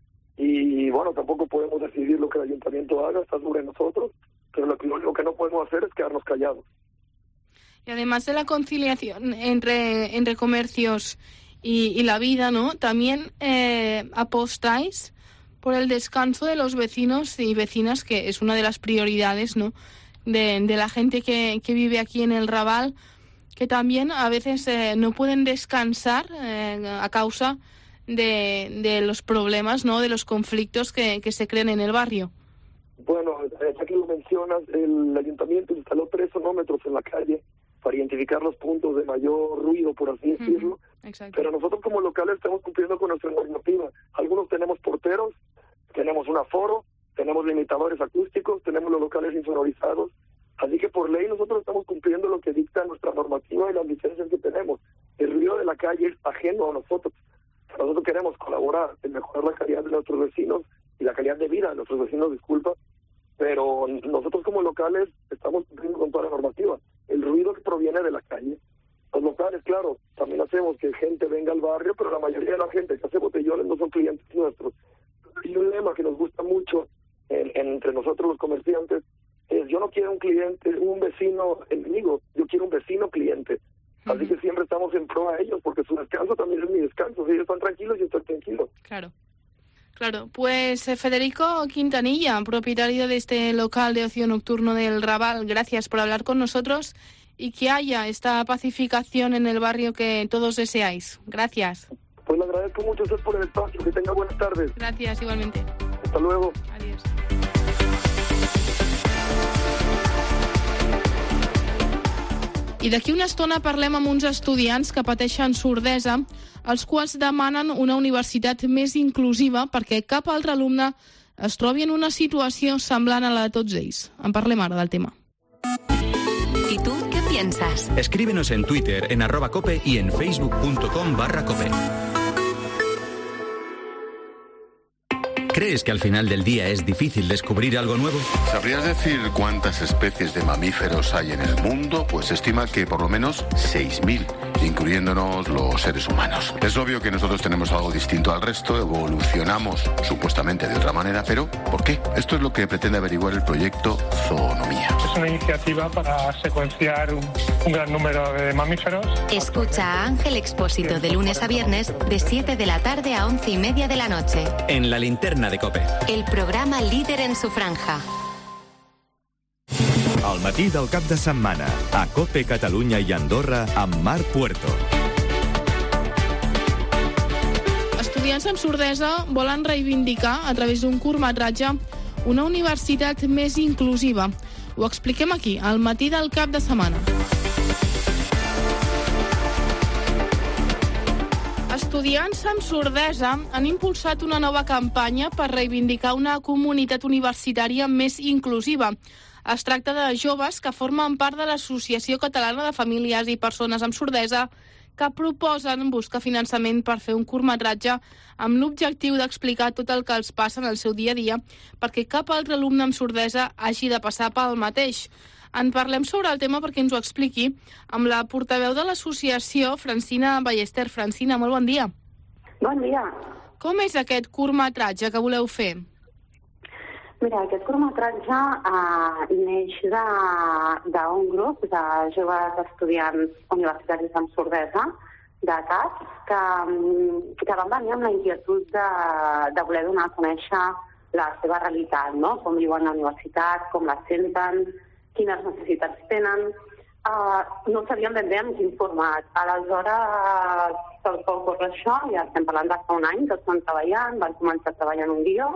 Y bueno, tampoco podemos decidir lo que el ayuntamiento haga, está sobre nosotros, pero lo que, lo que no podemos hacer es quedarnos callados. Y además de la conciliación entre, entre comercios y, y la vida, ¿no? También eh, apostáis por el descanso de los vecinos y vecinas, que es una de las prioridades, ¿no? De, de la gente que, que vive aquí en el Raval, que también a veces eh, no pueden descansar eh, a causa de, de los problemas, ¿no? De los conflictos que, que se crean en el barrio. Bueno, ya que lo mencionas, el ayuntamiento instaló tres sonómetros en la calle para identificar los puntos de mayor ruido, por así decirlo. Uh-huh. Exacto. Pero nosotros como locales estamos cumpliendo con nuestra normativa. Algunos tenemos porteros, tenemos un aforo, tenemos limitadores acústicos, tenemos los locales insonorizados. Así que por ley nosotros estamos cumpliendo lo que dicta nuestra normativa y las licencias que tenemos. El ruido de la calle es ajeno a nosotros. Nosotros queremos colaborar en mejorar la calidad de nuestros vecinos y la calidad de vida de nuestros vecinos, disculpa, pero nosotros como locales estamos cumpliendo con toda la normativa. El ruido que proviene de la calle. Los locales, claro, también hacemos que gente venga al barrio, pero la mayoría de la gente que hace botellones no son clientes nuestros. Y un lema que nos gusta mucho en, en, entre nosotros los comerciantes es: yo no quiero un cliente, un vecino enemigo, yo quiero un vecino cliente. Así que siempre estamos en pro a ellos, porque su descanso también es mi descanso. Si ellos están tranquilos, yo estoy tranquilo. Claro. Claro, pues eh, Federico Quintanilla, propietario de este local de ocio nocturno del Raval, gracias por hablar con nosotros y que haya esta pacificación en el barrio que todos deseáis. Gracias. Pues le agradezco mucho a usted por el espacio. Que tenga buenas tardes. Gracias, igualmente. Hasta luego. Adiós. I d'aquí una estona parlem amb uns estudiants que pateixen sordesa, els quals demanen una universitat més inclusiva perquè cap altre alumne es trobi en una situació semblant a la de tots ells. En parlem ara del tema. ¿Y tú qué piensas? Escríbenos en Twitter, en arroba cope y en facebook.com barra cope. ¿Crees que al final del día es difícil descubrir algo nuevo? ¿Sabrías decir cuántas especies de mamíferos hay en el mundo? Pues se estima que por lo menos seis mil, incluyéndonos los seres humanos. Es obvio que nosotros tenemos algo distinto al resto, evolucionamos supuestamente de otra manera, pero ¿por qué? Esto es lo que pretende averiguar el proyecto Zoonomía. Es una iniciativa para secuenciar un, un gran número de mamíferos. Escucha a Ángel Expósito de lunes a viernes de siete de la tarde a once y media de la noche. En la linterna de COPE. El programa líder en su franja. Al matí del cap de setmana, a COPE Catalunya i Andorra, amb Marc Puerto. Estudiants amb sordesa volen reivindicar, a través d'un curtmetratge, una universitat més inclusiva. Ho expliquem aquí, al matí del cap de setmana. Estudiants amb sordesa han impulsat una nova campanya per reivindicar una comunitat universitària més inclusiva. Es tracta de joves que formen part de l'Associació Catalana de Famílies i Persones amb Sordesa, que proposen buscar finançament per fer un curtmetratge amb l'objectiu d'explicar tot el que els passa en el seu dia a dia, perquè cap altre alumne amb sordesa hagi de passar pel mateix. En parlem sobre el tema perquè ens ho expliqui amb la portaveu de l'associació, Francina Ballester. Francina, molt bon dia. Bon dia. Com és aquest curtmetratge que voleu fer? Mira, aquest curtmetratge eh, neix d'un grup de joves estudiants universitaris amb sordesa, de C A T, que, que van venir amb la inquietud de, de voler donar a conèixer la seva realitat, no? Com viuen a la universitat, com la senten, quines necessitats tenen. Uh, no sabíem ben bé en quin format. Aleshores, per ocórrer això, ja estem parlant de fa un any que estan treballant, van començar treballant un guió,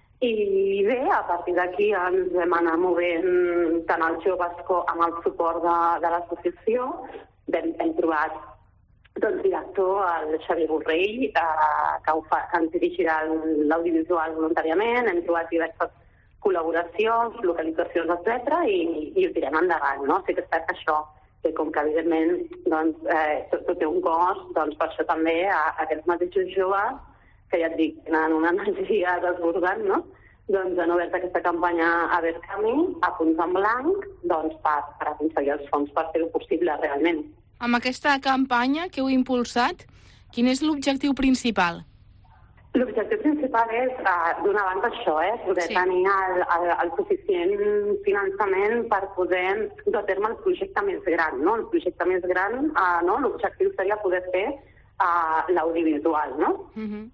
i bé, a partir d'aquí ens vam anar movent tant els joves com amb el suport de, de l'associació. Vam, hem trobat doncs, director, el Xavier Borrell, eh, que, ho fa, que ens dirigirà l'audiovisual voluntàriament. Hem trobat diverses col·laboracions, localitzacions, etcètera, i, i ho tirem endavant, no? Sí que és cert que això, que com que evidentment doncs, eh, tot, tot té un cost, doncs per això també a, a aquests mateixos joves, que ja et dic, tenen una energia desbordant, no? Doncs han obert aquesta campanya a Verkami, a punts en blanc, doncs per, per aconseguir els fons per fer-ho possible realment. Amb aquesta campanya que heu impulsat, quin és l'objectiu principal? L'objectiu principal és, uh, d'una banda, això, eh? poder sí. tenir el, el, el suficient finançament per poder dur a terme el projecte més gran. No? El projecte més gran, uh, no? L'objectiu seria poder fer uh, l'audiovisual, no? Uh-huh.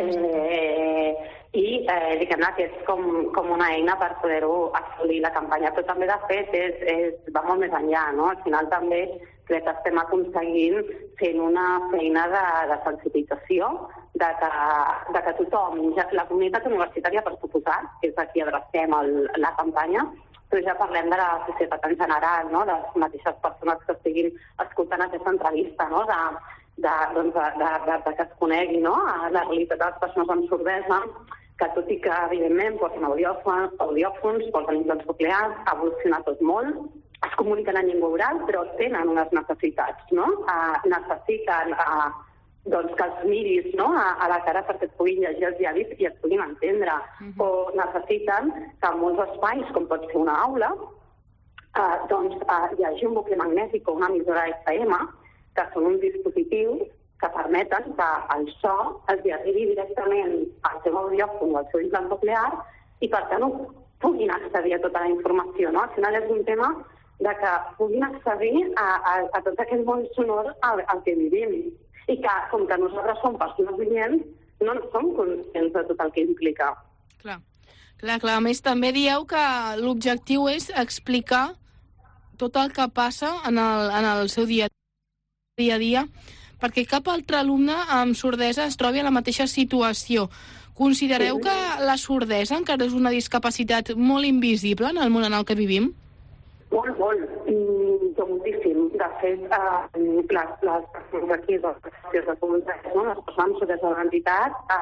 Eh, i eh, diguem-ne que és com, com una eina per poder-ho assolir la campanya, però també de fet és, és, va molt més enllà, no? Al final també crec que estem aconseguint fent una feina de, de sensibilització de que, de que tothom, ja, la comunitat universitària per suposat, que és a qui adrecem el, la campanya, però ja parlem de la societat en general, no? De les mateixes persones que estiguin escoltant aquesta entrevista, no? de, de, doncs de, de, de, de que es conegui, no? La realitat de les persones amb sordesa, que tot i que, evidentment, porten audiòfons, audiòfons porten implants coclears, ha evolucionat tot molt, es comuniquen en llengua oral, però tenen unes necessitats, no? Uh, necessiten uh, doncs, que els miris, no? a, a la cara perquè et puguin llegir els llavis i et puguin entendre. Uh-huh. O necessiten que en molts espais, com pot ser una aula, uh, doncs, uh, hi hagi un bucle magnètic o una emissora F M, que són uns dispositius que permeten que el so els arribi directament al seu audiòfon o al seu implant coclear i, per tant, puguin accedir a tota la informació. No? Al final és un tema de que puguin accedir a, a, a tot aquell món sonor al, al que vivim. I que, com que nosaltres som persones vivents, no som conscients de tot el que implica. Clar, clar, clar. A més, també dieu que l'objectiu és explicar tot el que passa en el, en el seu dia, dia a dia, perquè cap altre alumne amb sordesa es trobi en la mateixa situació. Considereu sí. que la sordesa encara és una discapacitat molt invisible en el món en el que vivim? Molt, molt. Mm, moltíssim. De fet, eh, les, les persones aquí, les persones de comunitat, no? Les persones amb sordesa de l'entitat,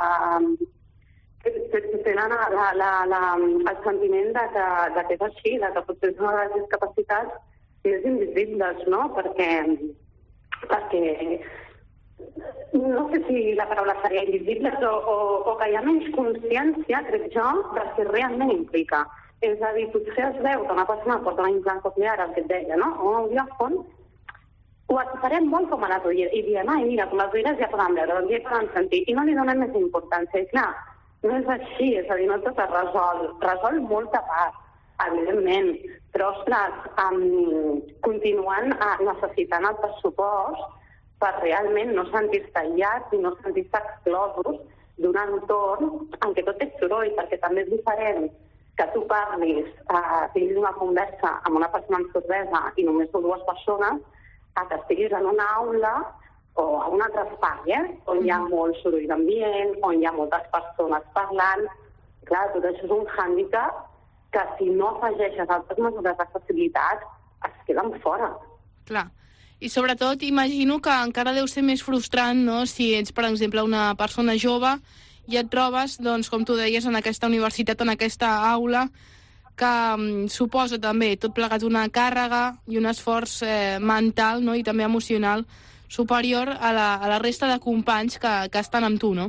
eh, tenen la, la, la, el sentiment de que, de que és així, de que potser és una de les discapacitats més invisibles, no? Perquè, perquè no sé si la paraula seria invisible, o, o, o que hi ha menys consciència, crec jo, del que realment implica. És a dir, potser es veu que una persona porta un implant coclear, el que et deia, no? O un audiòfon, ho farem molt com a les ulleres, i diem, ai, mira, com les ulleres ja poden veure, doncs ja poden sentir, i no li donem més importància. I clar, no és així, és a dir, no tot es resol, resol molta part, evidentment, però, ostres, um, continuen uh, necessitant el pressupost per realment no sentir-se aïllats i no sentir-se exclosos d'un entorn en què tot és soroll, perquè també és diferent que tu parlis, eh, tinguis una conversa amb una persona amb sordesa i només són dues persones, a que estiguis en una aula o a un altre espai, eh, on hi ha molt soroll d'ambient, on hi ha moltes persones parlant. Clar, tot això és un hàndicap que si no afegeixes altres mesures d'accessibilitat es queden fora. Clar. I sobretot imagino que encara deu ser més frustrant, no?, si ets, per exemple, una persona jove i et trobes, doncs, com tu deies, en aquesta universitat, en aquesta aula, que um, suposa també tot plegat una càrrega i un esforç eh, mental, no?, i també emocional superior a la, a la resta de companys que, que estan amb tu, no?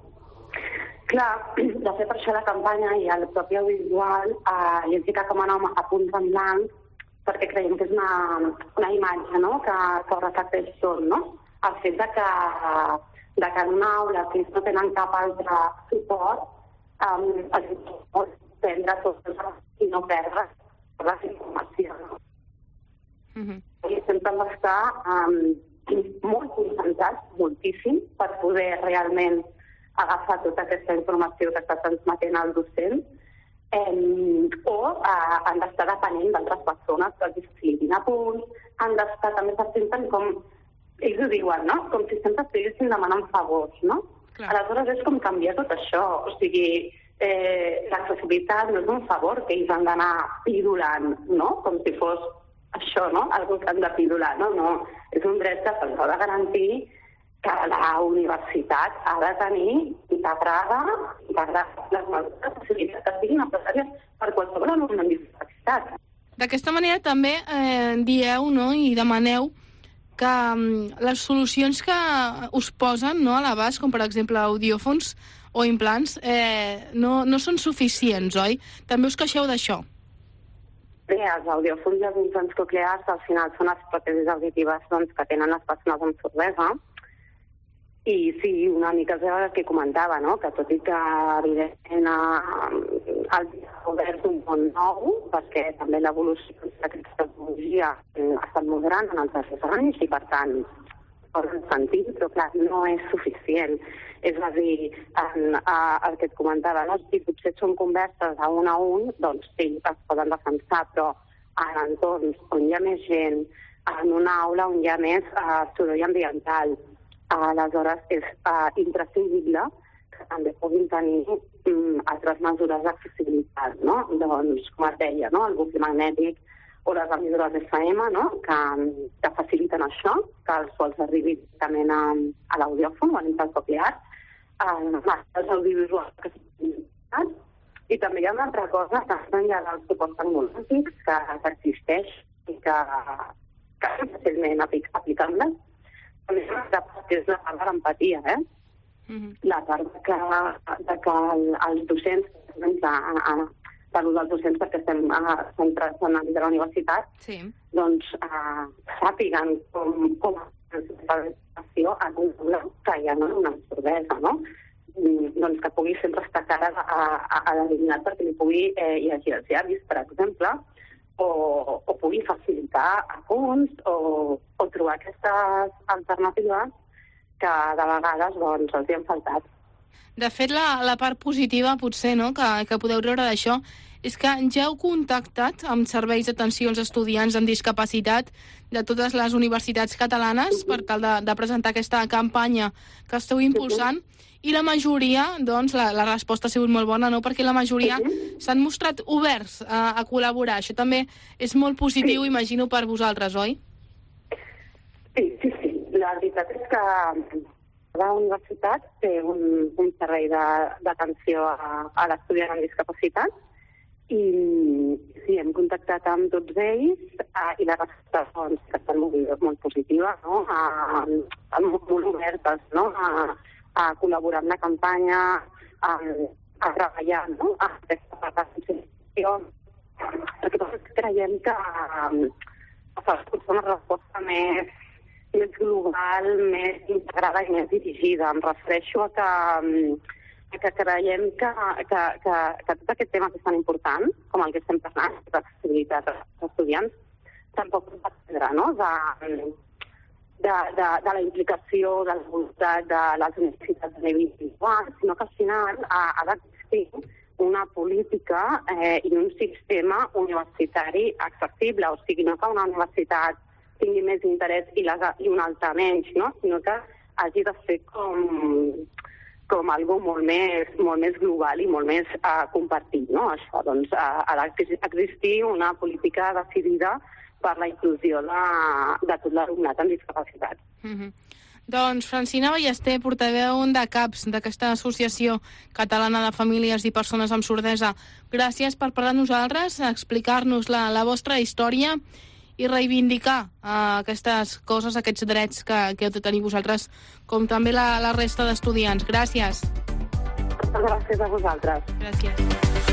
Clar, de fet, per això la campanya i el propi audiovisual eh, li hem ficat com a nom a punts en blanc, perquè creiem que és una, una imatge, no?, que, que reflecteix tot, no? El fet de que, de que en una aula, si no tenen cap altre suport, um, es pot prendre tot i no perdre la informació. No? Mm-hmm. I sempre hem d'estar um, molt concentrats, moltíssim, per poder realment agafar tota aquesta informació que està transmetent al docent, Eh, o eh, han d'estar depenent d'altres persones que els expliquin a punts, han d'estar també se senten com, ells ho diuen, no?, com si sempre estiguessin demanant favors, no? Clar. Aleshores és com canviar tot això, o sigui, eh, l'accessibilitat no és un favor que ells han d'anar pidolant, no?, com si fos això, no?, algú que han de pidolar, no? No, és un dret que se'ls ha de garantir, que la universitat ha de tenir integrada, integrada les mesures facilitats que siguin necessàries per qualsevol alumne amb discapacitat. D'aquesta manera també eh, dieu, no?, i demaneu que um, les solucions que us posen, no?, a l'abast, com per exemple audiòfons o implants, eh, no, no són suficients, oi? També us queixeu d'això. Bé, els audiòfons i els implants coclears al final són les pròtesis auditives, doncs, que tenen les persones amb sordesa. I sí, una mica és el que comentava, no?, que tot i que evidentment ha obert un món nou, perquè també l'evolució d'aquesta tecnologia ha estat molt gran en els darrers anys i, per tant, poden sentir, però clar, no és suficient. És a dir, en, a, el que et comentava, no?, si potser són converses a un a un, doncs sí, es poden defensar, però en entorns on hi ha més gent, en una aula on hi ha més uh, soroll ambiental, aleshores és uh, imprescindible que també puguin tenir um, altres mesures d'accessibilitat, no? Doncs, com es deia, no? El bucle magnètic o les emissores F M, no? que, que faciliten això, que els sols arribin directament a, a l'audiòfon o a l'implants coclears, eh, els audiovisuals que s'han. I també hi ha una altra cosa, que hi ha dels suports tecnològics que, que existeix i que, que és fàcilment aplicable. També hi ha una altra part, que és la part de l'empatia, eh? Mm-hmm. La part que, de que el, els docents, doncs, a, a, parlo dels docents perquè estem uh, centrats en l'àmbit de la universitat, sí. doncs uh, sàpiguen com, com la educació a un aula que hi ha una sordesa, no? I, doncs que pugui sempre estar cara a, a, a l'alumnat perquè li pugui eh, llegir els llavis, per exemple, o, o pugui facilitar apunts o, o trobar aquestes alternatives que de vegades doncs, els hi han faltat. De fet, la, la part positiva, potser, no?, que, que podeu treure d'això, és que ja heu contactat amb serveis d'atenció als estudiants amb discapacitat de totes les universitats catalanes uh-huh. per tal de, de presentar aquesta campanya que esteu impulsant, uh-huh. i la majoria, doncs, la, la resposta ha sigut molt bona, no?, perquè la majoria uh-huh. s'han mostrat oberts a, a col·laborar. Això també és molt positiu, sí. imagino, per vosaltres, oi? Sí, sí, sí. La veritat és que la universitat té un, un servei d'atenció a, a l'estudiant amb discapacitat i sí, hem contactat amb tots ells uh, i les respostes doncs, que estan molt, molt positives, no? a, a, molt obertes, no? a, a col·laborar amb la campanya, a, a treballar, no? a aquesta participació. Perquè creiem que um, és una resposta més més global, més integrada i més dirigida. Em refereixo a que, que creiem que, que, que, que tot aquest tema que és tan important, com el que estem parlant, l'accessibilitat dels estudiants, tampoc es va perdre, no?, de, de, de, de la implicació, de la voluntat de les universitats a nivell individual, sinó que al final ha, ha d'existir una política eh, i un sistema universitari accessible, o sigui, no que una universitat tingui més interès i, la, i un altre menys, no? Sinó que hagi de ser com, com algo molt més, molt més global i molt més uh, compartit, no? Això, doncs, uh, ha d'existir una política decidida per la inclusió de, de tot l'alumnat amb discapacitat. Mm-hmm. Doncs Francina Ballester, portaveu de CAPS, d'aquesta Associació Catalana de Famílies i Persones amb Sordesa, gràcies per parlar amb nosaltres, explicar-nos la, la vostra història i reivindicar uh, aquestes coses, aquests drets que, que heu de tenir vosaltres, com també la, la resta d'estudiants. Gràcies. Gràcies a vosaltres. Gràcies.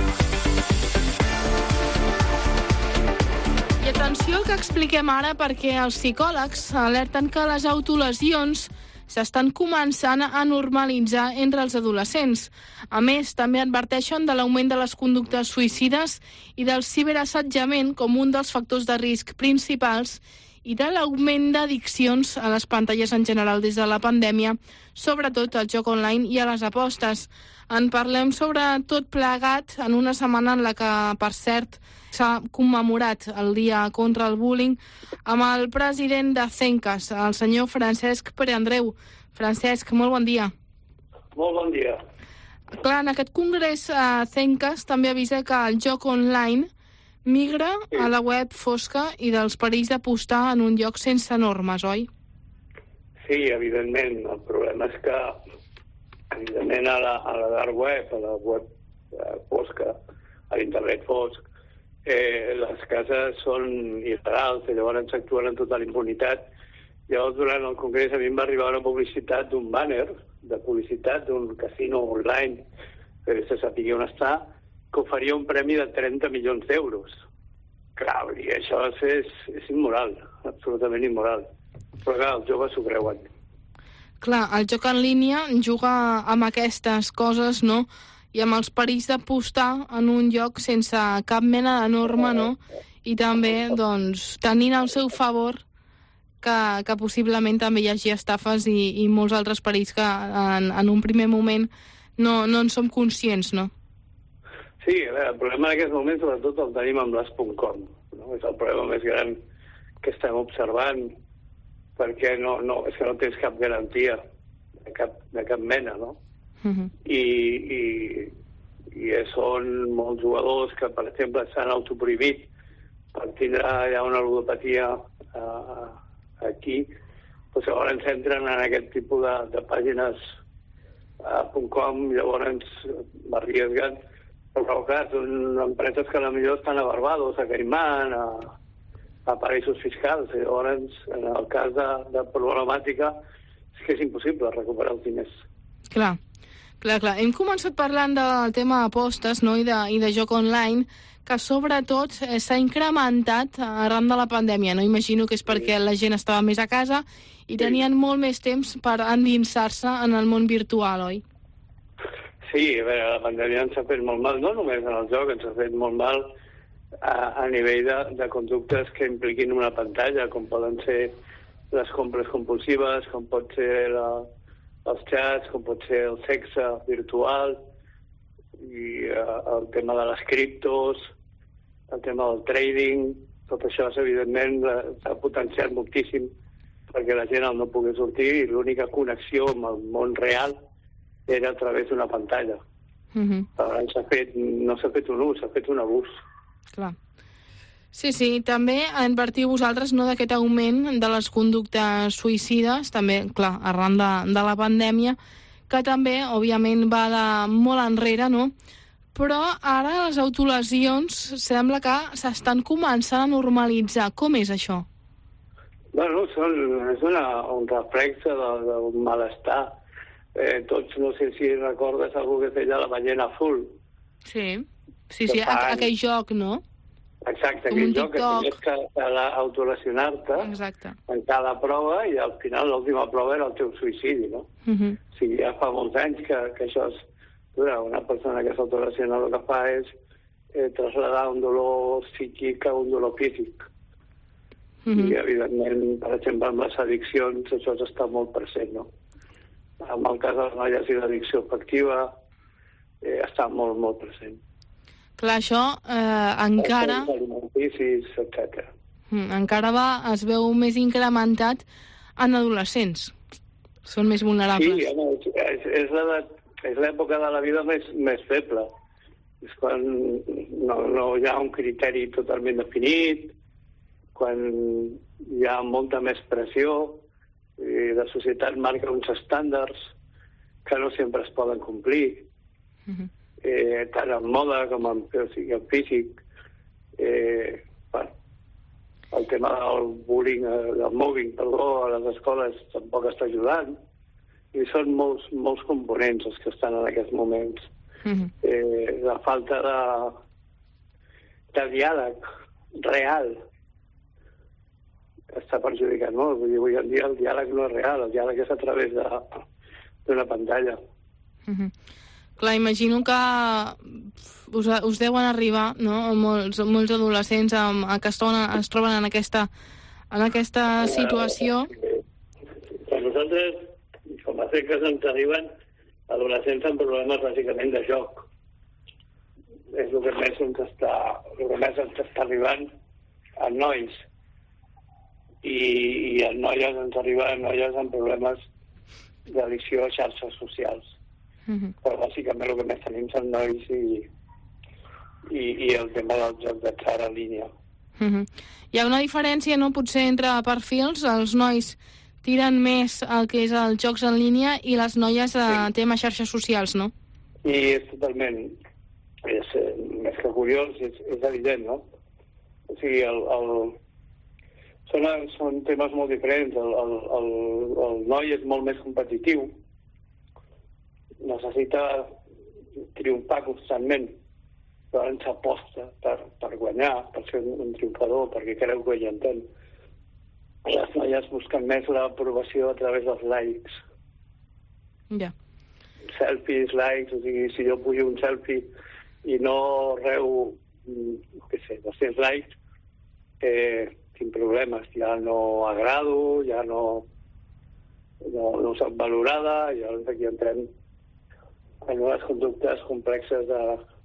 I atenció al que expliquem ara, perquè els psicòlegs alerten que les autolesions s'estan començant a normalitzar entre els adolescents. A més, també adverteixen de l'augment de les conductes suïcides i del ciberassetjament com un dels factors de risc principals i de l'augment d'addiccions a les pantalles en general des de la pandèmia, sobretot al joc online i a les apostes. En parlem sobre tot plegat en una setmana en la que, per cert, s'ha commemorat el dia contra el bullying amb el president de CENCAS, el senyor Francesc Pereandreu. Francesc, molt bon dia. Molt bon dia. Clar, en aquest congrés eh, CENCAS també avisa que el joc online migra sí. a la web fosca i dels perills d'apostar en un lloc sense normes, oi? Sí, evidentment. El problema és que, evidentment, a la, a la dark web, a la web eh, fosca, a l'internet fosc, eh, les cases són il·legals i llavors s'actuen en tota la impunitat. Llavors, durant el congrés, a mi em va arribar una publicitat d'un bàner, de publicitat d'un casino online, que se sàpiga on està, que oferia un premi de trenta milions d'euros. Clar, i això és, és immoral, absolutament immoral. Però clar, els joves s'ho creuen. Clar, el joc en línia juga amb aquestes coses, no?, i amb els perills d'apostar en un lloc sense cap mena de norma, no?, i també, doncs, tenint al seu favor que, que possiblement també hi hagi estafes i, i molts altres perills que en, en un primer moment no, no en som conscients, no? Sí, a veure, el problema en aquest moment sobretot el tenim amb l'as punt com, no? És el problema més gran que estem observant, perquè no, no, és que no tens cap garantia de cap, de cap mena, no? Uh-huh. I, i, i són molts jugadors que, per exemple, s'han autoprohibit per tindre ja una ludopatia uh, aquí, doncs llavors entren en aquest tipus de, de pàgines uh, .com, llavors m'arriesguen, però clar, són empreses que potser estan a Barbados, a Caimán, a, a paraïsos fiscals, i llavors en el cas de, de problemàtica és que és impossible recuperar els diners. Clar, clar, clar. Hem començat parlant del tema d'apostes, no?, i de, i de joc online, que sobretot eh, s'ha incrementat arran de la pandèmia, no? Imagino que és perquè la gent estava més a casa i tenien molt més temps per endinsar-se en el món virtual, oi? Sí, a veure, la pandèmia ens ha fet molt mal, no només en el joc, ens ha fet molt mal a, a nivell de, de conductes que impliquin una pantalla, com poden ser les compres compulsives, com pot ser la, els xats, com pot ser el sexe virtual, i uh, el tema de les criptos, el tema del trading, tot això, evidentment, s'ha potenciat moltíssim perquè la gent no pogués sortir i l'única connexió amb el món real era a través d'una pantalla. Uh-huh. Però s'ha fet, no s'ha fet un ús, s'ha fet un abús. Clar. Sí, sí, també advertiu vosaltres, no, d'aquest augment de les conductes suïcides, també, clar, arran de, de la pandèmia, que també, òbviament, va de molt enrere, no? Però ara les autolesions sembla que s'estan començant a normalitzar. Com és això? Bueno, són, és una, un reflexe d'un malestar. Eh, tots, no sé si recordes algú que feia la ballena azul. Sí, sí, sí, fan... aquell joc, no? Exacte, aquell joc que tenies que autolesionar-te en cada prova i al final l'última prova era el teu suïcidi, no? Uh-huh. O sigui, ja fa molts anys que, que això és... Una persona que s'autolesiona el que fa és eh, traslladar un dolor psíquic a un dolor físic. Uh-huh. I, evidentment, per exemple, amb les addiccions això està molt present, no? En el cas de les noies i l'addicció afectiva eh, està molt, molt present. Clar, això eh, encara... alimenticis, etcètera. Mm, encara va, es veu més incrementat en adolescents. Són més vulnerables. Sí, home, és, és l'edat és l'època de la vida més, més feble. És quan no, no hi ha un criteri totalment definit, quan hi ha molta més pressió, i la societat marca uns estàndards que no sempre es poden complir, uh-huh. eh, tant en moda com en, o sigui, en físic. Eh, bueno, el tema del bullying, del mobbing, perdó, a les escoles tampoc està ajudant. I són molts, molts components els que estan en aquests moments. Uh-huh. Eh, la falta de, de diàleg real està perjudicant molt. Vull dir, avui en dia el diàleg no és real, el diàleg és a través d'una pantalla. Uh-huh. Clar, imagino que us, us deuen arribar, no?, molts, molts adolescents amb, que es troben, es troben en aquesta, en aquesta situació. Per nosaltres, com a fer que ens arriben adolescents amb problemes bàsicament de joc. És el que més ens està, el que més ens està arribant a nois. I, i a noies ens arriben noies amb problemes d'addicció a xarxes socials. Uh-huh. Però bàsicament el que més tenim són nois i, i, i el tema del joc d'atzar en línia. Uh-huh. Hi ha una diferència, no?, potser entre perfils, els nois tiren més el que és els jocs en línia i les noies a sí. tema xarxes socials, no? I és totalment, és, més que curiós, és, és evident, no? O sigui, el, el, són, són temes molt diferents. El, el, el, el noi és molt més competitiu, necessita triomfar constantment, però ens aposta per, per guanyar, per ser un triomfador, perquè creu que hi entén. Les noies busquen més l'aprovació a través dels likes. Ja. Selfies, likes, o sigui, si jo pujo un selfie i no reu, què sé, dos-cents likes, eh, tinc problemes, ja no agrado, ja no, no, no soc valorada, i llavors aquí entrem en unes conductes complexes de,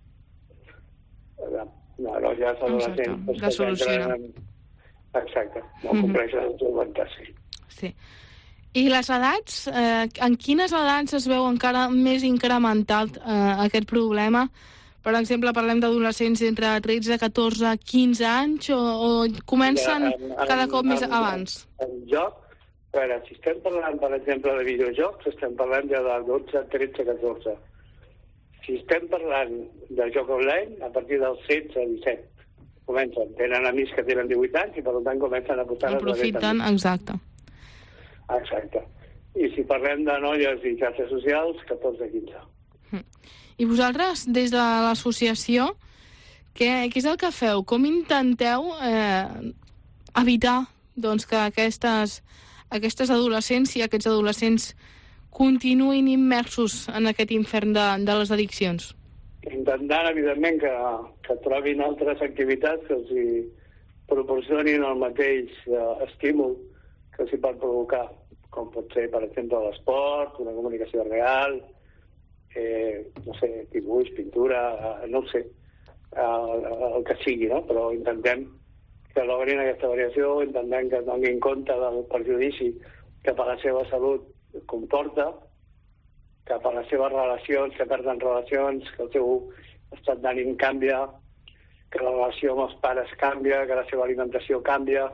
de, de noies adolescents. De solucionar. Exacte, molt complexa d'autoaguantar-se. Sí. I les edats? Eh, en quines edats es veu encara més incrementat eh, aquest problema? Per exemple, parlem d'adolescents entre tretze, catorze, quinze anys o, o comencen en, en, cada cop més en, abans? En, en joc, però si estem parlant, per exemple, de videojocs, estem parlant ja de dotze, tretze, catorze. Si estem parlant de joc online, a partir dels setze, disset, comencen. Tenen amics que tenen divuit anys i, per tant, comencen a portar... Aprofiten, exacte. Exacte. I si parlem de noies i xarxes socials, catorze, quinze. I vosaltres, des de l'associació, què, què és el que feu? Com intenteu eh, evitar doncs, que aquestes, aquestes adolescents i aquests adolescents continuïn immersos en aquest infern de, de les addiccions? Intentant, evidentment, que, que trobin altres activitats que els hi proporcionin el mateix eh, estímul que els hi pot provocar, com pot ser, per exemple, l'esport, una comunicació real, eh, no sé, dibuix, pintura, eh, no ho sé, eh, el que sigui, no? Però intentem que logrin aquesta variació, intentem que donin compte del perjudici que per la seva salut comporta, que per les seves relacions, que perden relacions, que el seu estat d'ànim canvia, que la relació amb els pares canvia, que la seva alimentació canvia,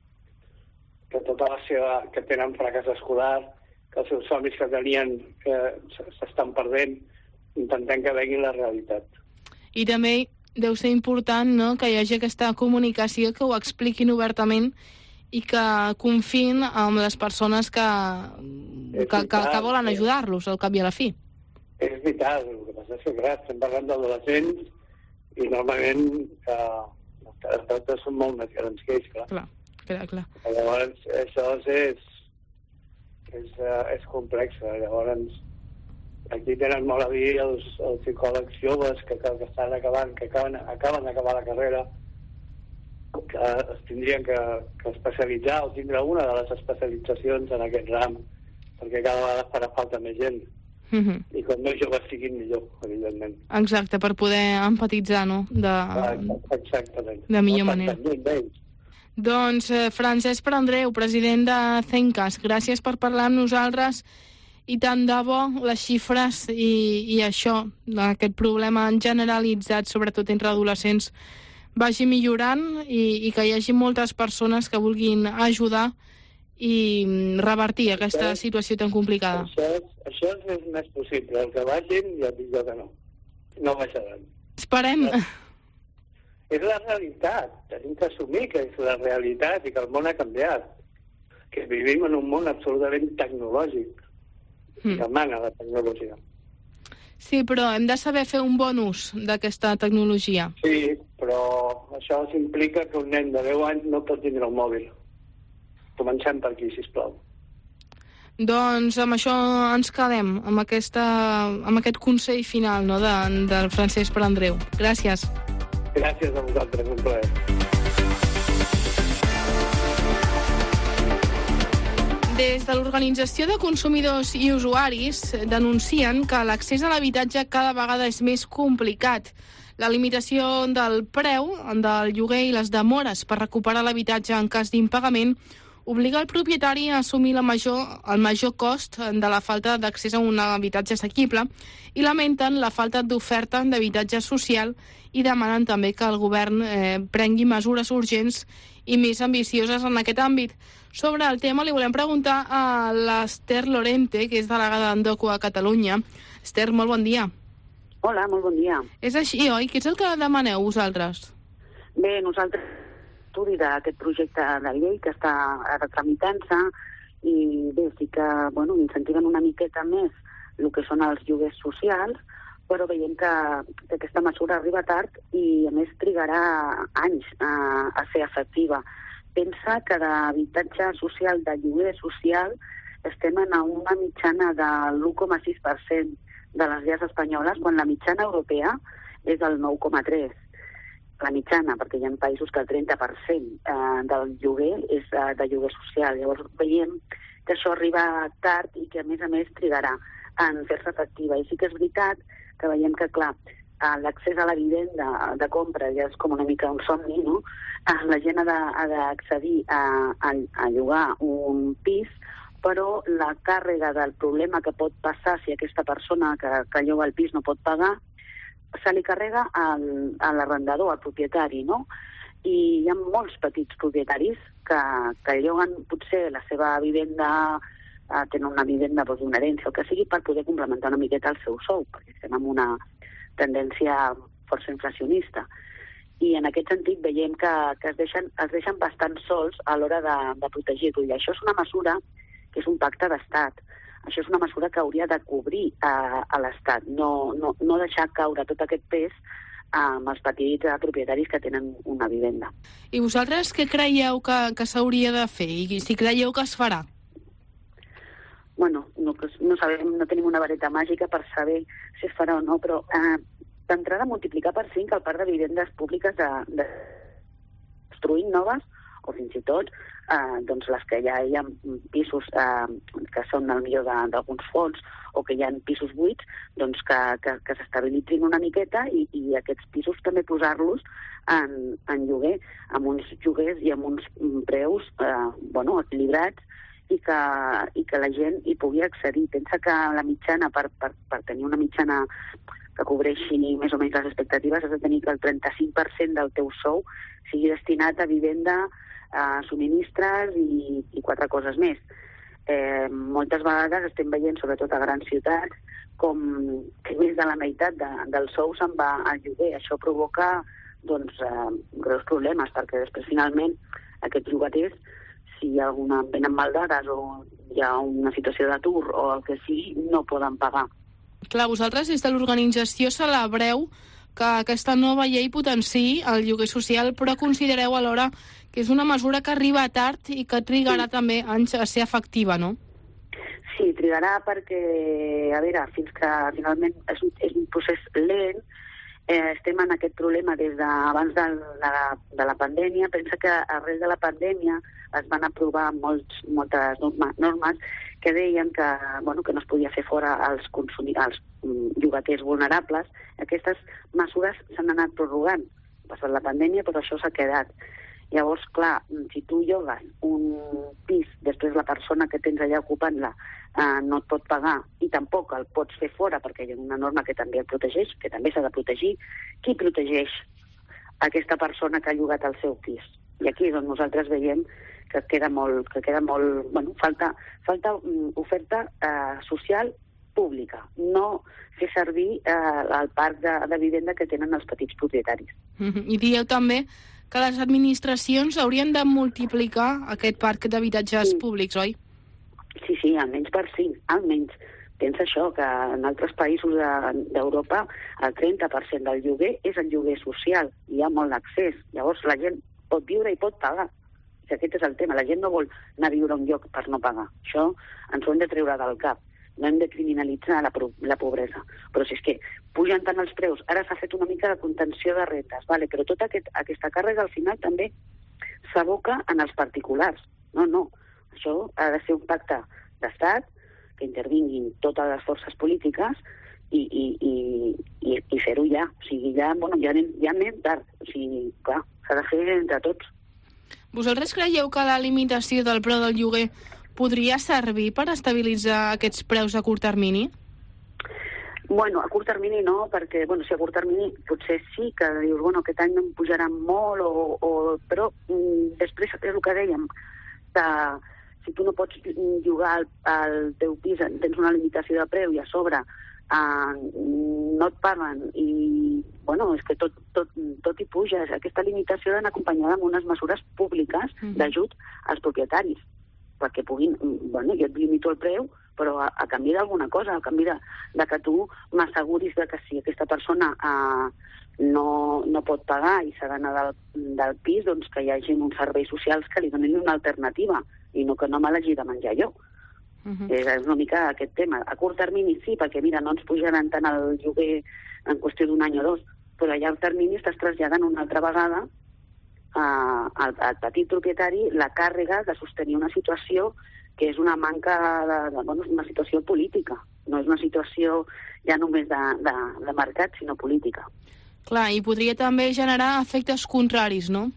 que tota la seva, que tenen fracàs escolar, que els seus somnis que tenien eh, s'estan perdent, intentem que veguin la realitat. I també deu ser important, no?, que hi hagi aquesta comunicació, que ho expliquin obertament i que confiïn amb les persones que, que, que, que volen ajudar-los, al cap i a la fi. És vital, el que passa és que, clar, estem parlant d'adolescents i normalment eh, els terapeutes són molt més grans que ells, clar. Clar, clar, clar. Llavors, això és, és, uh, és complex. Llavors, aquí tenen molt a dir els, els psicòlegs joves que, que, que estan acabant, que acaben, acaben d'acabar la carrera, que es tindrien que, que especialitzar o tindre una de les especialitzacions en aquest ram, perquè cada vegada farà falta més gent. Mm-hmm. I com més joves siguin, millor, evidentment. Exacte, per poder empatitzar, no?, de, Exactament. de millor no, manera. Doncs eh, Francesc Prandreu, president de Cencas, gràcies per parlar amb nosaltres i tant de bo les xifres i, i això, aquest problema generalitzat, sobretot entre adolescents, vagi millorant i, i que hi hagi moltes persones que vulguin ajudar i revertir aquesta situació tan complicada. Això, això és més possible. El que vagin, ja dic jo que no. No baixaran. Esperem. És la realitat. Tenim que assumir que és la realitat i que el món ha canviat. Que vivim en un món absolutament tecnològic. Mm. Que mana la tecnologia. Sí, però hem de saber fer un bon ús d'aquesta tecnologia. Sí, però això implica que un nen de deu anys no pot tindre un mòbil. Comencem per aquí, sisplau. Doncs amb això ens quedem, amb, aquesta, amb aquest consell final, no?, de, del Francesc Prandreu. Gràcies. Gràcies a vosaltres, un plaer. Des de l'Organització de Consumidors i Usuaris denuncien que l'accés a l'habitatge cada vegada és més complicat. La limitació del preu del lloguer i les demores per recuperar l'habitatge en cas d'impagament obliga el propietari a assumir la major, el major cost de la falta d'accés a un habitatge assequible i lamenten la falta d'oferta d'habitatge social i demanen també que el govern eh, prengui mesures urgents i més ambicioses en aquest àmbit. Sobre el tema li volem preguntar a l'Ester Lorente, que és delegada d'Endoco a Catalunya. Ester, molt bon dia. Hola, molt bon dia. És així, oi? Què és el que demaneu vosaltres? Bé, nosaltres estudi d'aquest projecte de llei que està ara tramitant-se i bé, sí que bueno, incentiven una miqueta més el que són els lloguers socials, però veiem que, que aquesta mesura arriba tard i a més trigarà anys a, a ser efectiva. Pensa que d'habitatge social, de lloguer social, estem en una mitjana de l'u coma sis per cent de les llars espanyoles, quan la mitjana europea és del nou coma tres per cent. La mitjana, perquè hi ha països que el trenta per cent eh, del lloguer és eh, de lloguer social. Llavors veiem que això arriba tard i que a més a més trigarà en fer-se efectiva. I sí que és veritat que veiem que, clar, l'accés a la vivenda de compra ja és com una mica un somni, no? La gent ha d'accedir a, a, a llogar un pis, però la càrrega del problema que pot passar si aquesta persona que, que lloga el pis no pot pagar, se li carrega al, a l'arrendador, al propietari, no? I hi ha molts petits propietaris que, que lloguen potser la seva vivenda, eh, tenen una vivenda, doncs, una herència, el que sigui, per poder complementar una miqueta el seu sou, perquè estem en una tendència força inflacionista. I en aquest sentit veiem que, que es, deixen, es deixen bastant sols a l'hora de, de protegir-ho. I això és una mesura que és un pacte d'estat. Això és una mesura que hauria de cobrir a, a l'Estat, no, no, no deixar caure tot aquest pes amb els petits propietaris que tenen una vivenda. I vosaltres què creieu que, que s'hauria de fer? I si creieu que es farà? Bueno, no, no sabem, no tenim una vareta màgica per saber si es farà o no, però eh, d'entrada multiplicar per cinc el parc de vivendes públiques de, de construint noves, o fins i tot eh, doncs les que ja hi ha pisos eh, que són el millor d'alguns fons, o que hi ha pisos buits, doncs que, que, que s'estabilitzin una miqueta i, i aquests pisos també posar-los en, en lloguer, amb uns lloguers i amb uns preus eh, bueno, equilibrats, i que, i que la gent hi pugui accedir. Pensa que la mitjana, per, per, per tenir una mitjana que cobreixi més o menys les expectatives, has de tenir que el trenta-cinc per cent del teu sou sigui destinat a vivenda, a subministres i, i quatre coses més. Eh, moltes vegades estem veient, sobretot a grans ciutats, com que més de la meitat de, del sou se'n va al lloguer. Això provoca doncs, eh, greus problemes, perquè després, finalment, aquests llogaters, si hi ha alguna, venen maldades o hi ha una situació d'atur o el que sigui, no poden pagar. Clar, vosaltres des de l'organització celebreu que aquesta nova llei potenciï el lloguer social, però considereu alhora que és una mesura que arriba tard i que trigarà sí. també anys a ser efectiva, no? Sí, trigarà perquè, a veure, fins que finalment és un, és un procés lent. Eh, estem en aquest problema des d'abans de, de, la, de la pandèmia. Pensa que arrel de la pandèmia es van aprovar molts, moltes norma, normes que deien que, bueno, que no es podia fer fora els, els llogaters vulnerables. Aquestes mesures s'han anat prorrogant. Ha passat la pandèmia, però això s'ha quedat. Llavors, clar, si tu llogues un pis, després la persona que tens allà ocupant-la eh, no et pot pagar i tampoc el pots fer fora perquè hi ha una norma que també el protegeix, que també s'ha de protegir, qui protegeix aquesta persona que ha llogat el seu pis? I aquí és on nosaltres veiem que queda molt, que queda molt, bueno, falta, falta oferta eh, social pública, no fer servir eh, el parc de, de vivenda que tenen els petits propietaris. Mm-hmm. I dieu també que les administracions haurien de multiplicar aquest parc d'habitatges sí. públics, oi? Sí, sí, almenys per cinc, almenys. Pensa això, que en altres països d'Europa el trenta per cent del lloguer és el lloguer social, hi ha molt d'accés. Llavors la gent pot viure i pot pagar. I aquest és el tema, la gent no vol anar a viure a un lloc per no pagar. Això ens ho hem de treure del cap. No hem de criminalitzar la, la pobresa. Però si és que pugen tant els preus, ara s'ha fet una mica de contenció de rentes, vale? Però tota aquest, aquesta càrrega al final també s'aboca en els particulars. No, no. Això ha de ser un pacte d'estat, que intervinguin totes les forces polítiques i, i, i, i, i fer-ho ja. O sigui, ja, bueno, ja, anem, ja anem tard. O sigui, clar, s'ha de fer entre tots. Vosaltres creieu que la limitació del preu del lloguer podria servir per estabilitzar aquests preus a curt termini? Bueno, a curt termini no, perquè, bueno, si a curt termini potser sí que dius, bueno, aquest any no em pujaran molt, o, o, però mm, després és el que dèiem, que si tu no pots llogar el, el teu pis, tens una limitació de preu i a sobre eh, no et paguen i, bueno, és que tot, tot, tot hi puja. Aquesta limitació ha d'anar acompanyada amb unes mesures públiques mm-hmm. d'ajut als propietaris, perquè puguin, bueno, jo et limito el preu, però a, a canvi d'alguna cosa, a canvi de, de que tu m'asseguris de que si aquesta persona eh, no, no pot pagar i s'ha d'anar del, del pis, doncs que hi hagi uns serveis socials que li donin una alternativa i no que no me l'hagi de menjar jo. Uh-huh. És una mica aquest tema. A curt termini sí, perquè mira, no ens pujaran tant el lloguer en qüestió d'un any o dos, però a llarg termini estàs traslladant una altra vegada Uh, al, al petit propietari la càrrega de sostenir una situació que és una manca de, de bueno, una situació política. no és una situació ja només de, de, de mercat, sinó política. Clar, i podria també generar efectes contraris, no?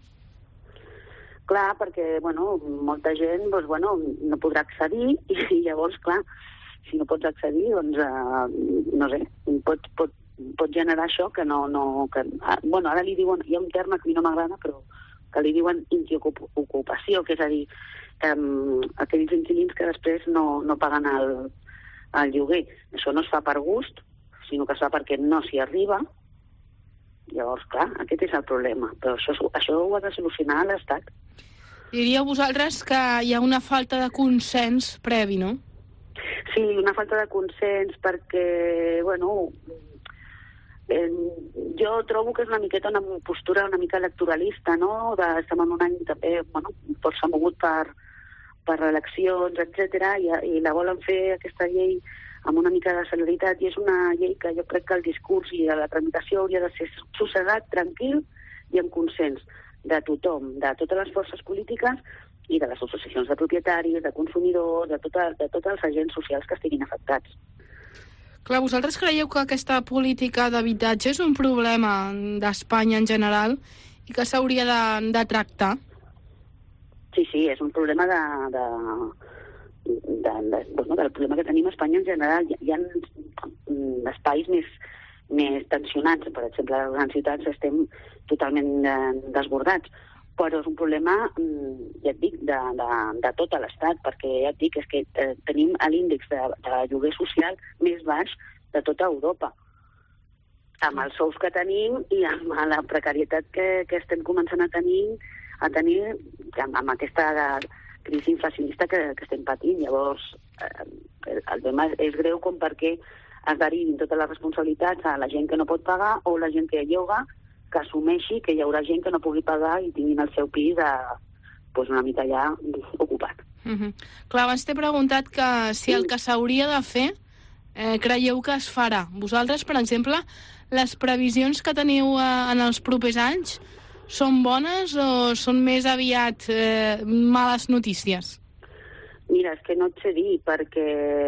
Clar, perquè, bueno, molta gent, doncs, bueno, no podrà accedir i llavors, clar, si no pots accedir, doncs, eh, no sé, pot, pot, pot generar això que no... no que, bueno, ara li diuen, hi ha un terme que a mi no m'agrada, però que li diuen intiocupació, que és a dir, um, aquells inquilins que després no, no paguen el, el lloguer. Això no es fa per gust, sinó que es fa perquè no s'hi arriba. Llavors, clar, aquest és el problema. Però això, això ho ha de solucionar l'Estat. Diríeu vosaltres que hi ha una falta de consens previ, no? Sí, una falta de consens perquè, bueno, eh, jo trobo que és una miqueta una postura una mica electoralista, no? De, estem en un any també, bueno, força mogut per, per eleccions, etcètera, i, i la volen fer aquesta llei amb una mica de celeritat, i és una llei que jo crec que el discurs i la tramitació hauria de ser sossegat, tranquil i amb consens de tothom, de totes les forces polítiques i de les associacions de propietaris, de consumidors, de, tota, de tots els agents socials que estiguin afectats. Clar, vosaltres creieu que aquesta política d'habitatge és un problema d'Espanya en general i que s'hauria de, de tractar? Sí, sí, és un problema de, de, de, de, bueno, del problema que tenim a Espanya en general. Hi, hi ha espais més, més tensionats. Per exemple, a les grans ciutats estem totalment eh, desbordats, però és un problema, ja et dic, de, de, de tot l'Estat, perquè ja et dic, és que eh, tenim l'índex de, de lloguer social més baix de tota Europa, amb els sous que tenim i amb la precarietat que, que estem començant a tenir, a tenir amb, amb aquesta crisi inflacionista que, que estem patint. Llavors, eh, el tema és greu com perquè es derivin totes les responsabilitats a la gent que no pot pagar o la gent que lloga, que assumeixi que hi haurà gent que no pugui pagar i tinguin el seu pis de, pues, una mica ja ocupat. Uh-huh. Clar, abans t'he preguntat que si el que s'hauria de fer eh, creieu que es farà. Vosaltres, per exemple, les previsions que teniu eh, en els propers anys són bones o són més aviat eh, males notícies? Mira, és que no et sé dir, perquè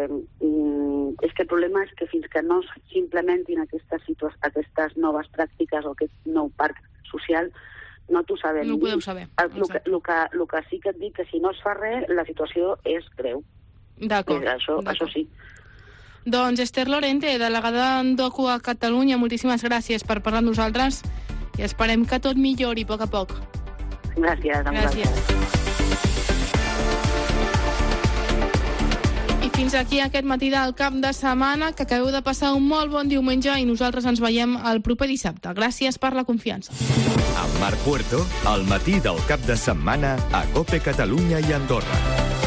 mm, és que el problema és que fins que no s'implementin aquestes, aquestes noves pràctiques o aquest nou parc social, no t'ho sabem dir. No ho podeu saber. El, el, que, el, que, el que sí que et dic que si no es fa res, la situació és greu. D'acord. Això, això sí. Doncs Esther Lorente, delegada d'Ocu a Catalunya, moltíssimes gràcies per parlar amb nosaltres i esperem que tot millori a poc a poc. Gràcies. Gràcies. Fins aquí aquest matí del cap de setmana, que acabeu de passar un molt bon diumenge i nosaltres ens veiem el proper dissabte. Gràcies per la confiança. Amb Marc Puerto, al matí del cap de setmana a COPE Catalunya i Andorra.